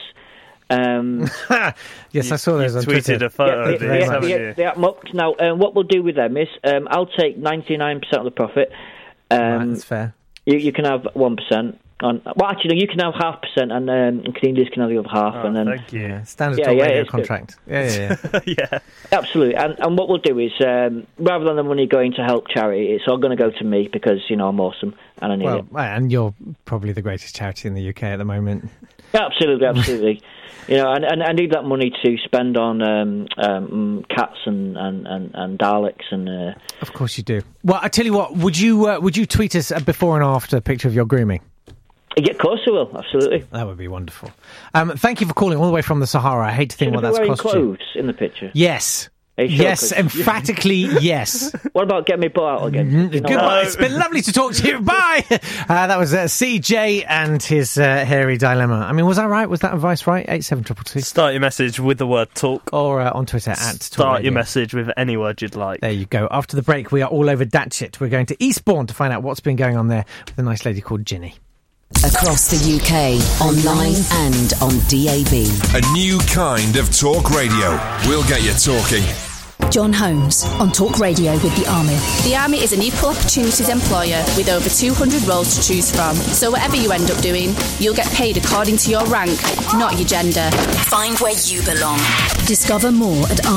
Um, yes, I saw those on tweeted Twitter. a photo yeah, of the, these, the, haven't the, you? the Yap Mucks. Now, um, what we'll do with them is um, I'll take ninety-nine percent of the profit. Um, Right, that's fair. You, you can have one percent. On, well, actually, no, you can have half percent, and um, and Canadians can have the other half. Oh, and then thank you. Yeah, standard Yeah, talk yeah, radio it's good. contract. Yeah, yeah, yeah. yeah. Absolutely, and and what we'll do is um, rather than the money going to help charity, it's all going to go to me because you know I'm awesome and I need Well, it. and you're probably the greatest charity in the U K at the moment. Absolutely, absolutely. You know, and, and I need that money to spend on um, um, cats and, and, and, and Daleks and. Uh, Of course you do. Well, I tell you what. Would you uh, would you tweet us a before and after picture of your grooming? yeah, of course I will. Absolutely. That would be wonderful. Um, thank you for calling all the way from the Sahara. I hate to think Should what I be that's wearing cost clothes you. in the picture? Yes. Are you sure? Yes, 'Cause- emphatically yes. What about get me butt out again? Mm, You know Goodbye. what? It's been lovely to talk to you. Bye. Uh, that was uh, C J and his uh, hairy dilemma. I mean, was that right? Was that advice right? Eight seven triple two. Start your message with the word talk. Or uh, on Twitter at Talk Start your Radio. message with any word you'd like. There you go. After the break, we are all over Datchet. We're going to Eastbourne to find out what's been going on there with a nice lady called Ginny. Across the U K, online and on D A B. A new kind of talk radio. We'll get you talking. John Holmes on Talk Radio with the Army. The Army is an equal opportunities employer with over two hundred roles to choose from. So whatever you end up doing, you'll get paid according to your rank, not your gender. Find where you belong. Discover more at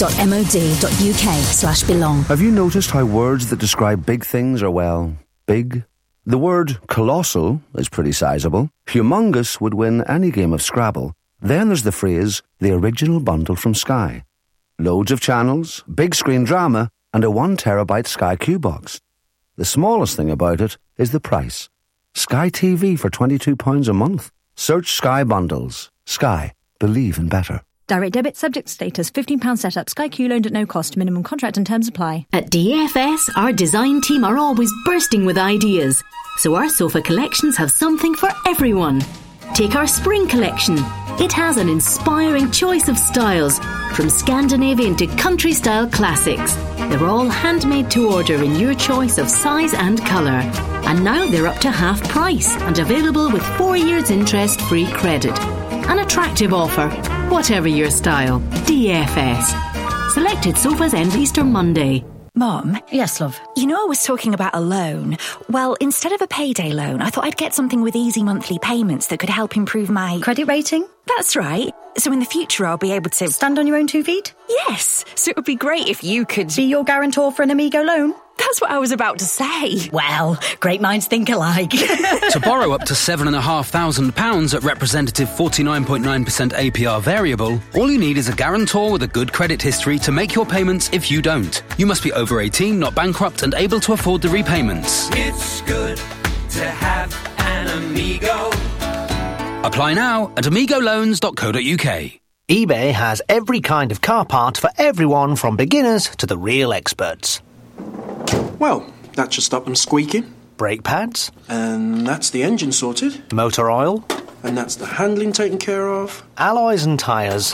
army.mod.uk slash belong. Have you noticed how words that describe big things are, well, big? The word colossal is pretty sizable. Humongous would win any game of Scrabble. Then there's the phrase, the original bundle from Sky. Loads of channels, big screen drama, and a one terabyte Sky Q box. The smallest thing about it is the price. Sky T V for twenty-two pounds a month. Search Sky Bundles. Sky. Believe in better. Direct debit subject status, fifteen pounds setup, Sky Q loaned at no cost, minimum contract and terms apply. At D F S, our design team are always bursting with ideas, so our sofa collections have something for everyone. Take our spring collection. It has an inspiring choice of styles, from Scandinavian to country-style classics. They're all handmade to order in your choice of size and colour. And now they're up to half price and available with four years interest-free credit. An attractive offer, whatever your style. D F S. Selected sofas end Easter Monday. Mum? Yes, love. You know I was talking about a loan. Well, instead of a payday loan, I thought I'd get something with easy monthly payments that could help improve my... Credit rating? That's right. So in the future I'll be able to... Stand on your own two feet? Yes. So it would be great if you could... Be your guarantor for an Amigo loan? That's what I was about to say. Well, great minds think alike. To borrow up to seven thousand five hundred pounds at representative forty-nine point nine percent A P R variable, all you need is a guarantor with a good credit history to make your payments if you don't. You must be over eighteen, not bankrupt, and able to afford the repayments. It's good to have an Amigo. Apply now at amigo loans dot co dot uk. eBay has every kind of car part for everyone from beginners to the real experts. Well, that should stop them squeaking. Brake pads. And that's the engine sorted. Motor oil. And that's the handling taken care of. Alloys and tyres.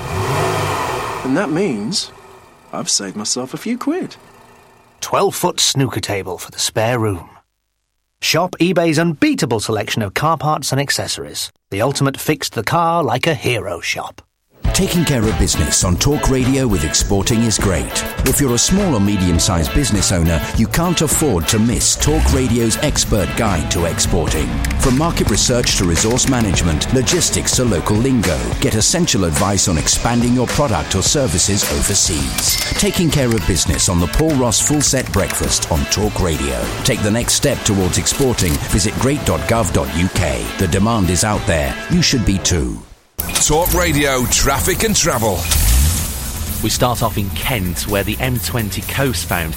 And that means I've saved myself a few quid. twelve-foot snooker table for the spare room. Shop eBay's unbeatable selection of car parts and accessories. The ultimate fix the car like a hero shop. Taking care of business on Talk Radio with exporting is great. If you're a small or medium-sized business owner, you can't afford to miss Talk Radio's expert guide to exporting. From market research to resource management, logistics to local lingo, get essential advice on expanding your product or services overseas. Taking care of business on the Paul Ross Full Set Breakfast on Talk Radio. Take the next step towards exporting. Visit great dot gov dot uk. The demand is out there. You should be too. Talk Radio, traffic and travel. We start off in Kent, where the M twenty coastbound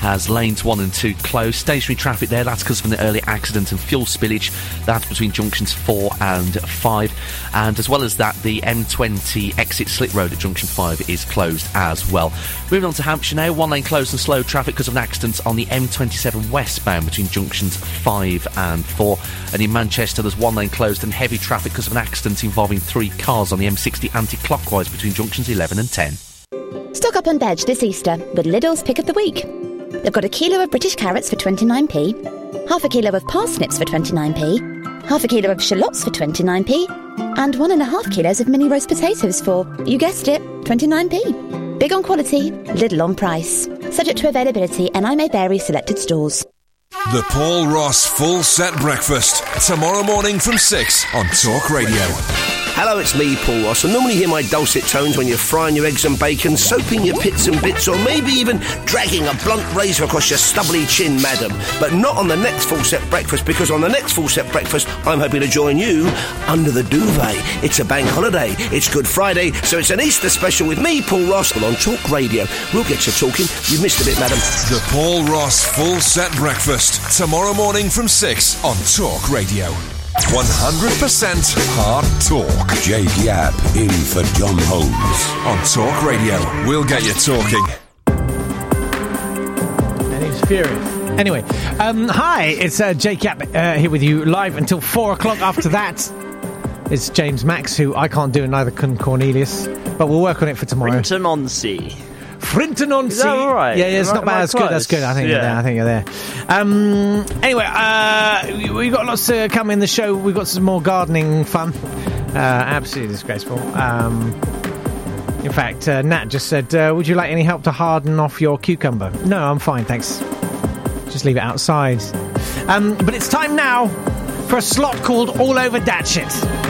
has lanes one and two closed. Stationary traffic there, that's because of an early accident and fuel spillage. That's between junctions four and five. And as well as that, the M twenty exit Slip Road at junction five is closed as well. Moving on to Hampshire now, one lane closed and slow traffic because of an accident on the M twenty-seven westbound between junctions five and four. And in Manchester, there's one lane closed and heavy traffic because of an accident involving three cars on the M sixty anti-clockwise between junctions eleven and ten. Stock up on veg this Easter with Lidl's Pick of the Week. They've got a kilo of British carrots for twenty-nine p, half a kilo of parsnips for twenty-nine p, half a kilo of shallots for twenty-nine p, and one and a half kilos of mini roast potatoes for, you guessed it, twenty-nine p. Big on quality, little on price. Subject to availability, and I may vary selected stores. The Paul Ross Full Set Breakfast, tomorrow morning from six on Talk Radio. Hello, it's me, Paul Ross. I normally hear my dulcet tones when you're frying your eggs and bacon, soaping your pits and bits, or maybe even dragging a blunt razor across your stubbly chin, madam. But not on the next Full Set Breakfast, because on the next Full Set Breakfast, I'm hoping to join you under the duvet. It's a bank holiday. It's Good Friday, so it's an Easter special with me, Paul Ross, on Talk Radio. We'll get you talking. You've missed a bit, madam. The Paul Ross Full Set Breakfast, tomorrow morning from six on Talk Radio. one hundred percent hard talk. Jake Yapp in for John Holmes. On Talk Radio, we'll get you talking. And he's furious. Anyway, um, hi, it's uh, Jake Yapp uh, here with you live until four o'clock. After that, it's James Max, who I can't do, and neither can Cornelius, but we'll work on it for tomorrow. Frinton on Sea. Frinton on Sea. Is that all right? Yeah, yeah, it's Am not I- bad. am I That's good. close? That's good. I think you're Yeah. there. I think you're there. Um, anyway, uh, we- we've got lots to come in the show. We've got some more gardening fun. Uh, absolutely disgraceful. Um, in fact, uh, Nat just said, uh, would you like any help to harden off your cucumber? No, I'm fine, thanks. Just leave it outside. Um, but it's time now for a slot called All Over Datshit.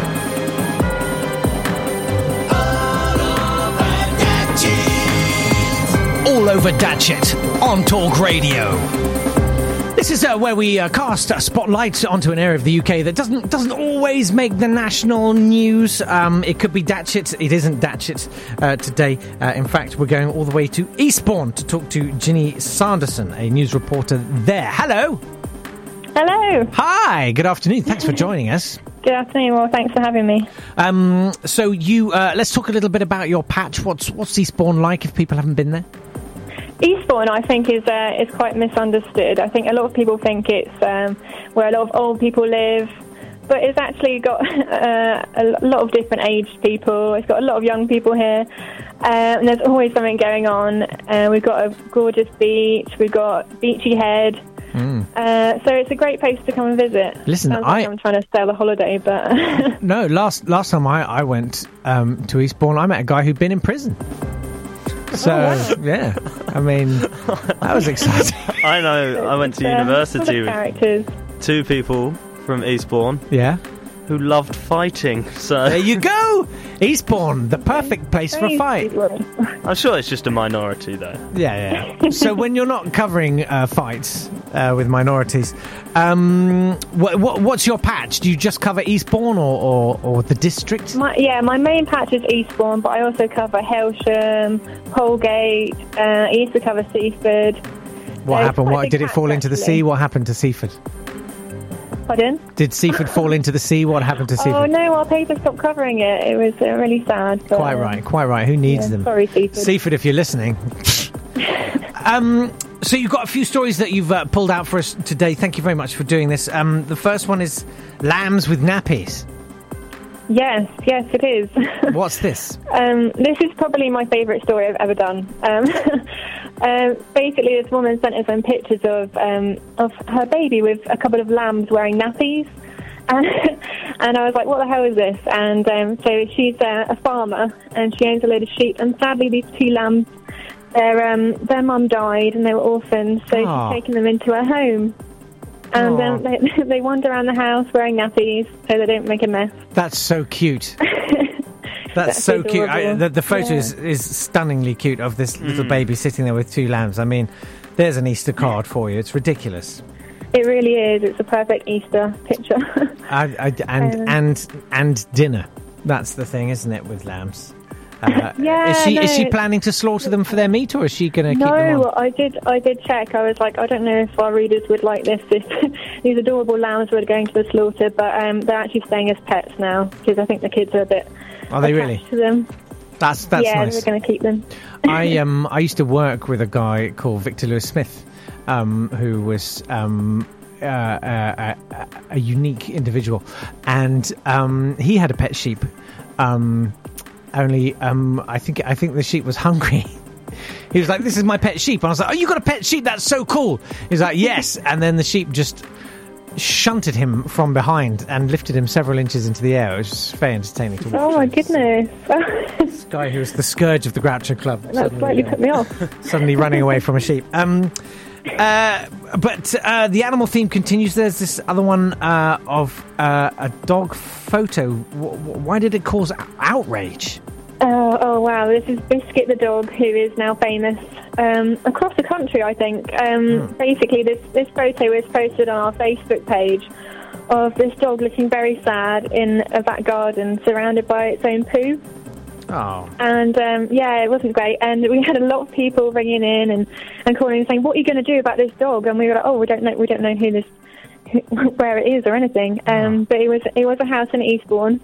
All Over Datshit on Talk Radio. This is uh, where we uh, cast a spotlight onto an area of the U K that doesn't doesn't always make the national news. Um, it could be Datshit. It isn't Datshit uh, today. Uh, in fact, we're going all the way to Eastbourne to talk to Ginny Sanderson, a news reporter there. Hello. Hello. Hi. Good afternoon. Thanks for joining us. Good afternoon. Well, thanks for having me. Um, so you, uh, let's talk a little bit about your patch. What's what's Eastbourne like if people haven't been there? Eastbourne, I think, is uh, is quite misunderstood. I think a lot of people think it's um, where a lot of old people live, but it's actually got uh, a lot of different aged people. It's got a lot of young people here, uh, and there's always something going on. Uh, we've got a gorgeous beach. We've got Beachy Head. Mm. Uh, so it's a great place to come and visit. Listen, Sounds like I- I'm trying to sell a holiday, but No, last last time I, I went um, to Eastbourne, I met a guy who'd been in prison. So, Oh, wow. yeah, I mean, that was exciting. I know. I went to Uh, university full of with characters. two people from Eastbourne. Yeah. Who loved fighting. So there you go. Eastbourne, the perfect place for a fight. I'm sure it's just a minority, though. Yeah, yeah. So when you're not covering uh, fights uh, with minorities, um, what, what, what's your patch? Do you just cover Eastbourne or, or, or the district? My, yeah, my main patch is Eastbourne, but I also cover Hailsham, Holgate. Uh, I used to cover Seaford. What So happened? it's quite a What big did it patch, fall into the actually. sea? What happened to Seaford? Pardon? Did Seaford fall into the sea? What happened to Oh Seaford? no, our paper stopped covering it. It was uh, really sad. But, Quite right, quite right. Who needs yeah, them? sorry, Seaford. Seaford, if you're listening. um, so you've got a few stories that you've uh, pulled out for us today. Thank you very much for doing this. Um, the first one is lambs with nappies. Yes, yes, it is. What's this? Um, this is probably my favourite story I've ever done. Um, um, basically, this woman sent us some pictures of um, of her baby with a couple of lambs wearing nappies. And, and I was like, what the hell is this? And um, so she's uh, a farmer, and she owns a load of sheep. And sadly, these two lambs, their um, their mum died, and they were orphans, so Aw. she's taken them into her home. And Aw. um, they, they wander around the house wearing nappies so they don't make a mess. That's so cute. That's, That's so cute. I, adorable. the, the photo Yeah. is, is stunningly cute of this little Mm. baby sitting there with two lambs. I mean, there's an Easter card for you. It's ridiculous. It really is. It's a perfect Easter picture. I, I, and Um, and and dinner. That's the thing, isn't it, with lambs? Uh, Yeah, is she no. is she planning to slaughter them for their meat, or is she going to keep them on? No, I did. I did check. I was like, I don't know if our readers would like this. If these adorable lambs were going to the slaughter, but um, they're actually staying as pets now because I think the kids are a bit. Are they really? attached to them? That's that's yeah, nice. we're going to keep them. I um I used to work with a guy called Victor Lewis Smith, um, who was um. Uh, uh, a, a unique individual, and um, he had a pet sheep. Um, only, um, I think I think the sheep was hungry. He was like, "This is my pet sheep," and I was like, "Oh, you got a pet sheep? That's so cool." He's like, "Yes," and then the sheep just shunted him from behind and lifted him several inches into the air. It was just very entertaining to watch. Oh my goodness! This guy who was the scourge of the Groucho Club. That slightly uh, put me off. Suddenly running away from a sheep. Um, uh, but uh, the animal theme continues. There's this other one uh, of uh, a dog photo. W- w- why did it cause outrage? Oh, oh wow! This is Biscuit the dog, who is now famous um, across the country. I think. Um, Hmm. Basically, this this photo was posted on our Facebook page of this dog looking very sad in a back garden, surrounded by its own poo. Oh. And um, yeah, it wasn't great. And we had a lot of people ringing in and, and calling and saying, "What are you going to do about this dog?" And we were like, "Oh, we don't know. We don't know who this, who, where it is or anything." Um, but it was it was a house in Eastbourne.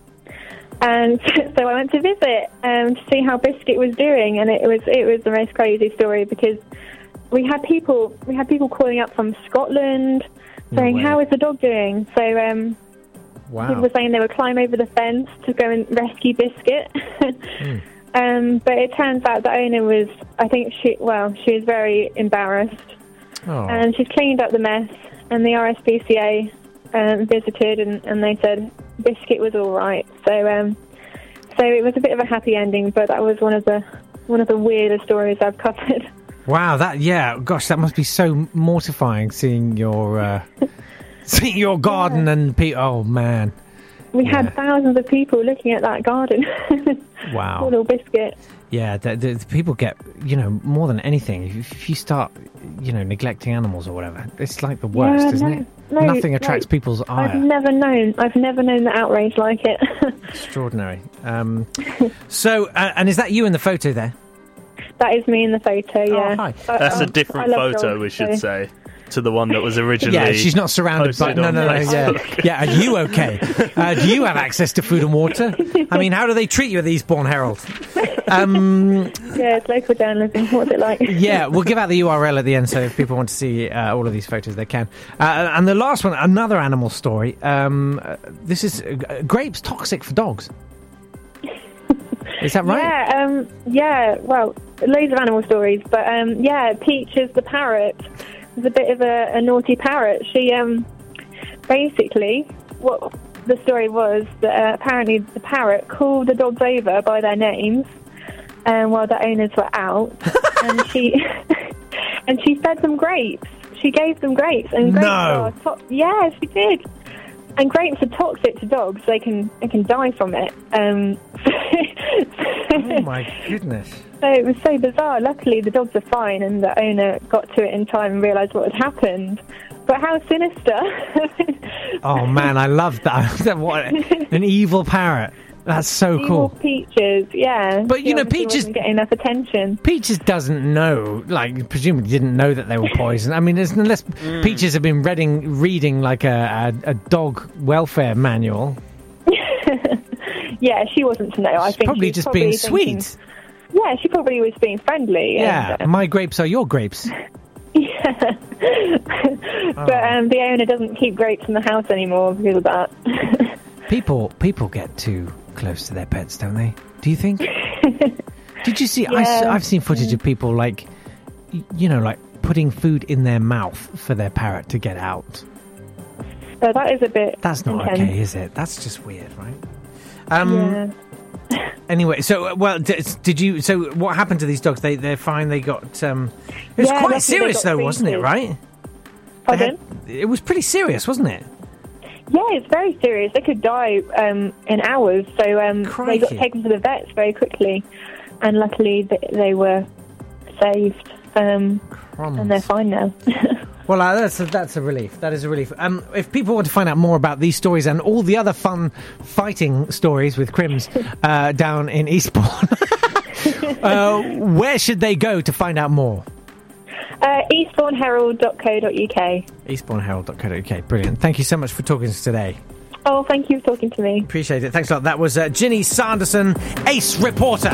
And so I went to visit um, to see how Biscuit was doing, and it was it was the most crazy story because we had people we had people calling up from Scotland saying, way. "How is the dog doing?" So um, Wow. people were saying they would climb over the fence to go and rescue Biscuit. Mm. um, but it turns out the owner was, I think she well she was very embarrassed, Oh. and she's cleaned up the mess. And the R S P C A um, visited, and, and they said Biscuit was all right. So, um, so it was a bit of a happy ending, but that was one of the one of the weirder stories I've covered. Wow, that yeah, gosh, that must be so mortifying seeing your uh, seeing your garden and pe- oh man. We Yeah. had thousands of people looking at that garden. Wow. Poor little Biscuit. Yeah, the, the, the people get, you know, more than anything, if, if you start, you know, neglecting animals or whatever, it's like the worst, Yeah, isn't no, it? no, Nothing attracts no. people's I've ire. never known. I've never known the outrage like it. Extraordinary. Um, so, uh, and is that you in the photo there? That is me in the photo. Yeah. hi. But, That's a um, different I love photo, dogs, we should so- say, to the one that was originally. Yeah, she's not surrounded by. posted No, on no, no. Yeah, Facebook. yeah. Are you okay? Uh, do you have access to food and water? I mean, how do they treat you at the Eastbourne Herald? Um, Yeah, it's local journalism. What's it like? yeah, we'll give out the U R L at the end, so if people want to see uh, all of these photos, they can. Uh, and the last one, another animal story. Um, uh, this is uh, grapes toxic for dogs. Is that right? Yeah, um, yeah. Well, loads of animal stories, but um, yeah, Peaches the parrot was a bit of a, a naughty parrot. She um, basically, what the story was that uh, apparently the parrot called the dogs over by their names, um, while the owners were out, and she and she fed them grapes. She gave them grapes, and grapes No. are to- yeah, she did. And grapes are toxic to dogs; they can they can die from it. Um, Oh my goodness. So it was so bizarre. Luckily, the dogs are fine, and the owner got to it in time and realised what had happened. But how sinister! Oh man, I love that. What an evil parrot. That's so Evil cool. Peaches, yeah. But, you She know, obviously Peaches- wasn't getting enough attention. Peaches doesn't know, like, presumably didn't know that they were poison. I mean, it's- unless Peaches had been reading, reading like a, a, a dog welfare manual. Yeah, she wasn't to know. I think Probably she was just probably being thinking- sweet. Yeah, she probably was being friendly. Yeah, and, uh, my grapes are your grapes. yeah. But um, the owner doesn't keep grapes in the house anymore because of that. People, people get too close to their pets, don't they? Do you think? Did you see? I, Yeah. have seen footage of people like, y- you know, like putting food in their mouth for their parrot to get out. So that is a bit. That's not intense. okay, is it? That's just weird, right? Um. Yeah. Anyway, so uh, well, d- did you? So what happened to these dogs? They they're fine. They got. Um, it was Yeah, quite luckily they serious, got though, wasn't it? treated. Right? Pardon? They had- it was pretty serious, wasn't it? Yeah, it's very serious. They could die um, in hours, so um, they got Crikey. taken to the vets very quickly, and luckily th- they were saved, um, Crumbs. and they're fine now. Well, uh, that's a, that's a relief. That is a relief. Um, if people want to find out more about these stories and all the other fun fighting stories with Crims uh, down in Eastbourne, uh, where should they go to find out more? Uh, eastbourne herald dot co dot uk. eastbourne herald dot co dot uk. Brilliant. Thank you so much for talking to us today. Oh, thank you for talking to me. Appreciate it. Thanks a lot. That was uh, Ginny Sanderson, Ace Reporter.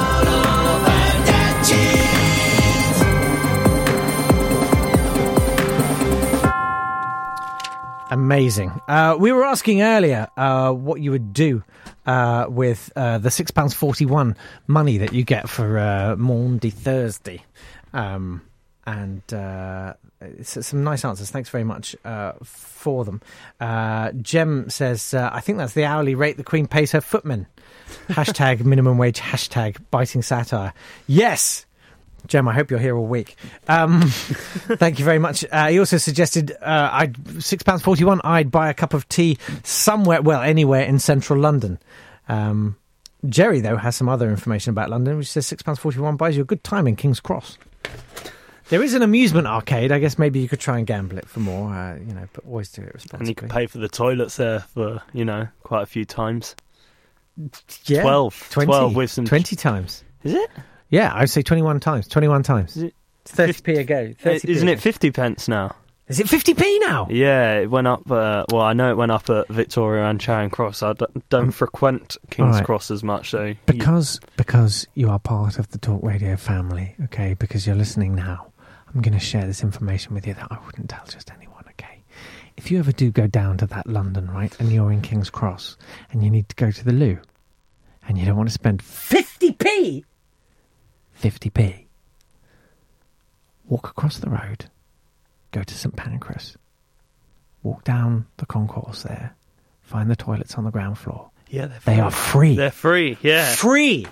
Amazing. Uh, we were asking earlier uh, what you would do uh, with uh, the six pounds forty-one money that you get for uh, Maundy Thursday. Um, and uh, it's some nice answers. Thanks very much uh, for them. Uh, Jem says, uh, I think that's the hourly rate the Queen pays her footmen. Hashtag minimum wage, hashtag biting satire. Yes! Jem, I hope you're here all week. Um, thank you very much. Uh, he also suggested uh, I'd six pounds forty-one, I'd buy a cup of tea somewhere, well, anywhere in central London. Um, Jerry, though, has some other information about London, which says six pounds forty-one buys you a good time in King's Cross. There is an amusement arcade. I guess maybe you could try and gamble it for more, uh, you know, but always do it responsibly. And you could pay for the toilets there for, you know, quite a few times. Yeah, twelve. twenty, twelve with some... twenty times. Is it? Yeah, I would say twenty-one times. twenty-one times. Is it thirty p a go. thirty Isn't it fifty pence now? Is it fifty p now? Yeah, it went up. Uh, well, I know it went up at Victoria and Charing Cross. I don't, don't um, frequent King's right. Cross as much, so because you... because you are part of the Talk Radio family, okay? Because you're listening now, I'm going to share this information with you that I wouldn't tell just anyone, okay? If you ever do go down to that London, right, and you're in King's Cross and you need to go to the loo, and you don't want to spend fifty p. fifty p. Walk across the road, go to St Pancras, walk down the concourse there, find the toilets on the ground floor. Yeah, they're they free. are free. They're free, yeah. Free!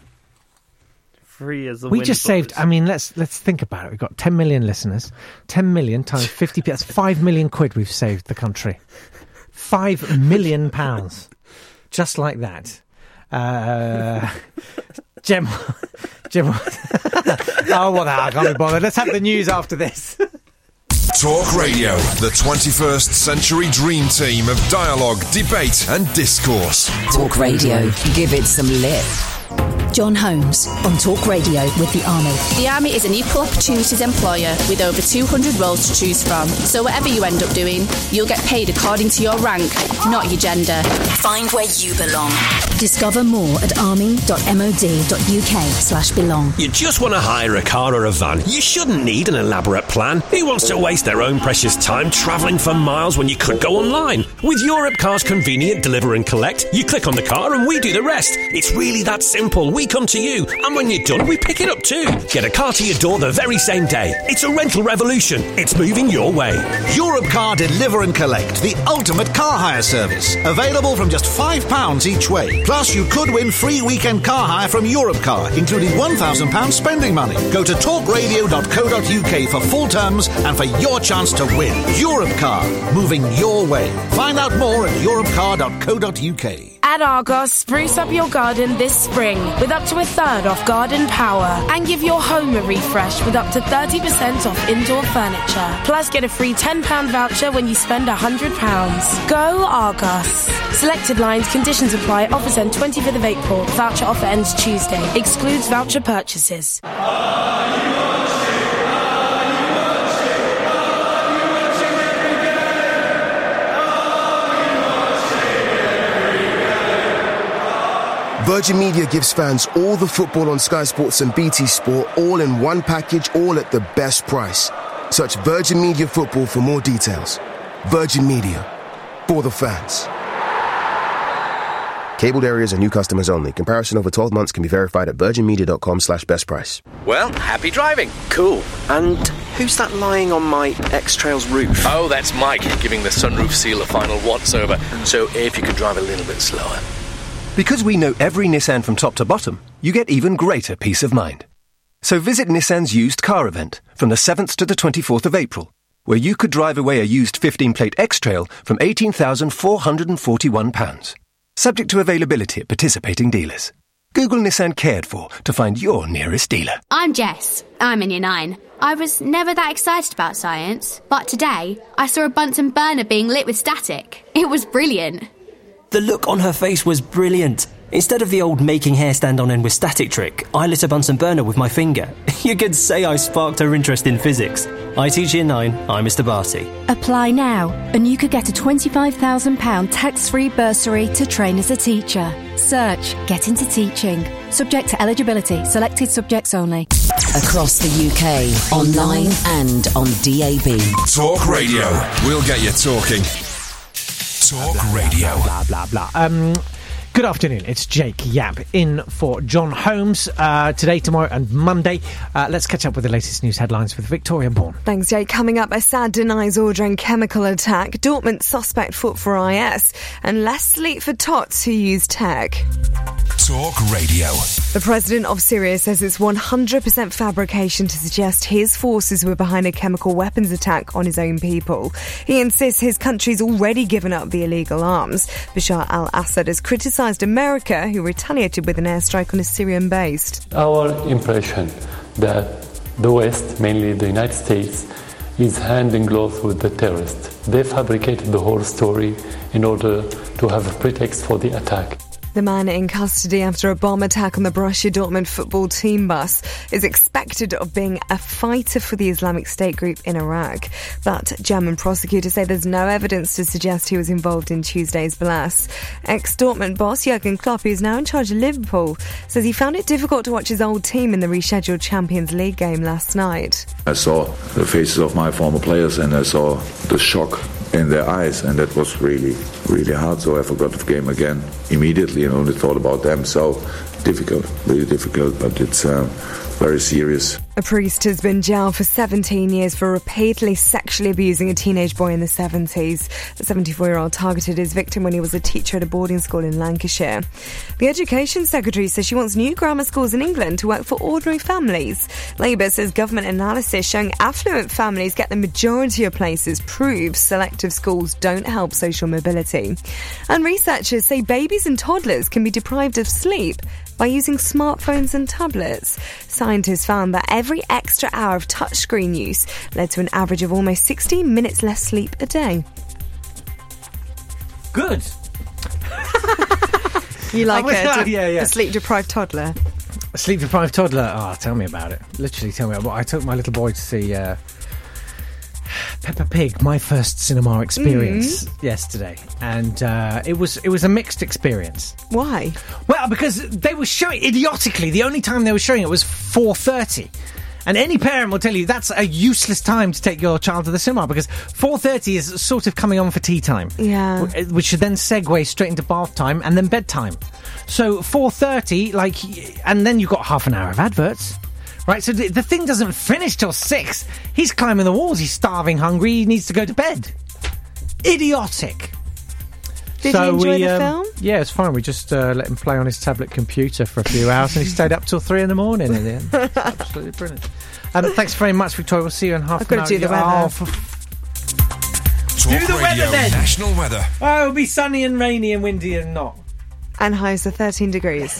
Free as the We wind just blows. saved, I mean, let's let's think about it. We've got ten million listeners. ten million times fifty p. That's five million quid we've saved the country. five million pounds. Just like that. Uh... Jem, Jem, oh, what the hell, I can't be bothered. Let's have the news after this. Talk Radio, the twenty-first century dream team of dialogue, debate and discourse. Talk Radio, give it some lift. John Holmes on Talk Radio with the Army. The Army is an equal opportunities employer with over two hundred roles to choose from. So whatever you end up doing, you'll get paid according to your rank, not your gender. Find where you belong. Discover more at army.mod.uk slash belong. You just want to hire a car or a van. You shouldn't need an elaborate plan. Who wants to waste their own precious time travelling for miles when you could go online? With Europcar's convenient deliver and collect, you click on the car and we do the rest. It's really that simple. We come to you, and when you're done, we pick it up too. Get a car to your door the very same day. It's a rental revolution. It's moving your way. Europcar Deliver and Collect, the ultimate car hire service. Available from just five pounds each way. Plus, you could win free weekend car hire from Europcar, including one thousand pounds spending money. Go to talk radio dot co dot uk for full terms and for your chance to win. Europcar, moving your way. Find out more at europcar dot co dot uk. At Argos, spruce up your garden this spring with up to a third off garden power and give your home a refresh with up to thirty percent off indoor furniture. Plus, get a free ten pounds voucher when you spend one hundred pounds. Go Argos. Selected lines, conditions apply. Offers end twenty-fifth of April. Voucher offer ends Tuesday. Excludes voucher purchases. Virgin Media gives fans all the football on Sky Sports and B T Sport all in one package, all at the best price. Search Virgin Media Football for more details. Virgin Media. For the fans. Cabled areas are new customers only. Comparison over twelve months can be verified at virginmedia.com slash best price. Well, happy driving. Cool. And who's that lying on my X-Trail's roof? Oh, that's Mike, giving the sunroof seal a final once-over. So if you could drive a little bit slower. Because we know every Nissan from top to bottom, you get even greater peace of mind. So visit Nissan's used car event from the seventh to the twenty-fourth of April, where you could drive away a used fifteen-plate X-Trail from eighteen thousand four hundred forty-one pounds. Subject to availability at participating dealers. Google Nissan Cared For to find your nearest dealer. I'm Jess. I'm in year nine. I was never that excited about science, but today I saw a Bunsen burner being lit with static. It was brilliant. The look on her face was brilliant. Instead of the old making hair stand on end with static trick, I lit a Bunsen burner with my finger. You could say I sparked her interest in physics. I teach year nine, I'm Mister Barty. Apply now, and you could get a twenty-five thousand pounds tax-free bursary to train as a teacher. Search Get Into Teaching. Subject to eligibility. Selected subjects only. Across the U K, online and on D A B. Talk Radio. We'll get you talking. Talk blah, Radio. Blah, blah, blah, blah. Um... Good afternoon, it's Jake Yap in for John Holmes uh, today, tomorrow and Monday. Uh, let's catch up with the latest news headlines with Victoria Bourne. Thanks, Jake. Coming up, Assad denies ordering chemical attack, Dortmund suspect foot for I S, and less sleep for tots who use tech. Talk Radio. The president of Syria says it's one hundred percent fabrication to suggest his forces were behind a chemical weapons attack on his own people. He insists his country's already given up the illegal arms. Bashar al-Assad has criticised America, who retaliated with an airstrike on a Syrian base. Our impression that the West, mainly the United States, is hand in glove with the terrorists. They fabricated the whole story in order to have a pretext for the attack. The man in custody after a bomb attack on the Borussia Dortmund football team bus is expected of being a fighter for the Islamic State group in Iraq. But German prosecutors say there's no evidence to suggest he was involved in Tuesday's blast. Ex-Dortmund boss Jurgen Klopp, who's now in charge of Liverpool, says he found it difficult to watch his old team in the rescheduled Champions League game last night. I saw the faces of my former players and I saw the shock in their eyes, and that was really, really hard. So I forgot the game again immediately and only thought about them. So difficult, really difficult, but it's uh, very serious. A priest has been jailed for seventeen years for repeatedly sexually abusing a teenage boy in the seventies. The seventy-four-year-old targeted his victim when he was a teacher at a boarding school in Lancashire. The Education Secretary says she wants new grammar schools in England to work for ordinary families. Labour says government analysis showing affluent families get the majority of places proves selective schools don't help social mobility. And researchers say babies and toddlers can be deprived of sleep by using smartphones and tablets. Scientists found that every extra hour of touchscreen use led to an average of almost sixteen minutes less sleep a day. Good. You like was, it? uh, yeah, yeah. A sleep-deprived toddler. A sleep-deprived toddler? Oh, tell me about it. Literally tell me about it. I took my little boy to see uh, Peppa Pig, my first cinema experience mm. yesterday, and uh, it was it was a mixed experience. Why? Well, because they were showing idiotically. The only time they were showing it was four thirty, and any parent will tell you that's a useless time to take your child to the cinema because four thirty is sort of coming on for tea time. Yeah, which should then segue straight into bath time and then bedtime. So four thirty, like, and then you've got half an hour of adverts. Right, so the, the thing doesn't finish till six. He's climbing the walls, he's starving, hungry, he needs to go to bed. Idiotic. Did so you enjoy we, the um, film? Yeah, it's fine. We just uh, let him play on his tablet computer for a few hours and he stayed up till three in the morning in the end. Absolutely brilliant. Um, thanks very much, Victoria. We'll see you in half I've an got hour. to do the weather. Oh, for... Talk do the Radio weather then. National weather. Oh, it'll be sunny and rainy and windy and not. And highs are thirteen degrees.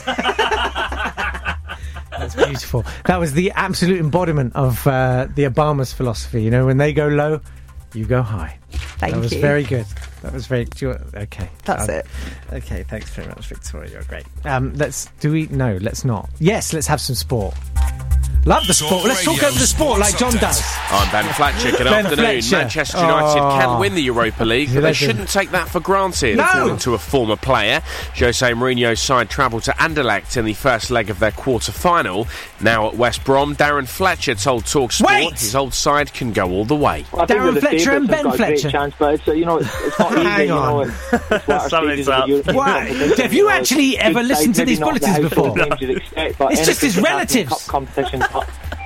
That's beautiful. That was the absolute embodiment of uh, the Obama's philosophy. You know, when they go low, you go high. Thank you. That was you. very good. That was very... Do you, okay. That's um, it. Okay, thanks very much, Victoria. You're great. Um, let's... Do we... No, let's not. Yes, let's have some sport. Love the sport. Let's talk over the sport like John does. I'm Ben Fletcher. Good Ben afternoon. Fletcher. Manchester United Oh. can win the Europa League, but they Legend. shouldn't take that for granted, No. according to a former player. Jose Mourinho's side travelled to Anderlecht in the first leg of their quarter-final. Now at West Brom, Darren Fletcher told TalkSport Wait. his old side can go all the way. Well, I think Darren they're the Fletcher and favourites, Ben they've got a great Fletcher. chance, but it's, uh, you know, it's, it's not easy. Hang you on. know, it's, it's latter stages of the European Why? competition, Have you know, actually it's ever big listened sides, to these maybe not the bulletins household before? names you'd expect, but It's just anything his can happen in relatives. Cup competitions. But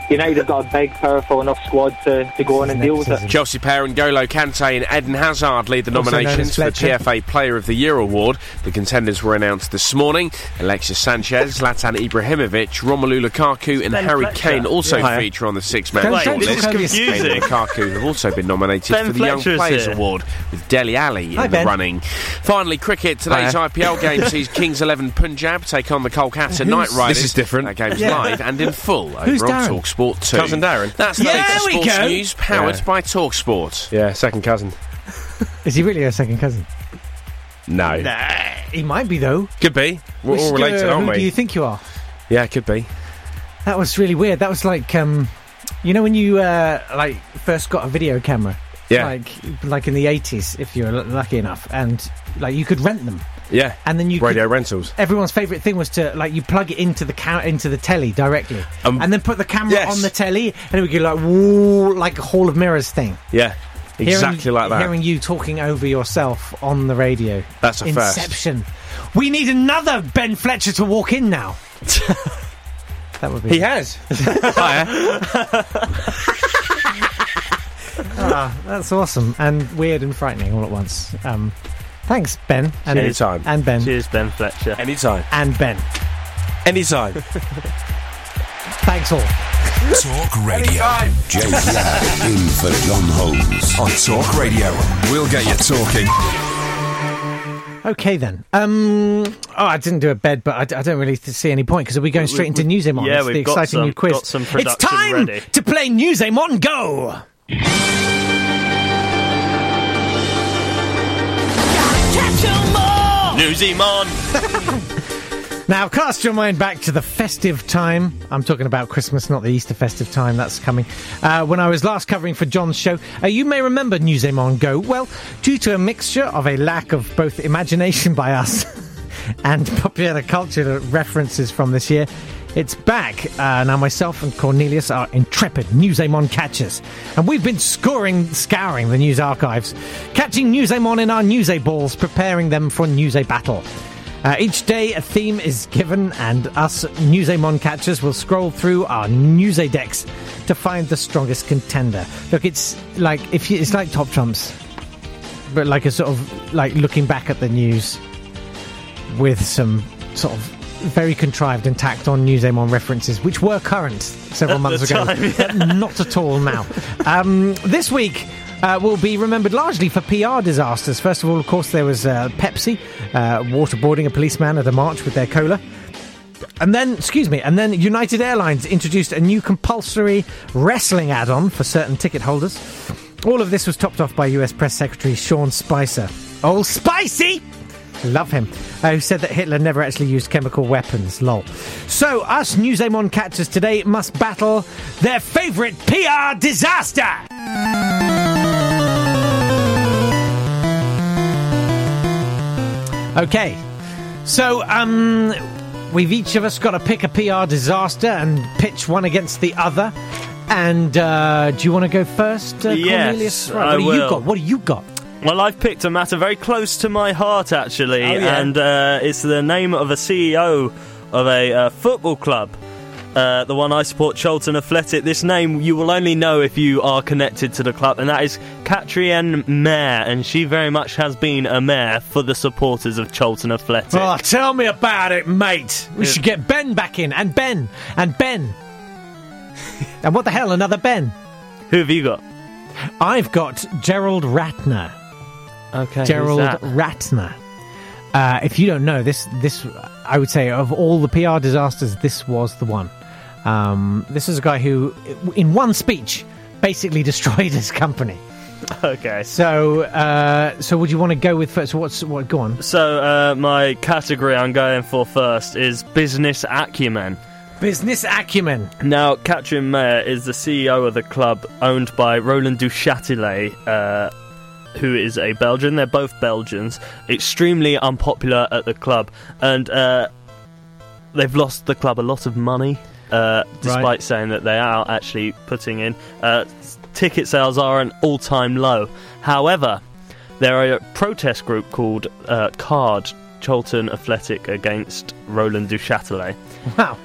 United have got a big, powerful enough squad to, to go on and deal with it. Chelsea pair and N'Golo Kante and Eden Hazard lead the Also known nominations as for the Fletcher. P F A Player of the Year award. The contenders were announced this morning. Alexis Sanchez, Zlatan Ibrahimovic, Romelu Lukaku and Ben Harry Fletcher. Kane also Yeah. feature on the six-man Wait, shortlist. this is confusing. Kane and Lukaku have also been nominated Ben for the Young Fletcher's Players here. Award, with Dele Alli Hi, in the Ben. running. Finally, cricket. Today's Hiya. I P L game sees Kings eleven Punjab take on the Kolkata Knight Riders. This is different. That game's Yeah. live and in full Who's over on Darren? TalkSport two. Cousin Darren. That's the Yeah, latest we sports go. news powered Yeah. by TalkSport. Yeah, second cousin. Is he really a second cousin? No. Nah, he might be though. Could be. We're Which, all related, uh, aren't who we? do you think you are? Yeah, could be. That was really weird. That was like, um, you know, when you uh, like first got a video camera. Yeah. Like, like in the eighties, if you're l- lucky enough, and like you could rent them. Yeah. And then you Radio could, rentals. Everyone's favourite thing was to like you plug it into the ca- into the telly directly, Um, and then put the camera yes. on the telly, and it would go like woo, like a Hall of Mirrors thing. Yeah. Exactly hearing, like that. Hearing you talking over yourself on the radio. That's a first. Inception. We need another Ben Fletcher to walk in now. That would be. He has. Ah, that's awesome and weird and frightening all at once. Um, thanks, Ben. And Anytime. And Ben. Cheers, Ben Fletcher. Anytime. And Ben. Anytime. Thanks all. Talk Radio. Jake Ladd in for John Holmes on Talk Radio. We'll get you talking. Okay then. Um, oh, I didn't do a bed, but I, d- I don't really th- see any point because are we going We- straight we- into Newsam on? yeah, It's the we've got exciting some- new quiz. got some it's production time ready. to play Newsam on Go. Newsy on. Now, cast your mind back to the festive time. I'm talking about Christmas, not the Easter festive time. That's coming. Uh, when I was last covering for John's show, uh, you may remember Newsam on Go. Well, due to a mixture of a lack of both imagination by us and popular culture references from this year, it's back. Uh, now, myself and Cornelius are intrepid Newsamon catchers, and we've been scoring, scouring the news archives, catching Newsamon in our Newsay balls, preparing them for Newsay battle. Uh, each day a theme is given, and us Newsamon catchers will scroll through our Newsay decks to find the strongest contender. Look, it's like if you, it's like Top Trumps, but like a sort of like looking back at the news with some sort of very contrived and tacked on Newsamon references, which were current several At months the ago, time, yeah. but not at all now. Um, this week. Uh, will be remembered largely for P R disasters. First of all, of course, there was uh, Pepsi uh, waterboarding a policeman at a march with their cola. And then, excuse me, and then United Airlines introduced a new compulsory wrestling add-on for certain ticket holders. All of this was topped off by U S Press Secretary Sean Spicer. Old Spicy! Love him. Uh, who said that Hitler never actually used chemical weapons. Lol. So, us Newsamon catchers today must battle their favourite P R disaster! Okay, so um, we've each of us got to pick a P R disaster and pitch one against the other. And uh, do you want to go first, uh, Yes, Cornelius? Right, I what do you will. got? What do you got? Well, I've picked a matter very close to my heart, actually, Oh, yeah. and uh, it's the name of a C E O of a uh, football club. Uh, the one I support, Cholton Athletic. This name you will only know if you are connected to the club, and that is Catrienne Mayer, and she very much has been a mayor for the supporters of Cholton Athletic. Oh, tell me about it, mate. We Yeah. should get Ben back in, and Ben, and Ben. And what the hell, another Ben? Who have you got? I've got Gerald Ratner. Okay, Gerald who's that? Ratner. Uh, if you don't know, this, this, I would say, of all the P R disasters, this was the one. Um, this is a guy who, in one speech, basically destroyed his company. Okay. So, uh, so would you want to go with first? What's what? Go on. So, uh, my category I'm going for first is business acumen. Business acumen. Now, Catrienne Mayer is the C E O of the club, owned by Roland Duchâtelet, uh, who is a Belgian. They're both Belgians. Extremely unpopular at the club, and uh, they've lost the club a lot of money, uh, despite Right. saying that they are actually putting in. Uh, ticket sales are an all-time low. However, there are a protest group called uh, CARD, Cholton Athletic Against Roland Duchâtelet. Wow.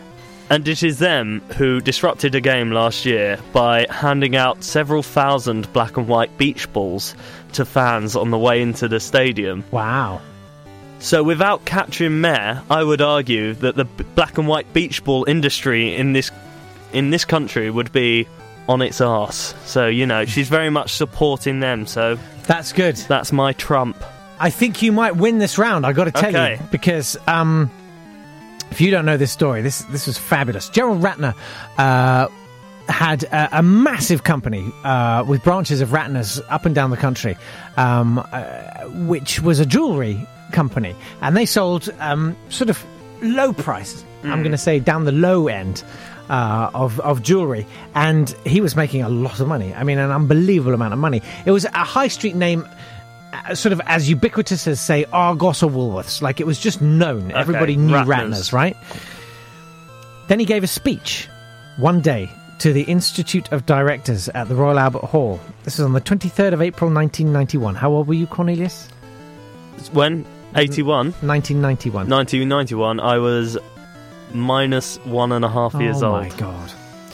And it is them who disrupted a game last year by handing out several thousand black and white beach balls to fans on the way into the stadium. Wow. So without Katrin Mayer, I would argue that the b- black and white beach ball industry in this in this country would be on its arse. So, you know, she's very much supporting them, so... That's good. That's my trump. I think you might win this round, I've got to tell Okay. you, because um, if you don't know this story, this this was fabulous. Gerald Ratner uh, had a, a massive company uh, with branches of Ratners up and down the country, um, uh, which was a jewellery company, and they sold um, sort of low price, Mm. I'm going to say down the low end, Uh, of, of jewellery, and he was making a lot of money. I mean, an unbelievable amount of money. It was a high street name, uh, sort of as ubiquitous as, say, Argos or Woolworths. Like, it was just known. Okay, Everybody knew Ratners. Ratners, right? Then he gave a speech one day to the Institute of Directors at the Royal Albert Hall. This was on the twenty-third of April, nineteen ninety-one. How old were you, Cornelius? When? eighty-one? nineteen ninety-one. nineteen ninety-one, I was minus one and a half years oh old. Oh, my God.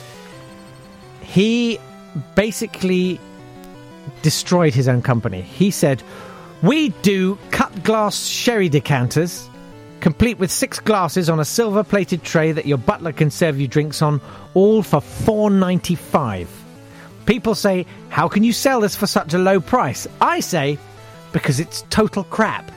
He basically destroyed his own company. He said, "We do cut glass sherry decanters, complete with six glasses on a silver-plated tray that your butler can serve you drinks on, all for four ninety-five. People say, how can you sell this for such a low price? I say, because it's total crap."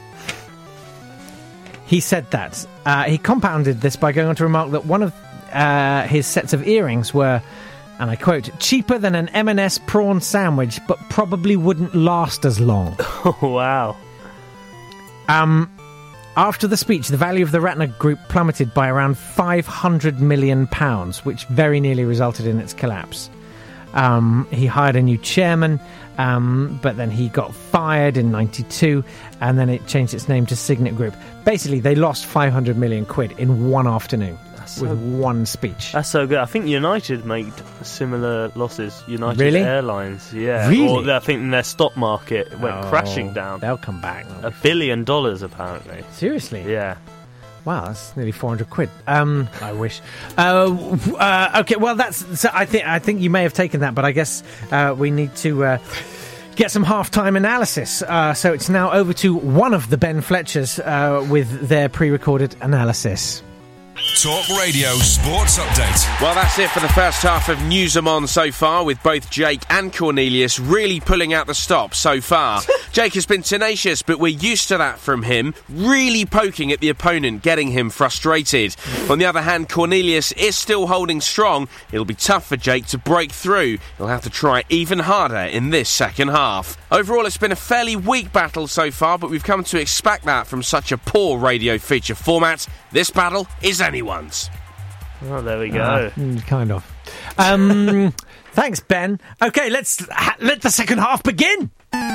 He said that. Uh, he compounded this by going on to remark that one of uh, his sets of earrings were, and I quote, cheaper than an M and S prawn sandwich, but probably wouldn't last as long. Oh, wow. Um, after the speech, the value of the Ratner Group plummeted by around five hundred million pounds, which very nearly resulted in its collapse. Um, he hired a new chairman, um, but then he got fired in ninety-two, and then it changed its name to Signet Group. Basically, they lost five hundred million quid in one afternoon That's with so, one speech. That's so good. I think United made similar losses. United Really? Airlines, yeah. Really? Or I think their stock market went Oh, crashing down. They'll come back. A billion dollars, apparently. Seriously? Yeah. Wow, that's nearly four hundred quid. Um, I wish. Uh, uh, okay, well, that's. So I think I think you may have taken that, but I guess uh, we need to uh, get some halftime analysis. Uh, so it's now over to one of the Ben Fletchers uh, with their pre-recorded analysis. Talk Radio Sports Update. Well, that's it for the first half of News'em so far, with both Jake and Cornelius really pulling out the stops so far. Jake has been tenacious, but we're used to that from him, really poking at the opponent, getting him frustrated. On the other hand, Cornelius is still holding strong. It'll be tough for Jake to break through. He'll have to try even harder in this second half. Overall, it's been a fairly weak battle so far, but we've come to expect that from such a poor radio feature format. This battle is anyone's. Oh, there we go. Uh, mm, kind of. Um, thanks, Ben. Okay, let's ha- let the second half begin.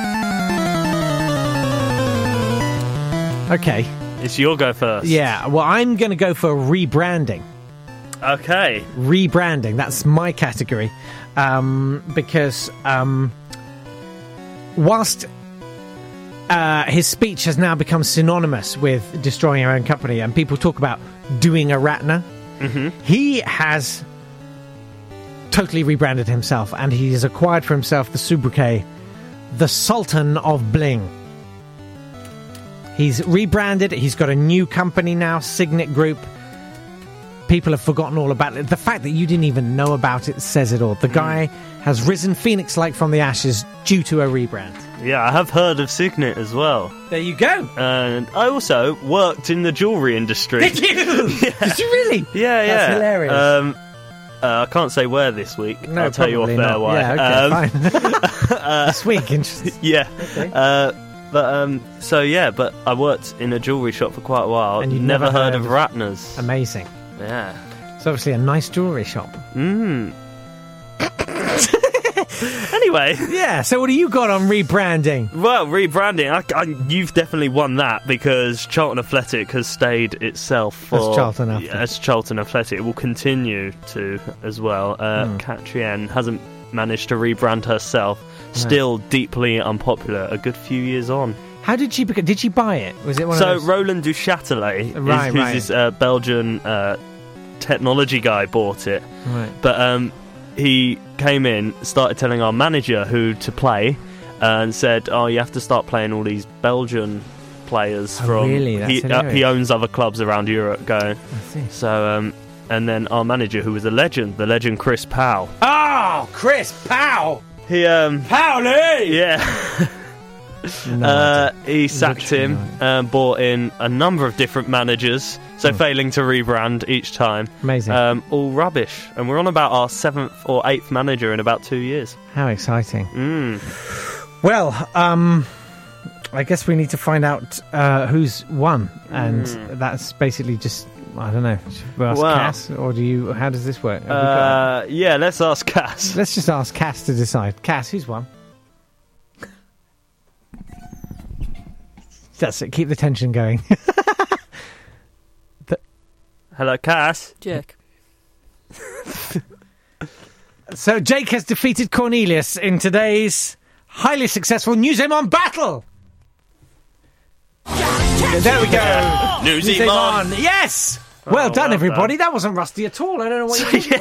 Okay. It's your go first. Yeah, well, I'm going to go for rebranding. Okay. Rebranding, that's my category. Um, because um, whilst uh, his speech has now become synonymous with destroying your own company, and people talk about doing a Ratner, mm-hmm. he has totally rebranded himself, and he has acquired for himself the sobriquet, the Sultan of Bling. He's rebranded, he's got a new company now, Signet Group. People have forgotten all about it. The fact that you didn't even know about it says it all. The guy has risen phoenix-like from the ashes due to a rebrand. Yeah, I have heard of Signet as well. There you go. And I also worked in the jewellery industry. Did you? Yeah. Did you really? Yeah, yeah. That's hilarious. Um, uh, I can't say where this week. No, I'll tell you off probably air not. why. Yeah, okay, um, fine. uh, this week, interesting. Yeah. Okay. Uh, but um, so yeah, but I worked in a jewellery shop for quite a while. And you'd never, never heard, heard of of- Ratners. Amazing. Yeah. It's obviously a nice jewellery shop. Mm. Anyway. Yeah, so what do you got on rebranding? Well, rebranding, I, I, you've definitely won that because Charlton Athletic has stayed itself for... That's Charlton Athletic. Yeah, it's Charlton Athletic. It will continue to as well. Uh, Hmm. Katrien hasn't managed to rebrand herself. Still deeply unpopular a good few years on. How did she become... Did she buy it? Was it one so of those... Roland Duchâtelet, Right, is, who's right. this uh, Belgian uh, technology guy bought it. Right. But um, he came in, started telling our manager who to play, and said, "Oh, you have to start playing all these Belgian players Oh, from." really? That's he, uh, hilarious. he owns other clubs around Europe. Going. I see. So, um, and then our manager, who was a legend, the legend Chris Powell. Oh, Chris Powell! He um, Powley! Yeah. No, uh, he sacked Literally him and brought in a number of different managers, so failing to rebrand each time. Amazing. Um, all rubbish. And we're on about our seventh or eighth manager in about two years. How exciting. Mm. Well, um, I guess we need to find out uh, who's won, and Mm. that's basically just, I don't know, should we ask Well- Cass, or do you, how does this work? Have we got- Uh, yeah, let's ask Cass. Let's just ask Cass to decide. Cass, who's won? That's it, keep the tension going. The- Hello, Cass. Jack. So Jake has defeated Cornelius in today's highly successful Newsymon battle. There we go. Newsymon. Yes. Well Oh, done, well everybody. That wasn't rusty at all. I don't know what you're talking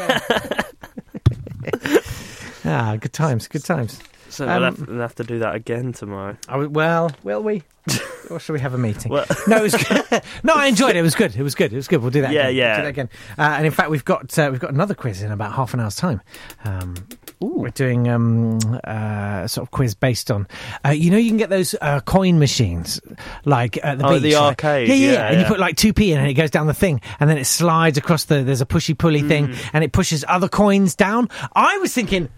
about. Ah, good times, good times. So Um, we'll, have, we'll have to do that again tomorrow. I w- well, will we? Or shall we have a meeting? Well- No, it was good. No, I enjoyed it. It was good. It was good. It was good. We'll do that. Yeah, again. yeah. We'll do that again. Uh, and in fact, we've got uh, we've got another quiz in about half an hour's time. Um, we're doing um, uh, sort of quiz based on, uh, you know, you can get those uh, coin machines like at the Oh, beach. the right? arcade, Yeah, yeah, yeah, yeah. And you yeah. put like two p in, and it goes down the thing, and then it slides across the. There's a pushy pulley thing, Mm. and it pushes other coins down. I was thinking,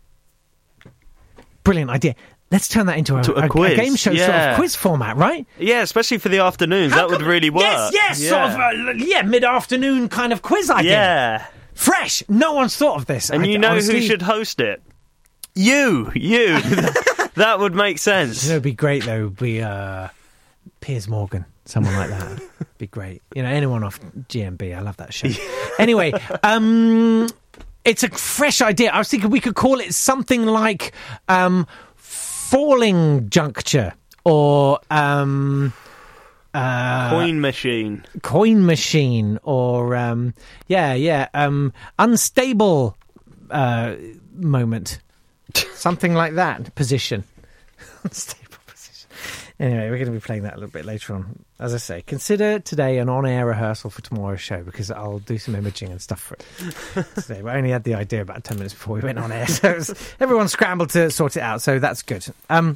brilliant idea. Let's turn that into a, To a a, a quiz, game show sort yeah. of quiz format, right? Yeah, especially for the afternoons. How that would come- really work. Yes, yes, yeah. sort of, uh, yeah, mid-afternoon kind of quiz idea. Yeah. Fresh. No one's thought of this. And I- you know honestly, who should host it? You, you. That would make sense. You know, it'd be great though. Would be uh, Piers Morgan, someone like that. Be great. You know, anyone off G M B. I love that show. Anyway, um, it's a fresh idea. I was thinking we could call it something like um, Falling Juncture or um, uh, Coin machine. Coin Machine or um, yeah, yeah, um, Unstable uh, Moment. Something like that. Position. Unstable position. Anyway, we're going to be playing that a little bit later on. As I say, consider today an on-air rehearsal for tomorrow's show, because I'll do some imaging and stuff for it today. I only had the idea about ten minutes before we went on air, so it was, everyone scrambled to sort it out, so that's good. Um,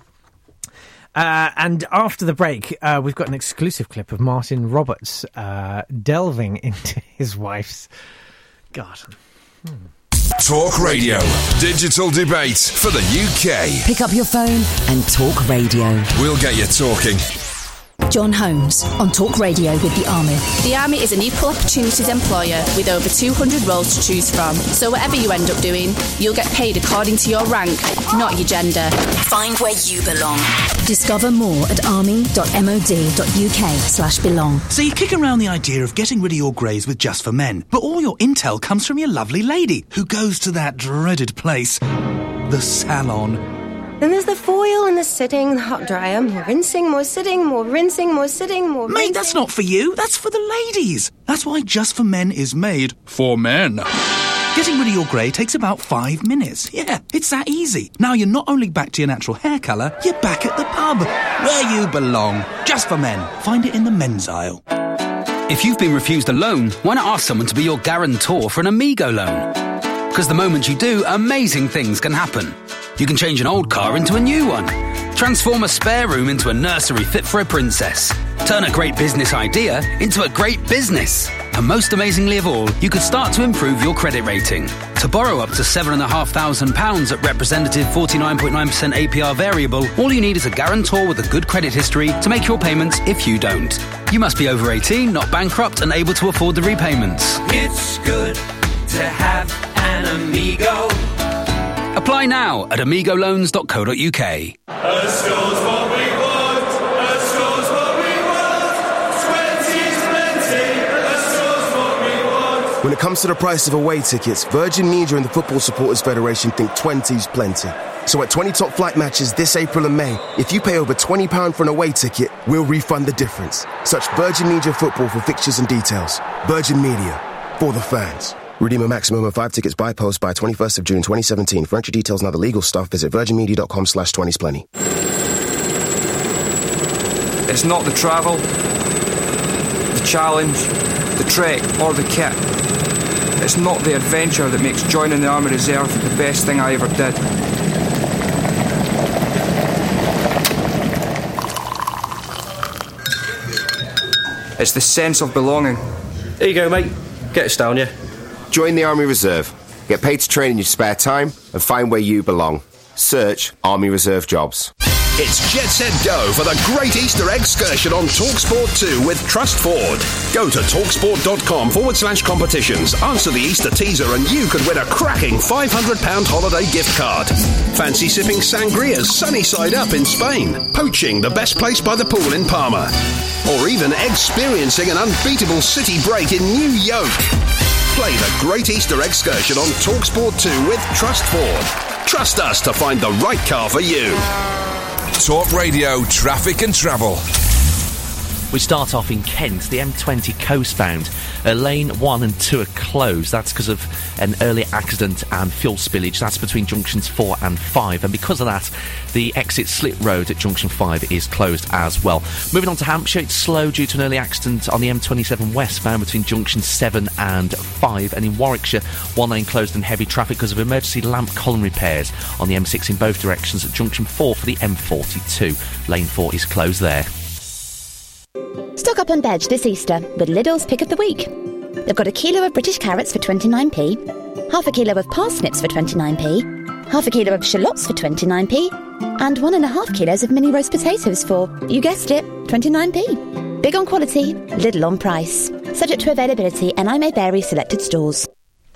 uh, and after the break, uh, we've got an exclusive clip of Martin Roberts uh, delving into his wife's garden. Hmm. Talk Radio. Digital debate for the U K. Pick up your phone and talk radio. We'll get you talking. John Holmes on Talk Radio with the Army. The Army is an equal opportunities employer with over two hundred roles to choose from. So whatever you end up doing, you'll get paid according to your rank, not your gender. Find where you belong. Discover more at army dot mod dot uk slash belong. So you kick around the idea of getting rid of your greys with Just for Men, but all your intel comes from your lovely lady, who goes to that dreaded place, the salon. Then there's the foil and the sitting, the hot dryer, more rinsing, more sitting, more rinsing, more sitting, more rinsing. Mate, that's not for you, that's for the ladies. That's why Just for Men is made for men. Getting rid of your grey takes about five minutes. Yeah, it's that easy. Now you're not only back to your natural hair colour, you're back at the pub, where you belong. Just for Men. Find it in the men's aisle. If you've been refused a loan, why not ask someone to be your guarantor for an Amigo loan? Because the moment you do, amazing things can happen. You can change an old car into a new one. Transform a spare room into a nursery fit for a princess. Turn a great business idea into a great business. And most amazingly of all, you could start to improve your credit rating. To borrow up to seven thousand five hundred pounds at representative forty-nine point nine percent A P R variable, all you need is a guarantor with a good credit history to make your payments if you don't. You must be over eighteen, not bankrupt, and able to afford the repayments. It's good to have an Amigo. Apply now at amigo loans dot co dot uk. A store's what we want. A store's what we want. Twenty's plenty. A store's what we want. When it comes to the price of away tickets, Virgin Media and the Football Supporters Federation think twenty's plenty. So at twenty top flight matches this April and May, if you pay over twenty pounds for an away ticket, we'll refund the difference. Search Virgin Media Football for fixtures and details. Virgin Media. For the fans. Redeem a maximum of five tickets by post by twenty-first of June twenty seventeen. For entry details and other legal stuff, visit virginmedia.com slash 20splenny. It's not the travel, the challenge, the trek or the kit. It's not the adventure that makes joining the Army Reserve the best thing I ever did. It's the sense of belonging. Here you go, mate. Get us down, yeah? Join the Army Reserve. Get paid to train in your spare time and find where you belong. Search Army Reserve Jobs. It's Jet Set Go for the Great Easter Egg Excursion on TalkSport two with Trust Ford. Go to talksport.com forward slash competitions, answer the Easter teaser and you could win a cracking five hundred pounds holiday gift card. Fancy sipping sangrias sunny side up in Spain, poaching the best place by the pool in Palma, or even experiencing an unbeatable city break in New York. Play the Great Easter Excursion on TalkSport two with Trust Ford. Trust us to find the right car for you. Talk Radio Traffic and Travel. We start off in Kent, the M twenty coastbound. Uh, lane one and two are closed. That's because of an early accident and fuel spillage. That's between junctions four and five. And because of that, the exit Slit Road at junction five is closed as well. Moving on to Hampshire, it's slow due to an early accident on the M twenty-seven westbound between junctions seven and five. And in Warwickshire, one lane closed and heavy traffic because of emergency lamp column repairs on the M six in both directions at junction four for the M forty-two. Lane four is closed there. Stock up on veg this Easter with Lidl's Pick of the Week. They've got a kilo of British carrots for twenty-nine p, half a kilo of parsnips for twenty-nine p, half a kilo of shallots for twenty-nine p, and one and a half kilos of mini roast potatoes for, you guessed it, twenty-nine p. Big on quality, Lidl on price. Subject to availability and I may vary selected stores.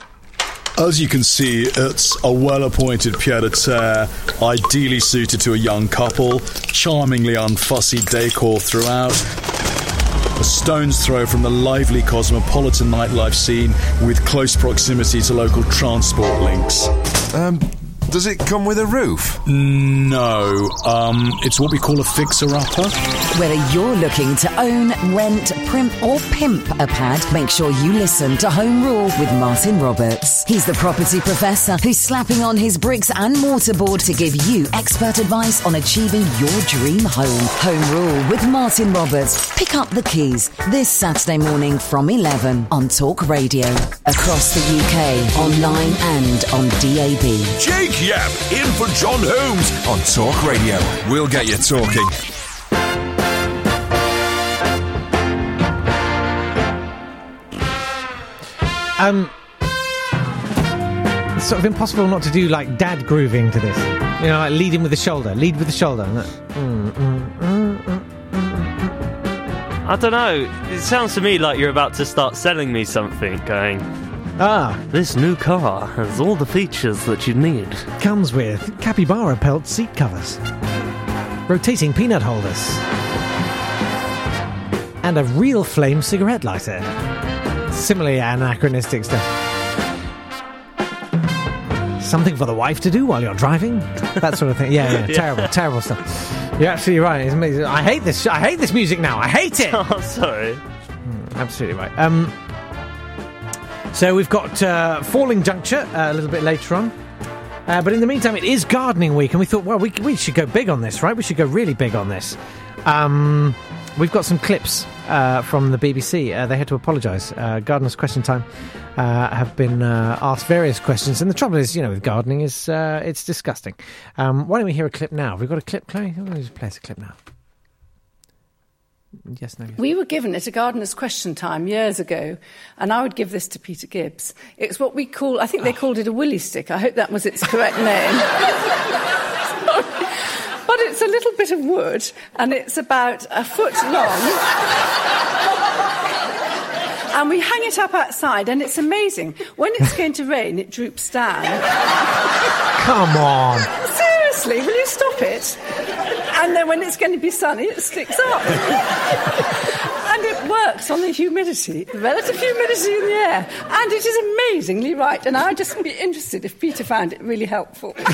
As you can see, it's a well-appointed pied-à-terre, ideally suited to a young couple, charmingly unfussy decor throughout, a stone's throw from the lively cosmopolitan nightlife scene with close proximity to local transport links. Um, does it come with a roof? No, um, it's what we call a fixer-upper. Whether you're looking to own, rent, primp or pimp a pad, make sure you listen to Home Rule with Martin Roberts. He's the property professor who's slapping on his bricks and mortarboard to give you expert advice on achieving your dream home. Home Rule with Martin Roberts. Pick up the keys this Saturday morning from eleven on Talk Radio. Across the U K, online and on D A B. Jake Yap in for John Holmes on Talk Radio. We'll get you talking. Um, it's sort of impossible not to do like dad grooving to this. You know, like leading with the shoulder. Lead with the shoulder. Mm, mm, mm, mm, mm. I don't know. It sounds to me like you're about to start selling me something, going, ah, this new car has all the features that you need. Comes with capybara pelt seat covers, rotating peanut holders, and a real flame cigarette lighter. Similarly anachronistic stuff. Something for the wife to do while you're driving? That sort of thing. Yeah, yeah, Yeah. terrible, terrible stuff. You're absolutely right. It's amazing. I hate this. I hate this music now. I hate it. Oh, sorry. Mm, absolutely right. Um, so we've got uh, Falling Juncture uh, a little bit later on. Uh, but in the meantime, it is gardening week, and we thought, well, we we should go big on this, right? We should go really big on this. Um, we've got some clips uh, from the B B C. Uh, they had to apologise. Uh, Gardeners Question Time uh, have been uh, asked various questions, and the trouble is, you know, with gardening is uh, it's disgusting. Um, why don't we hear a clip now? Have we got a clip, Chloe? Why don't we just play us a clip now? Yes, no. Yes. We were given it a Gardener's Question Time years ago, and I would give this to Peter Gibbs. It's what we call, I think they called it a willy stick. I hope that was its correct name. But it's a little bit of wood, and it's about a foot long. And we hang it up outside, and it's amazing. When it's going to rain, it droops down. Come on. Seriously, will you stop it? And then when it's going to be sunny, it sticks up. And it works on the humidity, the relative humidity in the air. And it is amazingly right. And I'd just be interested if Peter found it really helpful. For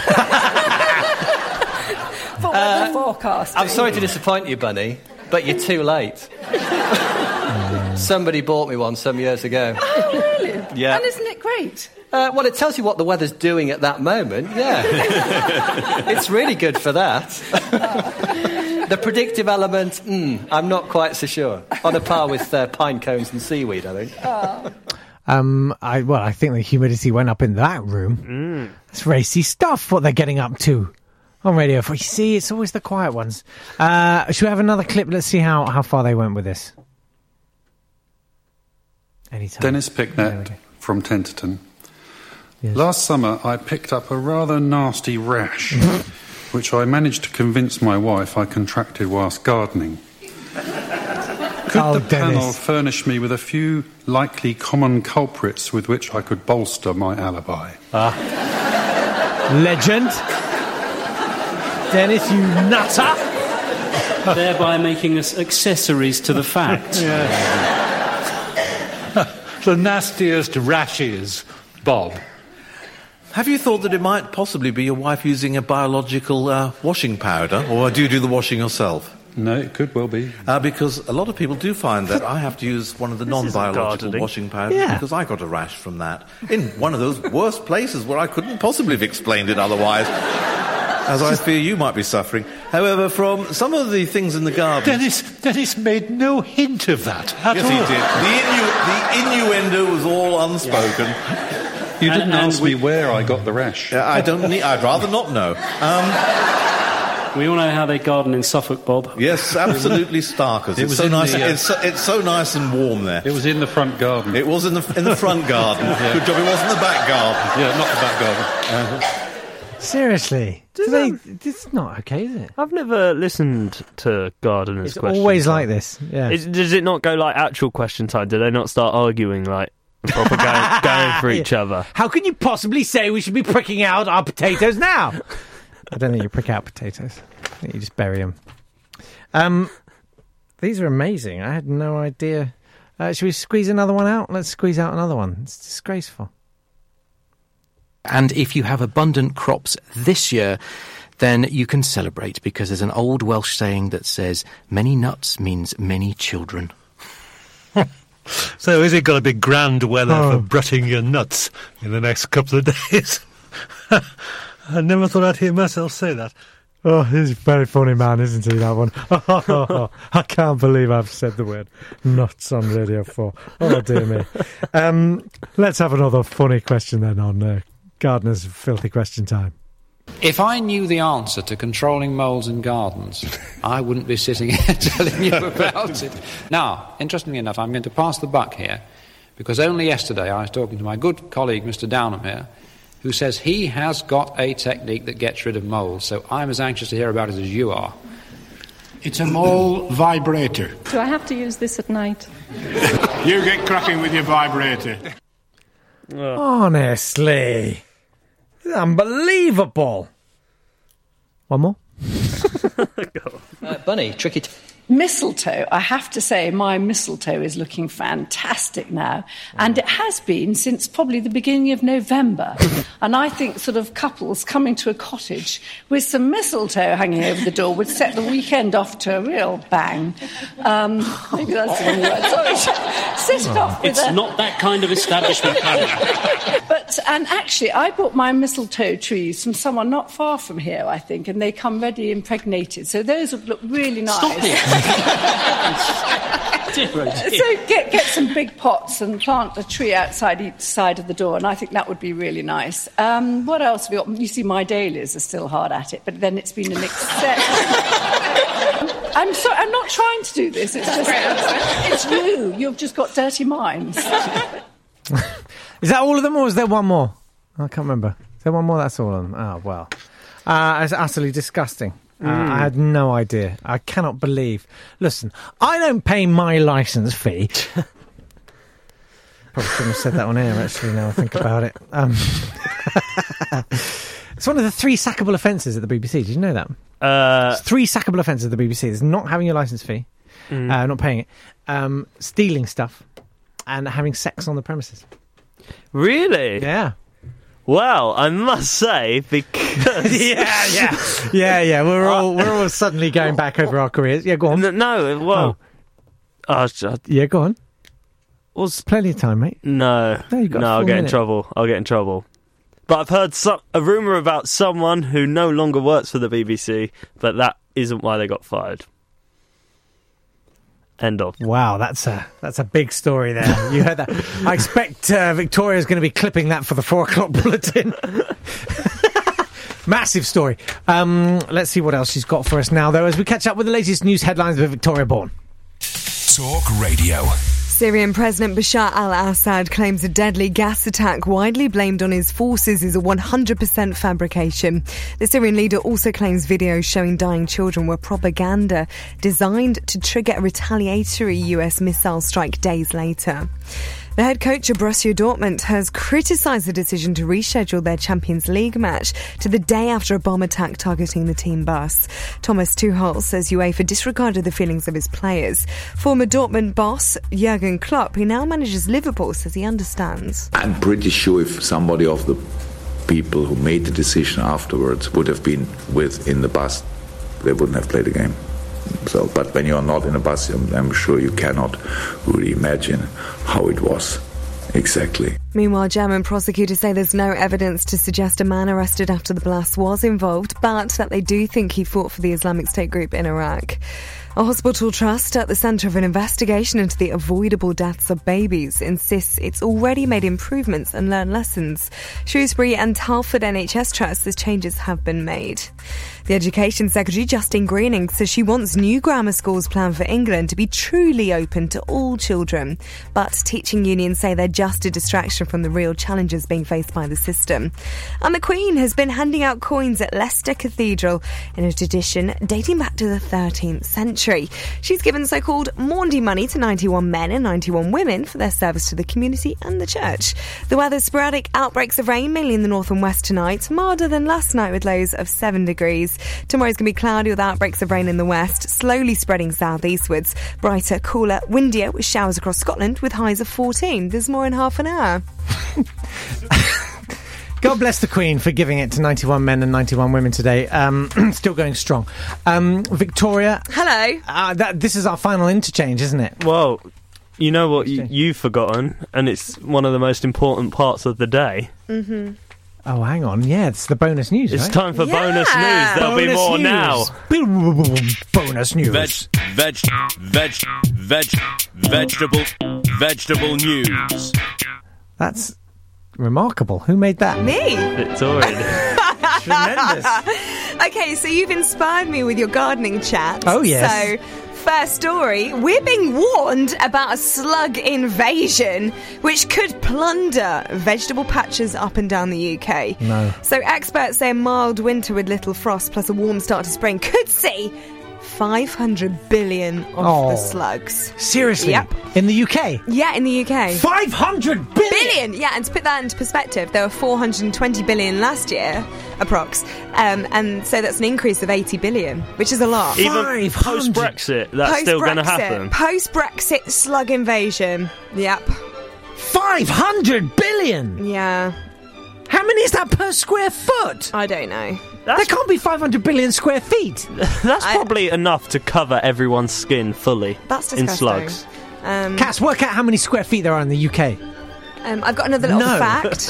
weather Uh, forecasting. I'm sorry to disappoint you, Bunny, but you're too late. Somebody bought me one some years ago. Oh, really? Yeah. And isn't it great? Uh, well, it tells you what the weather's doing at that moment, yeah. It's really good for that. The predictive element, mm, I'm not quite so sure. On a par with uh, pine cones and seaweed, I think. Oh. Um, I well, I think the humidity went up in that room. Mm. It's racy stuff, what they're getting up to on Radio four. You see, it's always the quiet ones. Uh, should we have another clip? Let's see how, how far they went with this. Anytime. Dennis Picknett from Tenterton. Yes. Last summer, I picked up a rather nasty rash, which I managed to convince my wife I contracted whilst gardening. Could Oh, the Dennis. panel furnish me with a few likely common culprits with which I could bolster my alibi? Ah. Legend. Dennis, you nutter. Thereby making us accessories to the fact. The nastiest rashes, Bob. Have you thought that it might possibly be your wife using a biological uh, washing powder, or do you do the washing yourself? No, it could well be. Uh, because a lot of people do find that I have to use one of the This isn't non-biological gardening. washing powders Yeah. because I got a rash from that in one of those worst places where I couldn't possibly have explained it otherwise, as I fear you might be suffering. However, from some of the things in the garden... Dennis, Dennis made no hint of that at yes, all. he did. The, innu- the innuendo was all unspoken. You didn't And- and ask we- me where I got the rash. Uh, I don't need... I'd rather not know. Um... We all know how they garden in Suffolk, Bob. Yes, absolutely starkers. It It's was so in nice. the, uh, it's, so, it's so nice and warm there. It was in the front garden. It was in the in the front garden. Yeah. Good job. It wasn't the back garden. Yeah, not the back garden. Uh, Seriously. Do they, it's not okay, is it? I've never listened to gardeners' It's questions. always like this, yeah. Is, does it not go like actual question time? Do they not start arguing like proper going, going for each other? How can you possibly say we should be pricking out our potatoes now? I don't think you prick out potatoes. I think you just bury them. Um, these are amazing. I had no idea. Uh, should we squeeze another one out? Let's squeeze out another one. It's disgraceful. And if you have abundant crops this year, then you can celebrate, because there's an old Welsh saying that says, many nuts means many children. So is it going to be grand weather Oh. for brutting your nuts in the next couple of days? I never thought I'd hear myself say that. Oh, he's a very funny man, isn't he, that one? I can't believe I've said the word nuts on Radio four. Oh, dear me. Um, let's have another funny question then on uh, Gardener's Filthy Question Time. If I knew the answer to controlling moles in gardens, I wouldn't be sitting here telling you about it. Now, interestingly enough, I'm going to pass the buck here, because only yesterday I was talking to my good colleague, Mister Downham here, who says he has got a technique that gets rid of moles, so I'm as anxious to hear about it as you are. It's a mole vibrator. Do I have to use this at night? You get cracking with your vibrator. Honestly. Unbelievable. One more? Uh, Bunny, tricky... T- Mistletoe, I have to say, my mistletoe is looking fantastic now. And it has been since probably the beginning of November. And I think sort of couples coming to a cottage with some mistletoe hanging over the door would set the weekend off to a real bang. Um, maybe that's the wrong word. Sorry. Set it off with It's a... not that kind of establishment, Paddy. But, and actually, I bought my mistletoe trees from someone not far from here, I think, and they come ready impregnated. So those would look really nice. Stop it. So get get some big pots and plant a tree outside each side of the door, and I think that would be really nice. Um, what else have we got? You see, my dahlias are still hard at it, but then it's been an except. I'm sorry, I'm not trying to do this. It's just it's you. You've just got dirty minds. Is that all of them, or is there one more? I can't remember. Is there one more? That's all of them. Oh, well. Uh, it's utterly disgusting. Uh, Mm. I had no idea. I cannot believe. Listen, I don't pay my licence fee. Probably shouldn't have said that on air, actually, now I think about it. Um, it's one of the three sackable offences at the B B C. Did you know that? Uh, It's three sackable offences at the B B C. There's not having your licence fee, Mm. uh, not paying it, um, stealing stuff, and having sex on the premises. Really? Yeah. Well, I must say, because yeah, yeah, yeah, yeah. We're all we're all suddenly going back over our careers. Yeah, go on. No, no well, Oh. I was just- Yeah, go on. Was plenty of time, mate. No, No, you've got a no, I'll full get in minute. trouble. I'll get in trouble. But I've heard some, a rumour about someone who no longer works for the B B C, but that isn't why they got fired. End of. Wow, that's a that's a big story there. You heard that. I expect uh, Victoria's going to be clipping that for the four o'clock bulletin. Massive story. Um, let's see what else she's got for us now, though, as we catch up with the latest news headlines with Victoria Bourne. Talk Radio. Syrian President Bashar al-Assad claims a deadly gas attack widely blamed on his forces is a one hundred percent fabrication. The Syrian leader also claims videos showing dying children were propaganda designed to trigger a retaliatory U S missile strike days later. The head coach of Borussia Dortmund has criticised the decision to reschedule their Champions League match to the day after a bomb attack targeting the team bus. Thomas Tuchel says UEFA disregarded the feelings of his players. Former Dortmund boss Jurgen Klopp, who now manages Liverpool, says he understands. I'm pretty sure if somebody of the people who made the decision afterwards would have been with in the bus, they wouldn't have played the game. So, but when you are not in a bus, I'm, I'm sure you cannot really imagine how it was exactly. Meanwhile, German prosecutors say there's no evidence to suggest a man arrested after the blast was involved, but that they do think he fought for the Islamic State group in Iraq. A hospital trust at the centre of an investigation into the avoidable deaths of babies insists it's already made improvements and learned lessons. Shrewsbury and Telford N H S Trust says changes have been made. The Education Secretary, Justine Greening, says she wants new grammar schools planned for England to be truly open to all children. But teaching unions say they're just a distraction from the real challenges being faced by the system. And the Queen has been handing out coins at Leicester Cathedral in a tradition dating back to the thirteenth century. She's given so-called Maundy money to ninety-one men and ninety-one women for their service to the community and the church. The weather, sporadic outbreaks of rain, mainly in the north and west tonight, milder than last night with lows of seven degrees. Tomorrow's going to be cloudy with outbreaks of rain in the west, slowly spreading southeastwards. Brighter, cooler, windier with showers across Scotland with highs of fourteen. There's more in half an hour. God bless the Queen for giving it to ninety-one men and ninety-one women today. Um, still going strong. Um, Victoria. Hello. Uh, that, this is our final interchange, isn't it? Well, you know what you, you've forgotten, and it's one of the most important parts of the day. Mm-hmm. Oh, hang on. Yeah, it's the bonus news, It's right? time for Yeah. bonus news. There'll be Bonus more news. now. Bonus news. Veg, veg, veg, veg, vegetable, vegetable news. That's remarkable. Who made that? Me. Victoria. Tremendous. Okay, so you've inspired me with your gardening chat. Oh, yes. So, first story, we're being warned about a slug invasion which could plunder vegetable patches up and down the U K. No. So experts say a mild winter with little frost plus a warm start to spring could see five hundred billion of Oh. the slugs. Seriously? Yep. In the U K? Yeah, in the U K. five hundred billion? Billion! Yeah, and to put that into perspective, there were four hundred twenty billion last year, approx. Um, and so that's an increase of eighty billion, which is a lot. Even post-Brexit, that's still going to happen. Post-Brexit slug invasion. Yep. five hundred billion? Yeah. How many is that per square foot? I don't know. That's, there can't be five hundred billion square feet. that's I- probably enough to cover everyone's skin fully That's in disgusting. slugs. Um, Cass, work out how many square feet there are in the U K. um, I've got another little No. fact.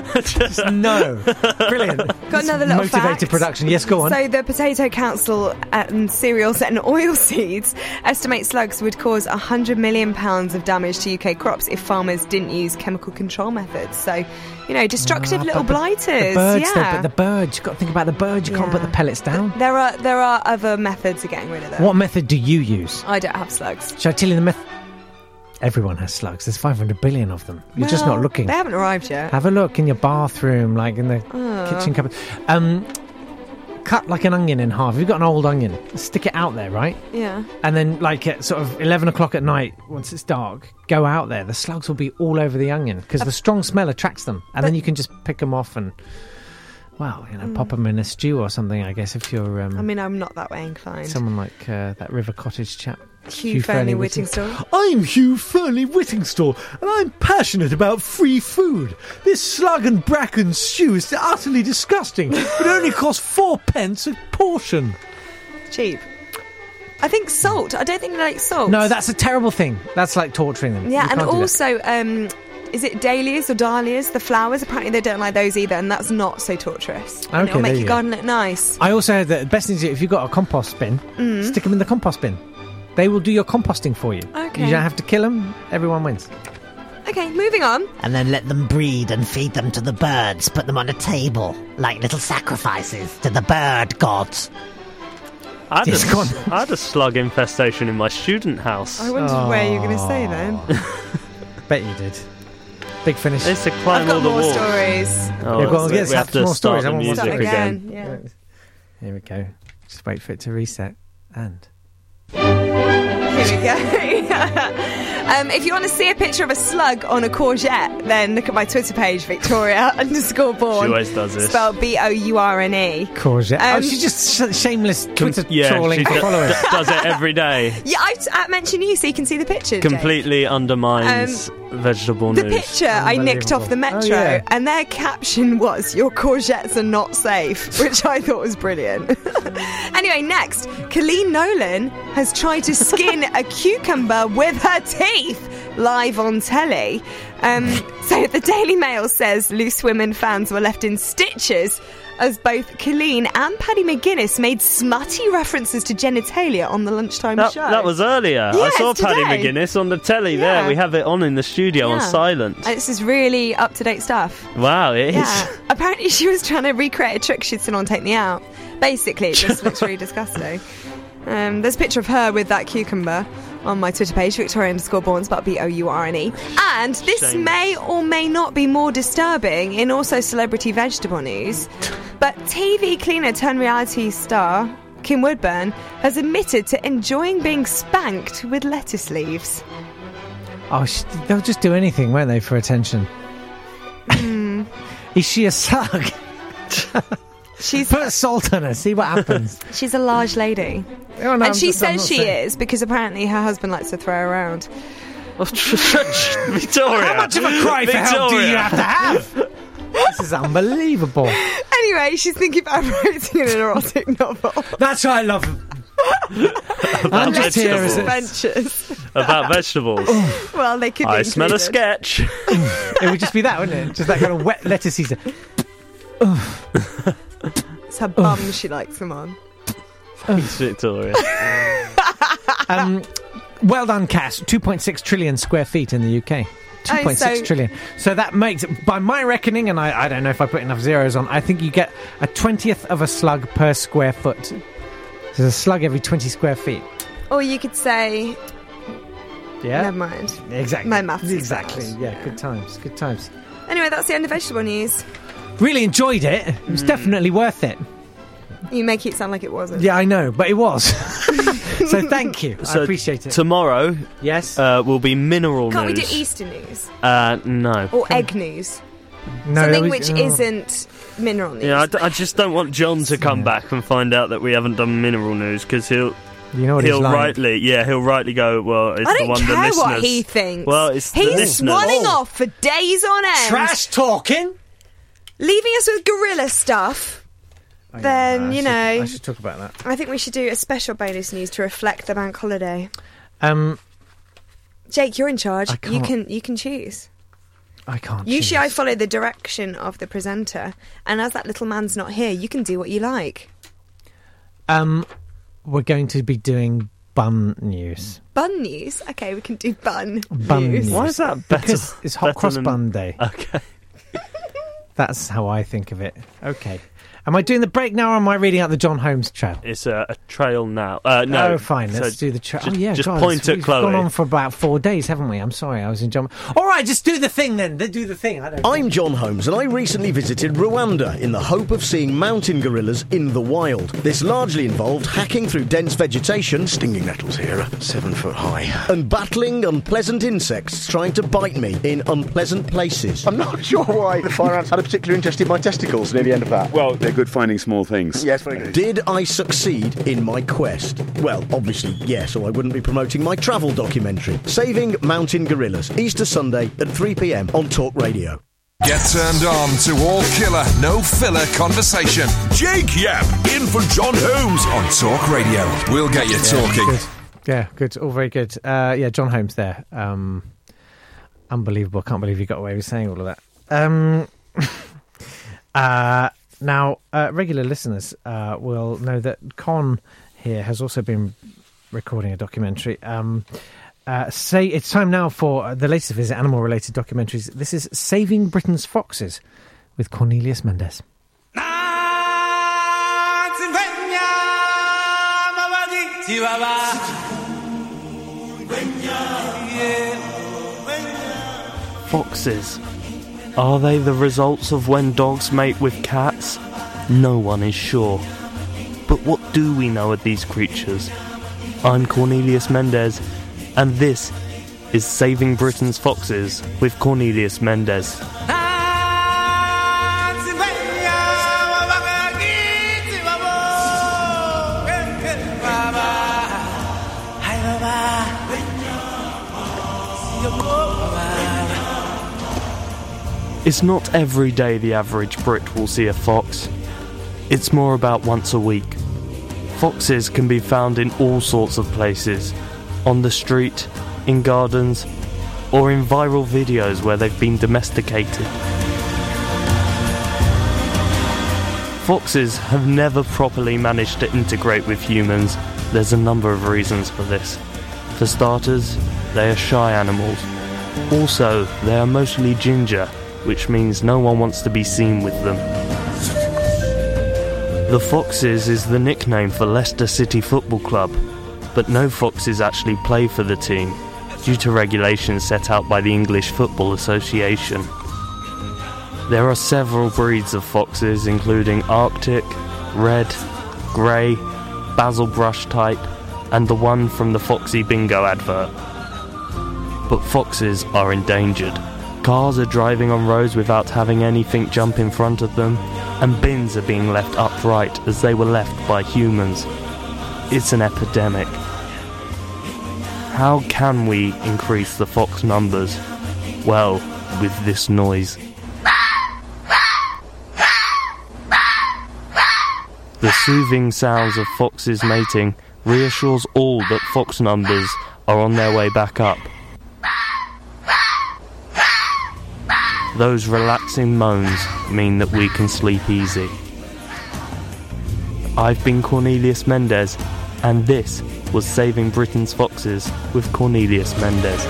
No. Brilliant. Got another little Motivated fact. production. Yes, go on. So the Potato Council and cereals and oilseeds estimate slugs would cause one hundred million pounds of damage to U K crops if farmers didn't use chemical control methods. So, you know, destructive Ah, little but the- blighters. The birds, though, yeah. but the birds. You've got to think about the birds. You can't put Yeah. the pellets down. There are there are other methods of getting rid of them. What method do you use? I don't have slugs. Shall I tell you the method? Everyone has slugs. There's five hundred billion of them. You're just Well, not looking. They haven't arrived yet. Have a look in your bathroom, like in the Oh. kitchen cupboard. Um, cut like an onion in half. If you've got an old onion, stick it out there, right? Yeah. And then, like at sort of eleven o'clock at night, once it's dark, go out there. The slugs will be all over the onion because the strong smell attracts them, and then you can just pick them off and, well, you know, Mm. pop them in a stew or something. I guess if you're um, I mean, I'm not that way inclined. someone like uh, that River Cottage chap. Hugh Fearnley Whittingstall. I'm Hugh Fearnley Whittingstall, and I'm passionate about free food. This slug and bracken stew is utterly disgusting, but only costs four pence a portion. Cheap. I think salt. I don't think they like salt. No, that's a terrible thing. That's like torturing them. Yeah, You and can't do that. also, um, is it dahlias or dahlias? The flowers, apparently they don't like those either, and that's not so torturous. And Okay, it'll make there your you go. garden look nice. I also heard that the best thing to do, if you've got a compost bin, Mm. stick them in the compost bin. They will do your composting for you. Okay. You don't have to kill them. Everyone wins. Okay, moving on. And then let them breed and feed them to the birds. Put them on a table, like little sacrifices to the bird gods. I had, It's a, gone. I had a slug infestation in my student house. I wondered where you were going to say then. Bet you did. Big finish. It's to climb I've got all the more walls. stories. Oh, yeah, go on, we get we have some to more start stories. I the want more music stories. again. Yeah. Here we go. Just wait for it to reset. And. Here we go. um, if you want to see a picture of a slug on a courgette, then look at my Twitter page, Victoria underscore Bourne. She always does this. Spelled B O U R N E. Courgette. oh, Um, she's just sh- shameless Twitter Yeah, trolling she for d- followers. d- does it every day. Yeah, I I mentioned you so you can see the picture. Jake. Completely undermines vegetable The news. picture I nicked off the Metro, Oh, yeah. and their caption was, "Your courgettes are not safe," which I thought was brilliant. Anyway, next, Colleen Nolan has tried to skin a cucumber with her teeth live on telly. Um, so the Daily Mail says Loose Women fans were left in stitches as both Colleen and Paddy McGuinness made smutty references to genitalia on the lunchtime That, show. that was earlier. Yeah, I saw it's Paddy today. McGuinness on the telly Yeah. there. We have it on in the studio on Yeah. silent. And this is really up-to-date stuff. Wow, it is. Yeah. Apparently she was trying to recreate a trick she'd seen on Take Me Out. Basically, it just looks really disgusting. Um, there's a picture of her with that cucumber on my Twitter page, Victoria underscore Bourne, spelled B O U R N E. And this Shameless. may or may not be more disturbing in also celebrity vegetable news, but T V cleaner turned reality star Kim Woodburn has admitted to enjoying being spanked with lettuce leaves. Oh, sh- they'll just do anything, won't they, for attention? Hmm. Is she a slug? She's Put salt on her, see what happens. She's a large lady. Oh, no, and I'm she just- I'm says not she saying- is because apparently her husband likes to throw her around. Victoria. How much of a cry for help do you have to have? This is unbelievable. Anyway, she's thinking about writing an erotic novel. That's what I love. About I'm just here as a- Adventures. About vegetables. Well, they could be I smell a included. sketch. It would just be that, wouldn't it? Just that kind of wet lettuce season. It's her bum she likes them on. Thanks, Victoria. Um, well done, Cass. two point six trillion square feet in the U K. two point six so- trillion. So that makes, by my reckoning, and I, I don't know if I put enough zeros on, I think you get a twentieth of a slug per square foot. There's a slug every twenty square feet. Or you could say... Yeah? Never mind. Exactly. My maths is Exactly. bad. Yeah, good times. Good times. Anyway, that's the end of vegetable news. Really enjoyed it. It was definitely worth it. You make it sound like it wasn't. Yeah, I know, but it was. So thank you. So I appreciate it. Tomorrow, yes, uh, will be mineral Can't we news. do Easter news? Uh, no. Or egg news? No, Something we- which oh. isn't mineral news. Yeah, I, d- I just don't want John to come back and find out that we haven't done mineral news because he'll. You know what he'll he's like. rightly, yeah, he'll rightly go. Well, it's I the don't one the care listeners. what he thinks. Well, it's the He's listeners. swanning off for days on end. Trash talking. Leaving us with gorilla stuff. then, I you should- know... I should talk about that. I think we should do a special bonus news to reflect the bank holiday. Um, Jake, you're in charge. I You can't- can you can choose. I can't. Usually choose. I follow the direction of the presenter, and as that little man's not here, you can do what you like. Um, we're going to be doing bun news. Bun news? Okay, we can do bun, Bun news. news. Why is that better? Because it's Hot better Cross than- Bun Day. Okay. That's how I think of it. Okay. Am I doing the break now, or am I reading out the John Holmes trail? It's a, a trail now. Uh, no. Oh, fine. Let's So do the trail. Just, Oh, yeah, just God, point it's- at we've Chloe. gone on for about four days, haven't we? I'm sorry, I was in John. All right, just do the thing then. They do the thing. I don't. I'm John Holmes, and I recently visited Rwanda in the hope of seeing mountain gorillas in the wild. This largely involved hacking through dense vegetation, stinging nettles here, seven foot high, and battling unpleasant insects trying to bite me in unpleasant places. I'm not sure why the fire ants had a particular interest in my testicles near the end of that. Well, they're good finding small things. Yes, very good. Did I succeed in my quest? Well, obviously yes, or I wouldn't be promoting my travel documentary, Saving Mountain Gorillas, Easter Sunday at three p m on Talk Radio. Get turned on to all killer, no filler conversation. Jake Yap in for John Holmes on Talk Radio. We'll get you Yeah, talking. good. Yeah, good. All very good. Uh, yeah, John Holmes there. Um, unbelievable. Can't believe you got away with saying all of that. Um, uh, now, uh, regular listeners uh, will know that Con here has also been recording a documentary. Um, uh, say it's time now for the latest of his animal-related documentaries. This is Saving Britain's Foxes with Cornelius Mendes. Foxes. Are they the results of when dogs mate with cats? No one is sure. But what do we know of these creatures? I'm Cornelius Mendes, and this is Saving Britain's Foxes with Cornelius Mendes. It's not every day the average Brit will see a fox. It's more about once a week. Foxes can be found in all sorts of places. On the street, in gardens, or in viral videos where they've been domesticated. Foxes have never properly managed to integrate with humans. There's a number of reasons for this. For starters, they are shy animals. Also, they are mostly ginger, which means no one wants to be seen with them. The Foxes is the nickname for Leicester City Football Club, but no Foxes actually play for the team, due to regulations set out by the English Football Association. There are several breeds of foxes, including Arctic, Red, Grey, Basil Brush type, and the one from the Foxy Bingo advert. But foxes are endangered. Cars are driving on roads without having anything jump in front of them, and bins are being left upright as they were left by humans. It's an epidemic. How can we increase the fox numbers? Well, with this noise. The soothing sounds of foxes mating reassures all that fox numbers are on their way back up. Those relaxing moans mean that we can sleep easy. I've been Cornelius Mendes, and this was Saving Britain's Foxes with Cornelius Mendes.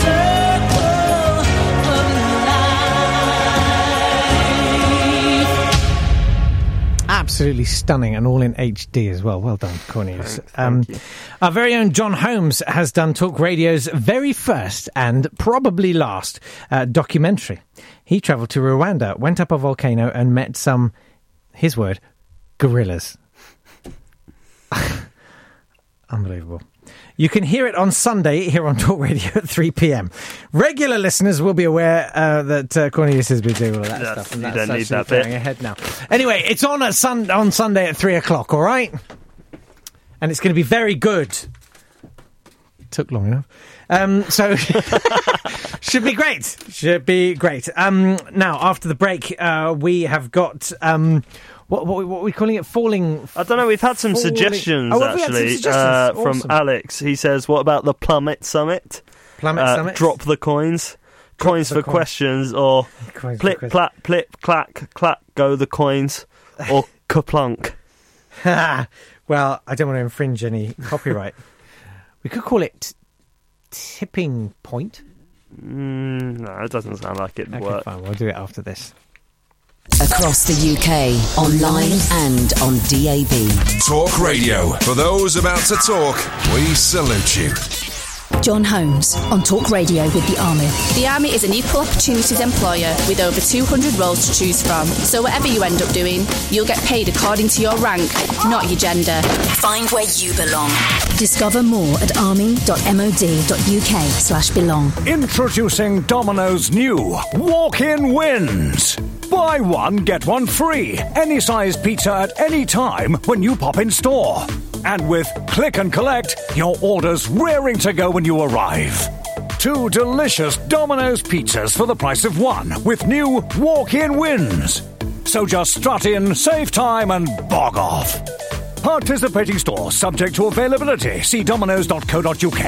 Absolutely stunning, and all in H D as well. Well done, Cornelius. Um, our very own John Holmes has done Talk Radio's very first and probably last uh, documentary. He travelled to Rwanda, went up a volcano and met some, his word, gorillas. Unbelievable. You can hear it on Sunday here on Talk Radio at three p.m. Regular listeners will be aware uh, that uh, Cornelius has been doing all of that Yes, stuff. And you that's don't need actually that bit. going ahead now. Anyway, it's on at sun- on Sunday at three o'clock, all right? And it's going to be very good. Took long enough. Um, so, should be great. Should be great. Um, now, after the break, uh, we have got... Um, What, what, what are we calling it? Falling... I don't know, we've had some falling... suggestions, oh, have we had actually, some suggestions? uh, from Awesome. Alex. He says, what about the Plummet Summit? Plummet uh, Summit? Drop the coins. Drop coins the for coin. questions, or Coins for plip, questions. plap, plip, clack, clack, go the coins, or kaplunk. Well, I don't want to infringe any copyright. We could call it tipping point. Mm, no, it doesn't sound like it would Okay, work. fine, we'll do it after this. Across the U K, online and on D A B. Talk Radio. For those about to talk, we salute you. John Holmes on Talk Radio with the Army. The Army is an equal opportunities employer with over two hundred roles to choose from. So whatever you end up doing, you'll get paid according to your rank, not your gender. Find where you belong. Discover more at army.mod.uk slash belong. Introducing Domino's new Walk-In Wins. Buy one, get one free. Any size pizza at any time when you pop in store. And with Click and Collect, your order's raring to go when you arrive. Two delicious Domino's pizzas for the price of one with new walk-in wins. So just strut in, save time and bog off. Participating stores subject to availability. See dominoes dot co dot uk.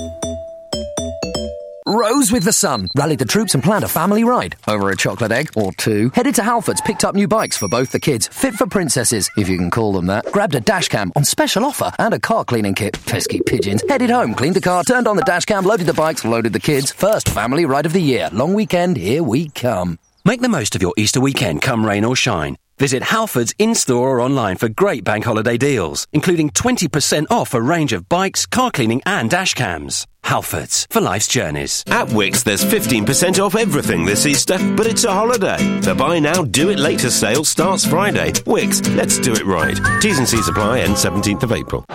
Rose with the sun rallied the troops and planned a family ride over a chocolate egg or two. Headed to Halfords, picked up new bikes for both the kids, fit for princesses, if you can call them that. Grabbed a dash cam on special offer and a car cleaning kit. Pesky pigeons. Headed home, cleaned the car, turned on the dash cam, loaded the bikes, loaded the kids. First family ride of the year. Long weekend, here we come. Make the most of your Easter weekend, come rain or shine. Visit Halfords in-store or online for great bank holiday deals, including twenty percent off a range of bikes, car cleaning and dash cams. Halfords, for life's journeys. At Wickes, there's fifteen percent off everything this Easter, but it's a holiday. The buy now, do it later sale starts Friday. Wickes, let's do it right. T's and C's apply end seventeenth of April.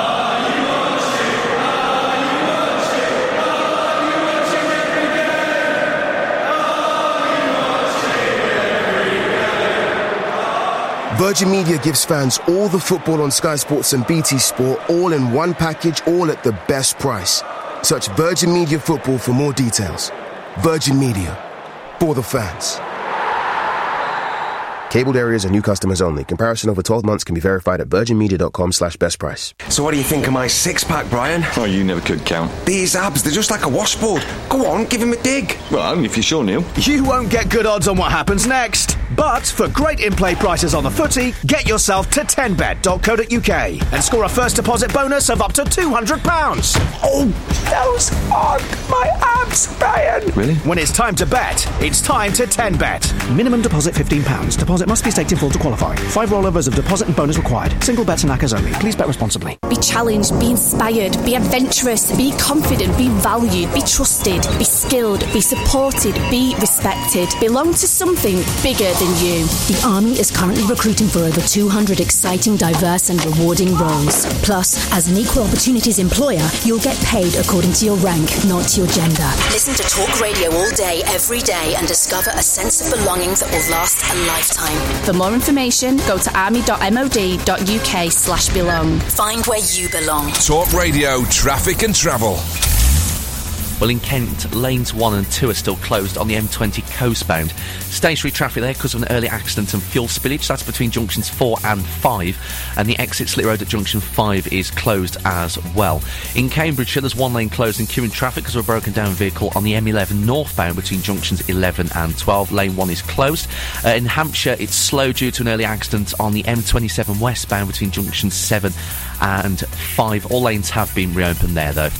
Virgin Media gives fans all the football on Sky Sports and B T Sport, all in one package, all at the best price. Search Virgin Media Football for more details. Virgin Media, for the fans. Cabled areas are new customers only. Comparison over twelve months can be verified at virginmedia.com slash best price. So what do you think of my six-pack, Brian? Oh, you never could count. These abs, they're just like a washboard. Go on, give him a dig. Well, only if you're sure, Neil. You won't get good odds on what happens next. But for great in-play prices on the footy, get yourself to ten bet dot co dot uk and score a first deposit bonus of up to two hundred pounds. Oh, those aren't my abs, Brian. Really? When it's time to bet, it's time to ten bet. Minimum deposit fifteen pounds. Deposit must be staked in full to qualify. Five rollovers of deposit and bonus required. Single bets and knackers only. Please bet responsibly. Be challenged, be inspired, be adventurous, be confident, be valued, be trusted, be skilled, be supported, be respected. Belong to something bigger than you. The Army is currently recruiting for over two hundred exciting, diverse and rewarding roles. Plus, as an equal opportunities employer, you'll get paid according to your rank, not your gender. Listen to Talk Radio all day, every day and discover a sense of belonging that will last a lifetime. For more information, go to army dot mod dot uk slash belong. Find where you belong. Talk Radio Traffic and Travel. Well, in Kent, lanes one and two are still closed on the M twenty coastbound. Stationary traffic there because of an early accident and fuel spillage. That's between junctions four and five. And the exit Slip Road at junction five is closed as well. In Cambridgeshire, there's one lane closed in queuing traffic because of a broken down vehicle on the M eleven northbound between junctions eleven and twelve. Lane one is closed. Uh, in Hampshire, it's slow due to an early accident on the M twenty-seven westbound between junctions seven and five. All lanes have been reopened there, though.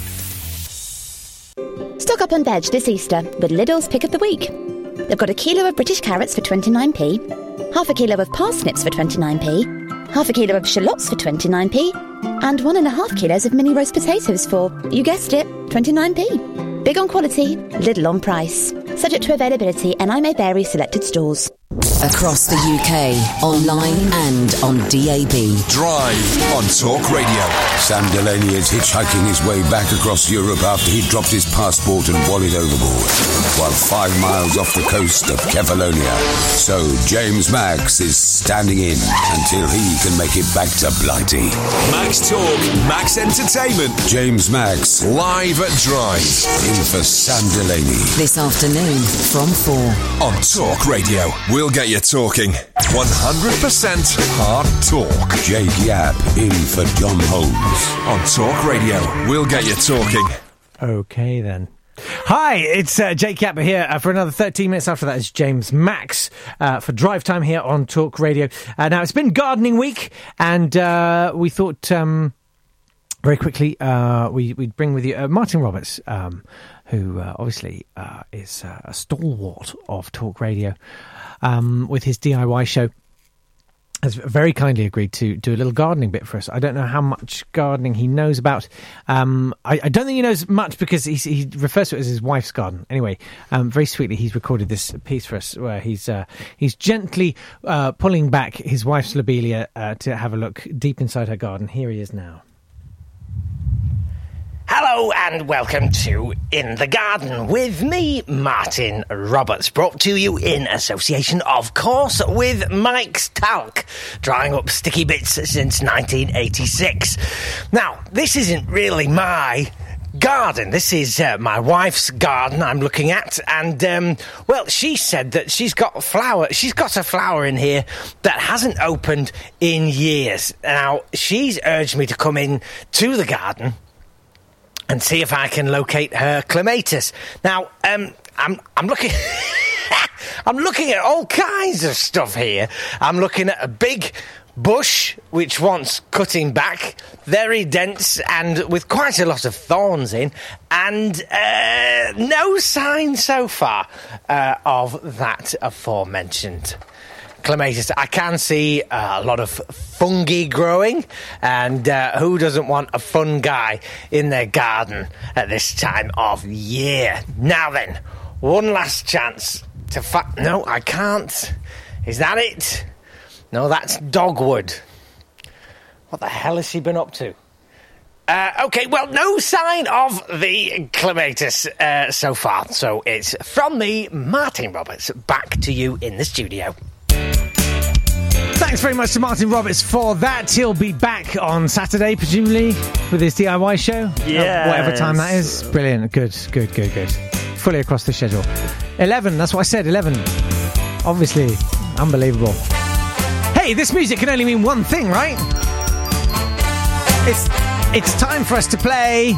Stock up on veg this Easter with Lidl's Pick of the Week. They've got a kilo of British carrots for twenty-nine p, half a kilo of parsnips for twenty-nine p, half a kilo of shallots for twenty-nine p, and one and a half kilos of mini roast potatoes for, you guessed it, twenty-nine p. Big on quality, little on price. Subject to availability and I may vary selected stores. Across the U K, online and on D A B. Drive on Talk Radio. Sam Delaney is hitchhiking his way back across Europe after he dropped his passport and wallet overboard, while five miles off the coast of Kefalonia. So James Max is standing in until he can make it back to Blighty. Max Talk, Max Entertainment. James Max, live at Drive. In for Sam Delaney. This afternoon from four. On Talk Radio. We'll get you talking. one hundred percent hard talk. Jake Yapp in for John Holmes. On Talk Radio. We'll get you talking. Okay, then. Hi, it's uh, Jake Yapp here uh, for another thirteen minutes. After that is James Max uh, for Drive Time here on Talk Radio. Uh, now, it's been gardening week, and uh, we thought... Um, Very quickly, uh, we, we'd bring with you uh, Martin Roberts, um, who uh, obviously uh, is uh, a stalwart of Talk Radio, um, with his D I Y show, has very kindly agreed to do a little gardening bit for us. I don't know how much gardening he knows about. Um, I, I don't think he knows much because he's, he refers to it as his wife's garden. Anyway, um, very sweetly, he's recorded this piece for us where he's uh, he's gently uh, pulling back his wife's lobelia uh, to have a look deep inside her garden. Here he is now. Hello and welcome to In the Garden with me, Martin Roberts, brought to you in association, of course, with Mike's Talc, drying up sticky bits since nineteen eighty-six. Now, this isn't really my garden. This is uh, my wife's garden I'm looking at, and um, well, she said that she's got flower. She's got a flower in here that hasn't opened in years. Now she's urged me to come in to the garden and see if I can locate her clematis. Now, um, I'm I'm looking. I'm looking at all kinds of stuff here. I'm looking at a big bush which wants cutting back, very dense and with quite a lot of thorns in, and uh, no sign so far uh, of that aforementioned clematis. I can see uh, a lot of fungi growing, and uh, who doesn't want a fun guy in their garden at this time of year? Now then, one last chance to fa- No, I can't. Is that it? No, that's dogwood. What the hell has she been up to? Uh, OK, well, no sign of the clematis uh, so far. So it's from me, Martin Roberts, back to you in the studio. Thanks very much to Martin Roberts for that. He'll be back on Saturday, presumably, with his D I Y show. Yes. Uh, whatever time that is. Brilliant. Good, good, good, good. Fully across the schedule. eleven, that's what I said, eleven. Obviously, unbelievable. Hey, this music can only mean one thing, right? It's it's time for us to play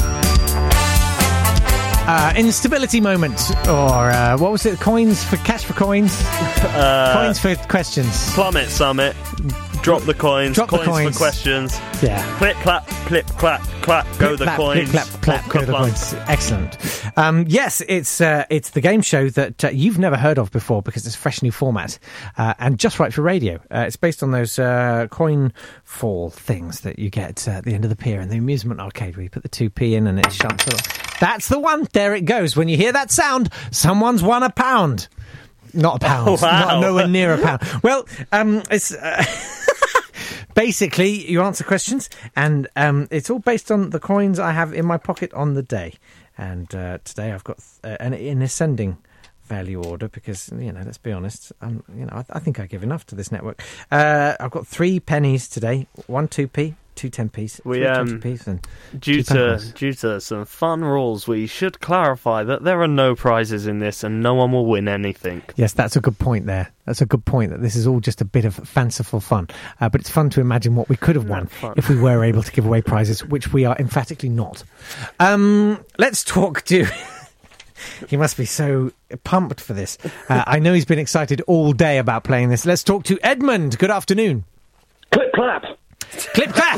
uh, Instability Moment, or uh, what was it? Coins for cash for coins, uh, coins for questions. Plummet Summit. Drop the coins. Drop the coins, coins for questions. Yeah. Clip clap, clip clap, clap. Go Clip, the clap, coins. Clip, clap, clap, go the coins. Excellent. Um, yes, it's uh, it's the game show that uh, you've never heard of before because it's a fresh new format uh, and just right for radio. Uh, it's based on those uh, coin fall things that you get uh, at the end of the pier in the amusement arcade where you put the two p in and it shuts off. That's the one. There it goes. When you hear that sound, someone's won a pound. Not a pound. Oh, wow. Not nowhere near a pound. Well, um, it's. Uh, Basically, you answer questions, and um, it's all based on the coins I have in my pocket on the day. And uh, today I've got uh, an in ascending value order because, you know, let's be honest, um, you know, I, I think I give enough to this network. Uh, I've got three pennies today, one two p, two ten p's, we, three um, twenty p's, and due two to pennies. due to some fun rules, we should clarify that there are no prizes in this, and no one will win anything. Yes, that's a good point there. That's a good point, that this is all just a bit of fanciful fun. Uh, but it's fun to imagine what we could have won if we were able to give away prizes, which we are emphatically not. Um, let's talk to... He must be so pumped for this. Uh, I know he's been excited all day about playing this. Let's talk to Edmund. Good afternoon. Clip clap. Clip clap.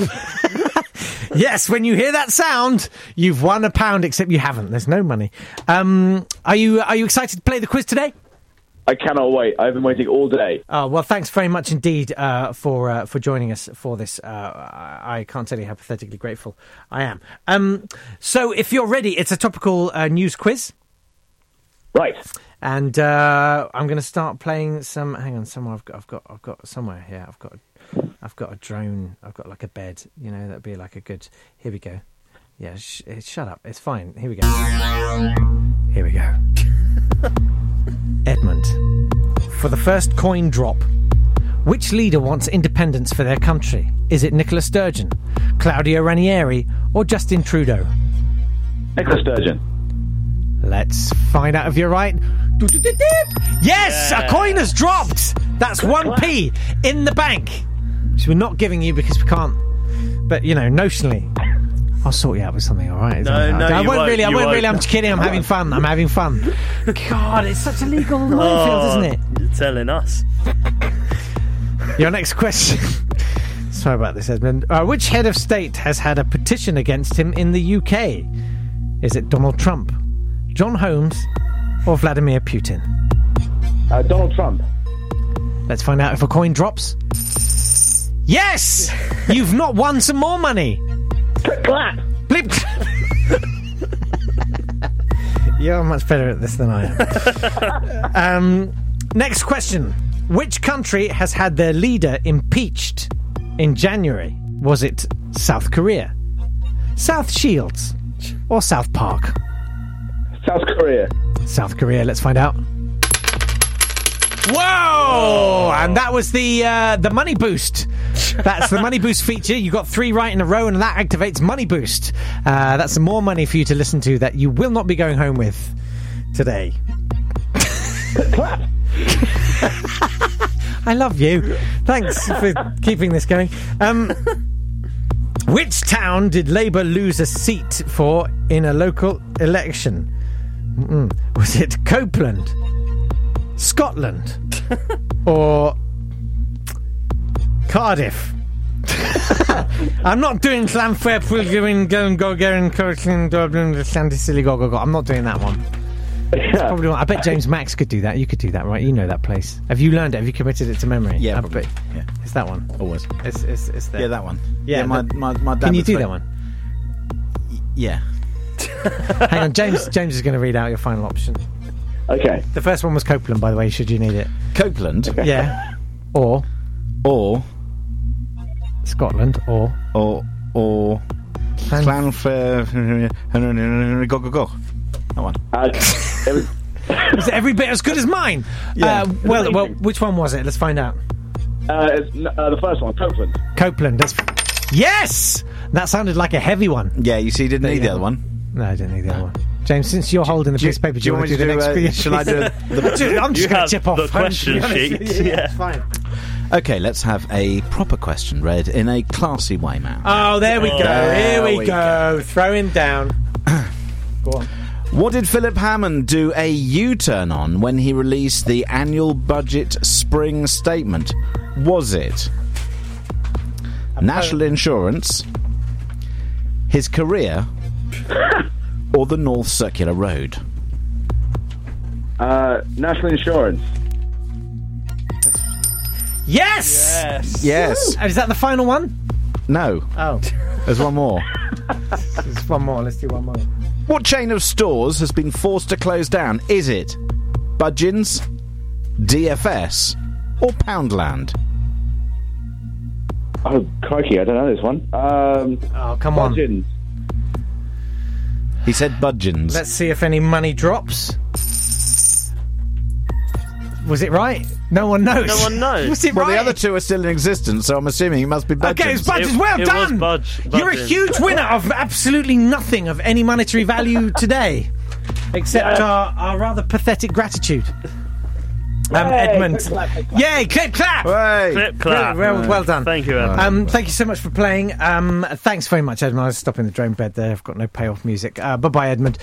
Yes, when you hear that sound, you've won a pound, except you haven't. There's no money. Um, are you Are you excited to play the quiz today? I cannot wait. I've been waiting all day. Oh, well, thanks very much indeed uh, for uh, for joining us for this. Uh, I, I can't tell you how pathetically grateful I am. Um, so, if you're ready, it's a topical uh, news quiz. Right. And uh, I'm going to start playing some. Hang on, somewhere I've got, I've got, I've got somewhere here. I've got, I've got a drone. I've got like a bed. You know, that'd be like a good. Here we go. Yeah, sh- shut up. It's fine. Here we go. Here we go. Edmund, for the first coin drop, which leader wants independence for their country? Is it Nicola Sturgeon, Claudio Ranieri, or Justin Trudeau? Nicola Sturgeon. Let's find out if you're right. Yes, yeah. A coin has dropped. That's one p in the bank, which we're not giving you because we can't. But you know, notionally, I'll sort you out with something. All right? No, no, I you won't won't, really. I you won't won't. really. I'm just kidding. I'm having fun. I'm having fun. God, it's such a legal minefield, Oh, isn't it? You're telling us. Your next question. Sorry about this, Edmund. Uh, which head of state has had a petition against him in the U K? Is it Donald Trump, John Holmes, or Vladimir Putin? Uh, Donald Trump. Let's find out if a coin drops. Yes! You've not won some more money. Clip clap. Blip. You're much better at this than I am. um, next question. Which country has had their leader impeached in January? Was it South Korea, South Shields, or South Park? South Korea. South Korea, let's find out. Whoa! And that was the uh, the money boost That's the Money Boost feature. You got three right in a row, and that activates Money Boost. Uh, that's some more money for you to listen to that you will not be going home with today. Clap. I love you. Thanks for keeping this going. Um, which town did Labour lose a seat for in a local election? Mm-mm. Was it Copeland, Scotland, or Cardiff? I'm not doing Llanfair, Pwllgwyn, Gown, Gorgerin, Cortland, Dublin, Sandy, Silly, go, go, go. I'm not doing that one. Probably not. I bet James Max could do that. You could do that, right? You know that place. Have you learned it? Have you committed it to memory? Yeah, I probably. bet. Yeah. It's that one. Always. It's, it's, it's there. Yeah, that one. Yeah, yeah my, the, my, my dad Can you would do say- that one? Yeah. Hang on, James. James is going to read out your final option. Okay. The first one was Copeland, by the way. Should you need it? Copeland. Okay. Yeah. Or Or Scotland. Or or or Llanfair, go go go. That one. Uh, it was, is it every bit as good as mine? Yeah. Uh, well, well, which one was it? Let's find out. uh, it's, uh, the first one, Copeland. Copeland. That's yes. That sounded like a heavy one. Yeah, you see, you didn't There need you the go. other one. No, I didn't need the other one. James, since you're holding the Do you- piece of paper, do you want want to me do the to next do, uh, piece? shall I do the- Dude, I'm just You going have to chip off the phone, to question be honest sheet, with you. yeah. It's fine. Okay, let's have a proper question read in a classy way, man. Oh, there we go. There Here we, we go. Throw him down. Go on. What did Philip Hammond do a U-turn on when he released the annual budget spring statement? Was it national insurance, his career, or the North Circular Road? Uh, national insurance. Yes! Yes. Yes. Is that the final one? No. Oh. There's one more. There's one more. Let's do one more. What chain of stores has been forced to close down? Is it Budgens, D F S, or Poundland? Oh, crikey, I don't know this one. Um, oh, come on. Budgens. He said Budgens. Let's see if any money drops. Was it right? No one knows. No one knows. Was it well, right? the other two are still in existence, so I'm assuming it must be Budgens. Okay, it's Budgens. It- Well it done. was Budge- You're a Budgens. huge winner of absolutely nothing of any monetary value today, except Yeah. our, our rather pathetic gratitude. Um, Yay, Edmund. clip, clap, clip, clap. Yay, clip clap! Hey. Clip clap. Well, well done. Thank you, Edmund. Um, thank you so much for playing. Um, thanks very much, Edmund. I was stopping the drone bed there. I've got no payoff music. Uh, bye bye, Edmund.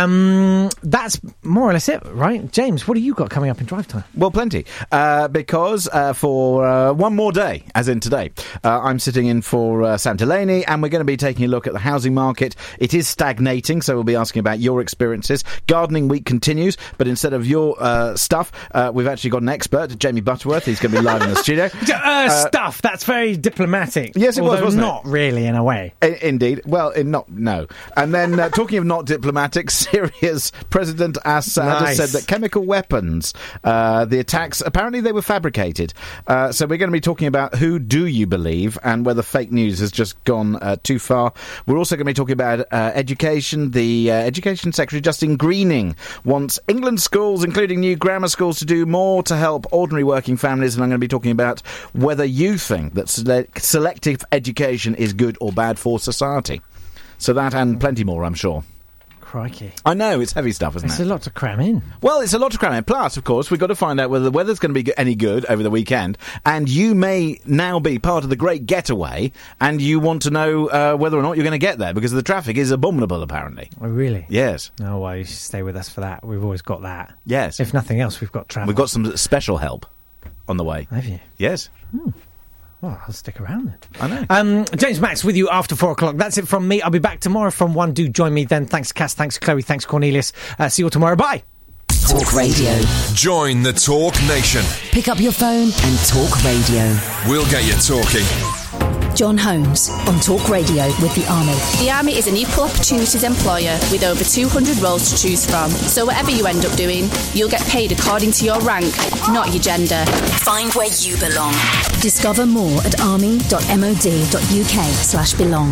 Um, that's more or less it, right? James, what have you got coming up in drive time? Well, plenty. Uh, because uh, for uh, one more day, as in today, uh, I'm sitting in for uh, Sam Delaney, and we're going to be taking a look at the housing market. It is stagnating, so we'll be asking about your experiences. Gardening week continues, but instead of your uh, stuff, uh, we've actually got an expert, Jamie Butterworth. He's going to be live in the studio. Uh, stuff. That's very diplomatic. Yes, it was, although wasn't it? not really, in a way. I- indeed. Well, in not no. And then uh, talking of not diplomatic, Syria's President Assad Nice. has said that chemical weapons, uh, the attacks, apparently they were fabricated. Uh, so we're going to be talking about who do you believe and whether fake news has just gone uh, too far. We're also going to be talking about uh, education. The uh, Education Secretary, Justine Greening, wants England schools, including new grammar schools, to do more to help ordinary working families. And I'm going to be talking about whether you think that sele- selective education is good or bad for society. So that and plenty more, I'm sure. Crikey. I know, it's heavy stuff, isn't It's it? a lot to cram in. Well, it's a lot to cram in. Plus, of course, we've got to find out whether the weather's going to be g- any good over the weekend. And you may now be part of the great getaway, and you want to know uh, whether or not you're going to get there, because the traffic is abominable, apparently. Oh, really? Yes. Oh, well, you should stay with us for that. We've always got that. Yes. If nothing else, we've got travel. We've got some special help on the way. Have you? Yes. Well, I'll stick around then. I know. Um, James Max with you after four o'clock. That's it from me. I'll be back tomorrow from one. Do join me then. Thanks, Cass. Thanks, Chloe. Thanks, Cornelius. Uh, see you all tomorrow. Bye. Talk Radio. Join the Talk Nation. Pick up your phone and talk radio. We'll get you talking. John Holmes on Talk Radio with the Army. The Army is an equal opportunities employer with over two hundred roles to choose from. So whatever you end up doing, you'll get paid according to your rank, not your gender. Find where you belong. Discover more at army.mod.uk slash belong.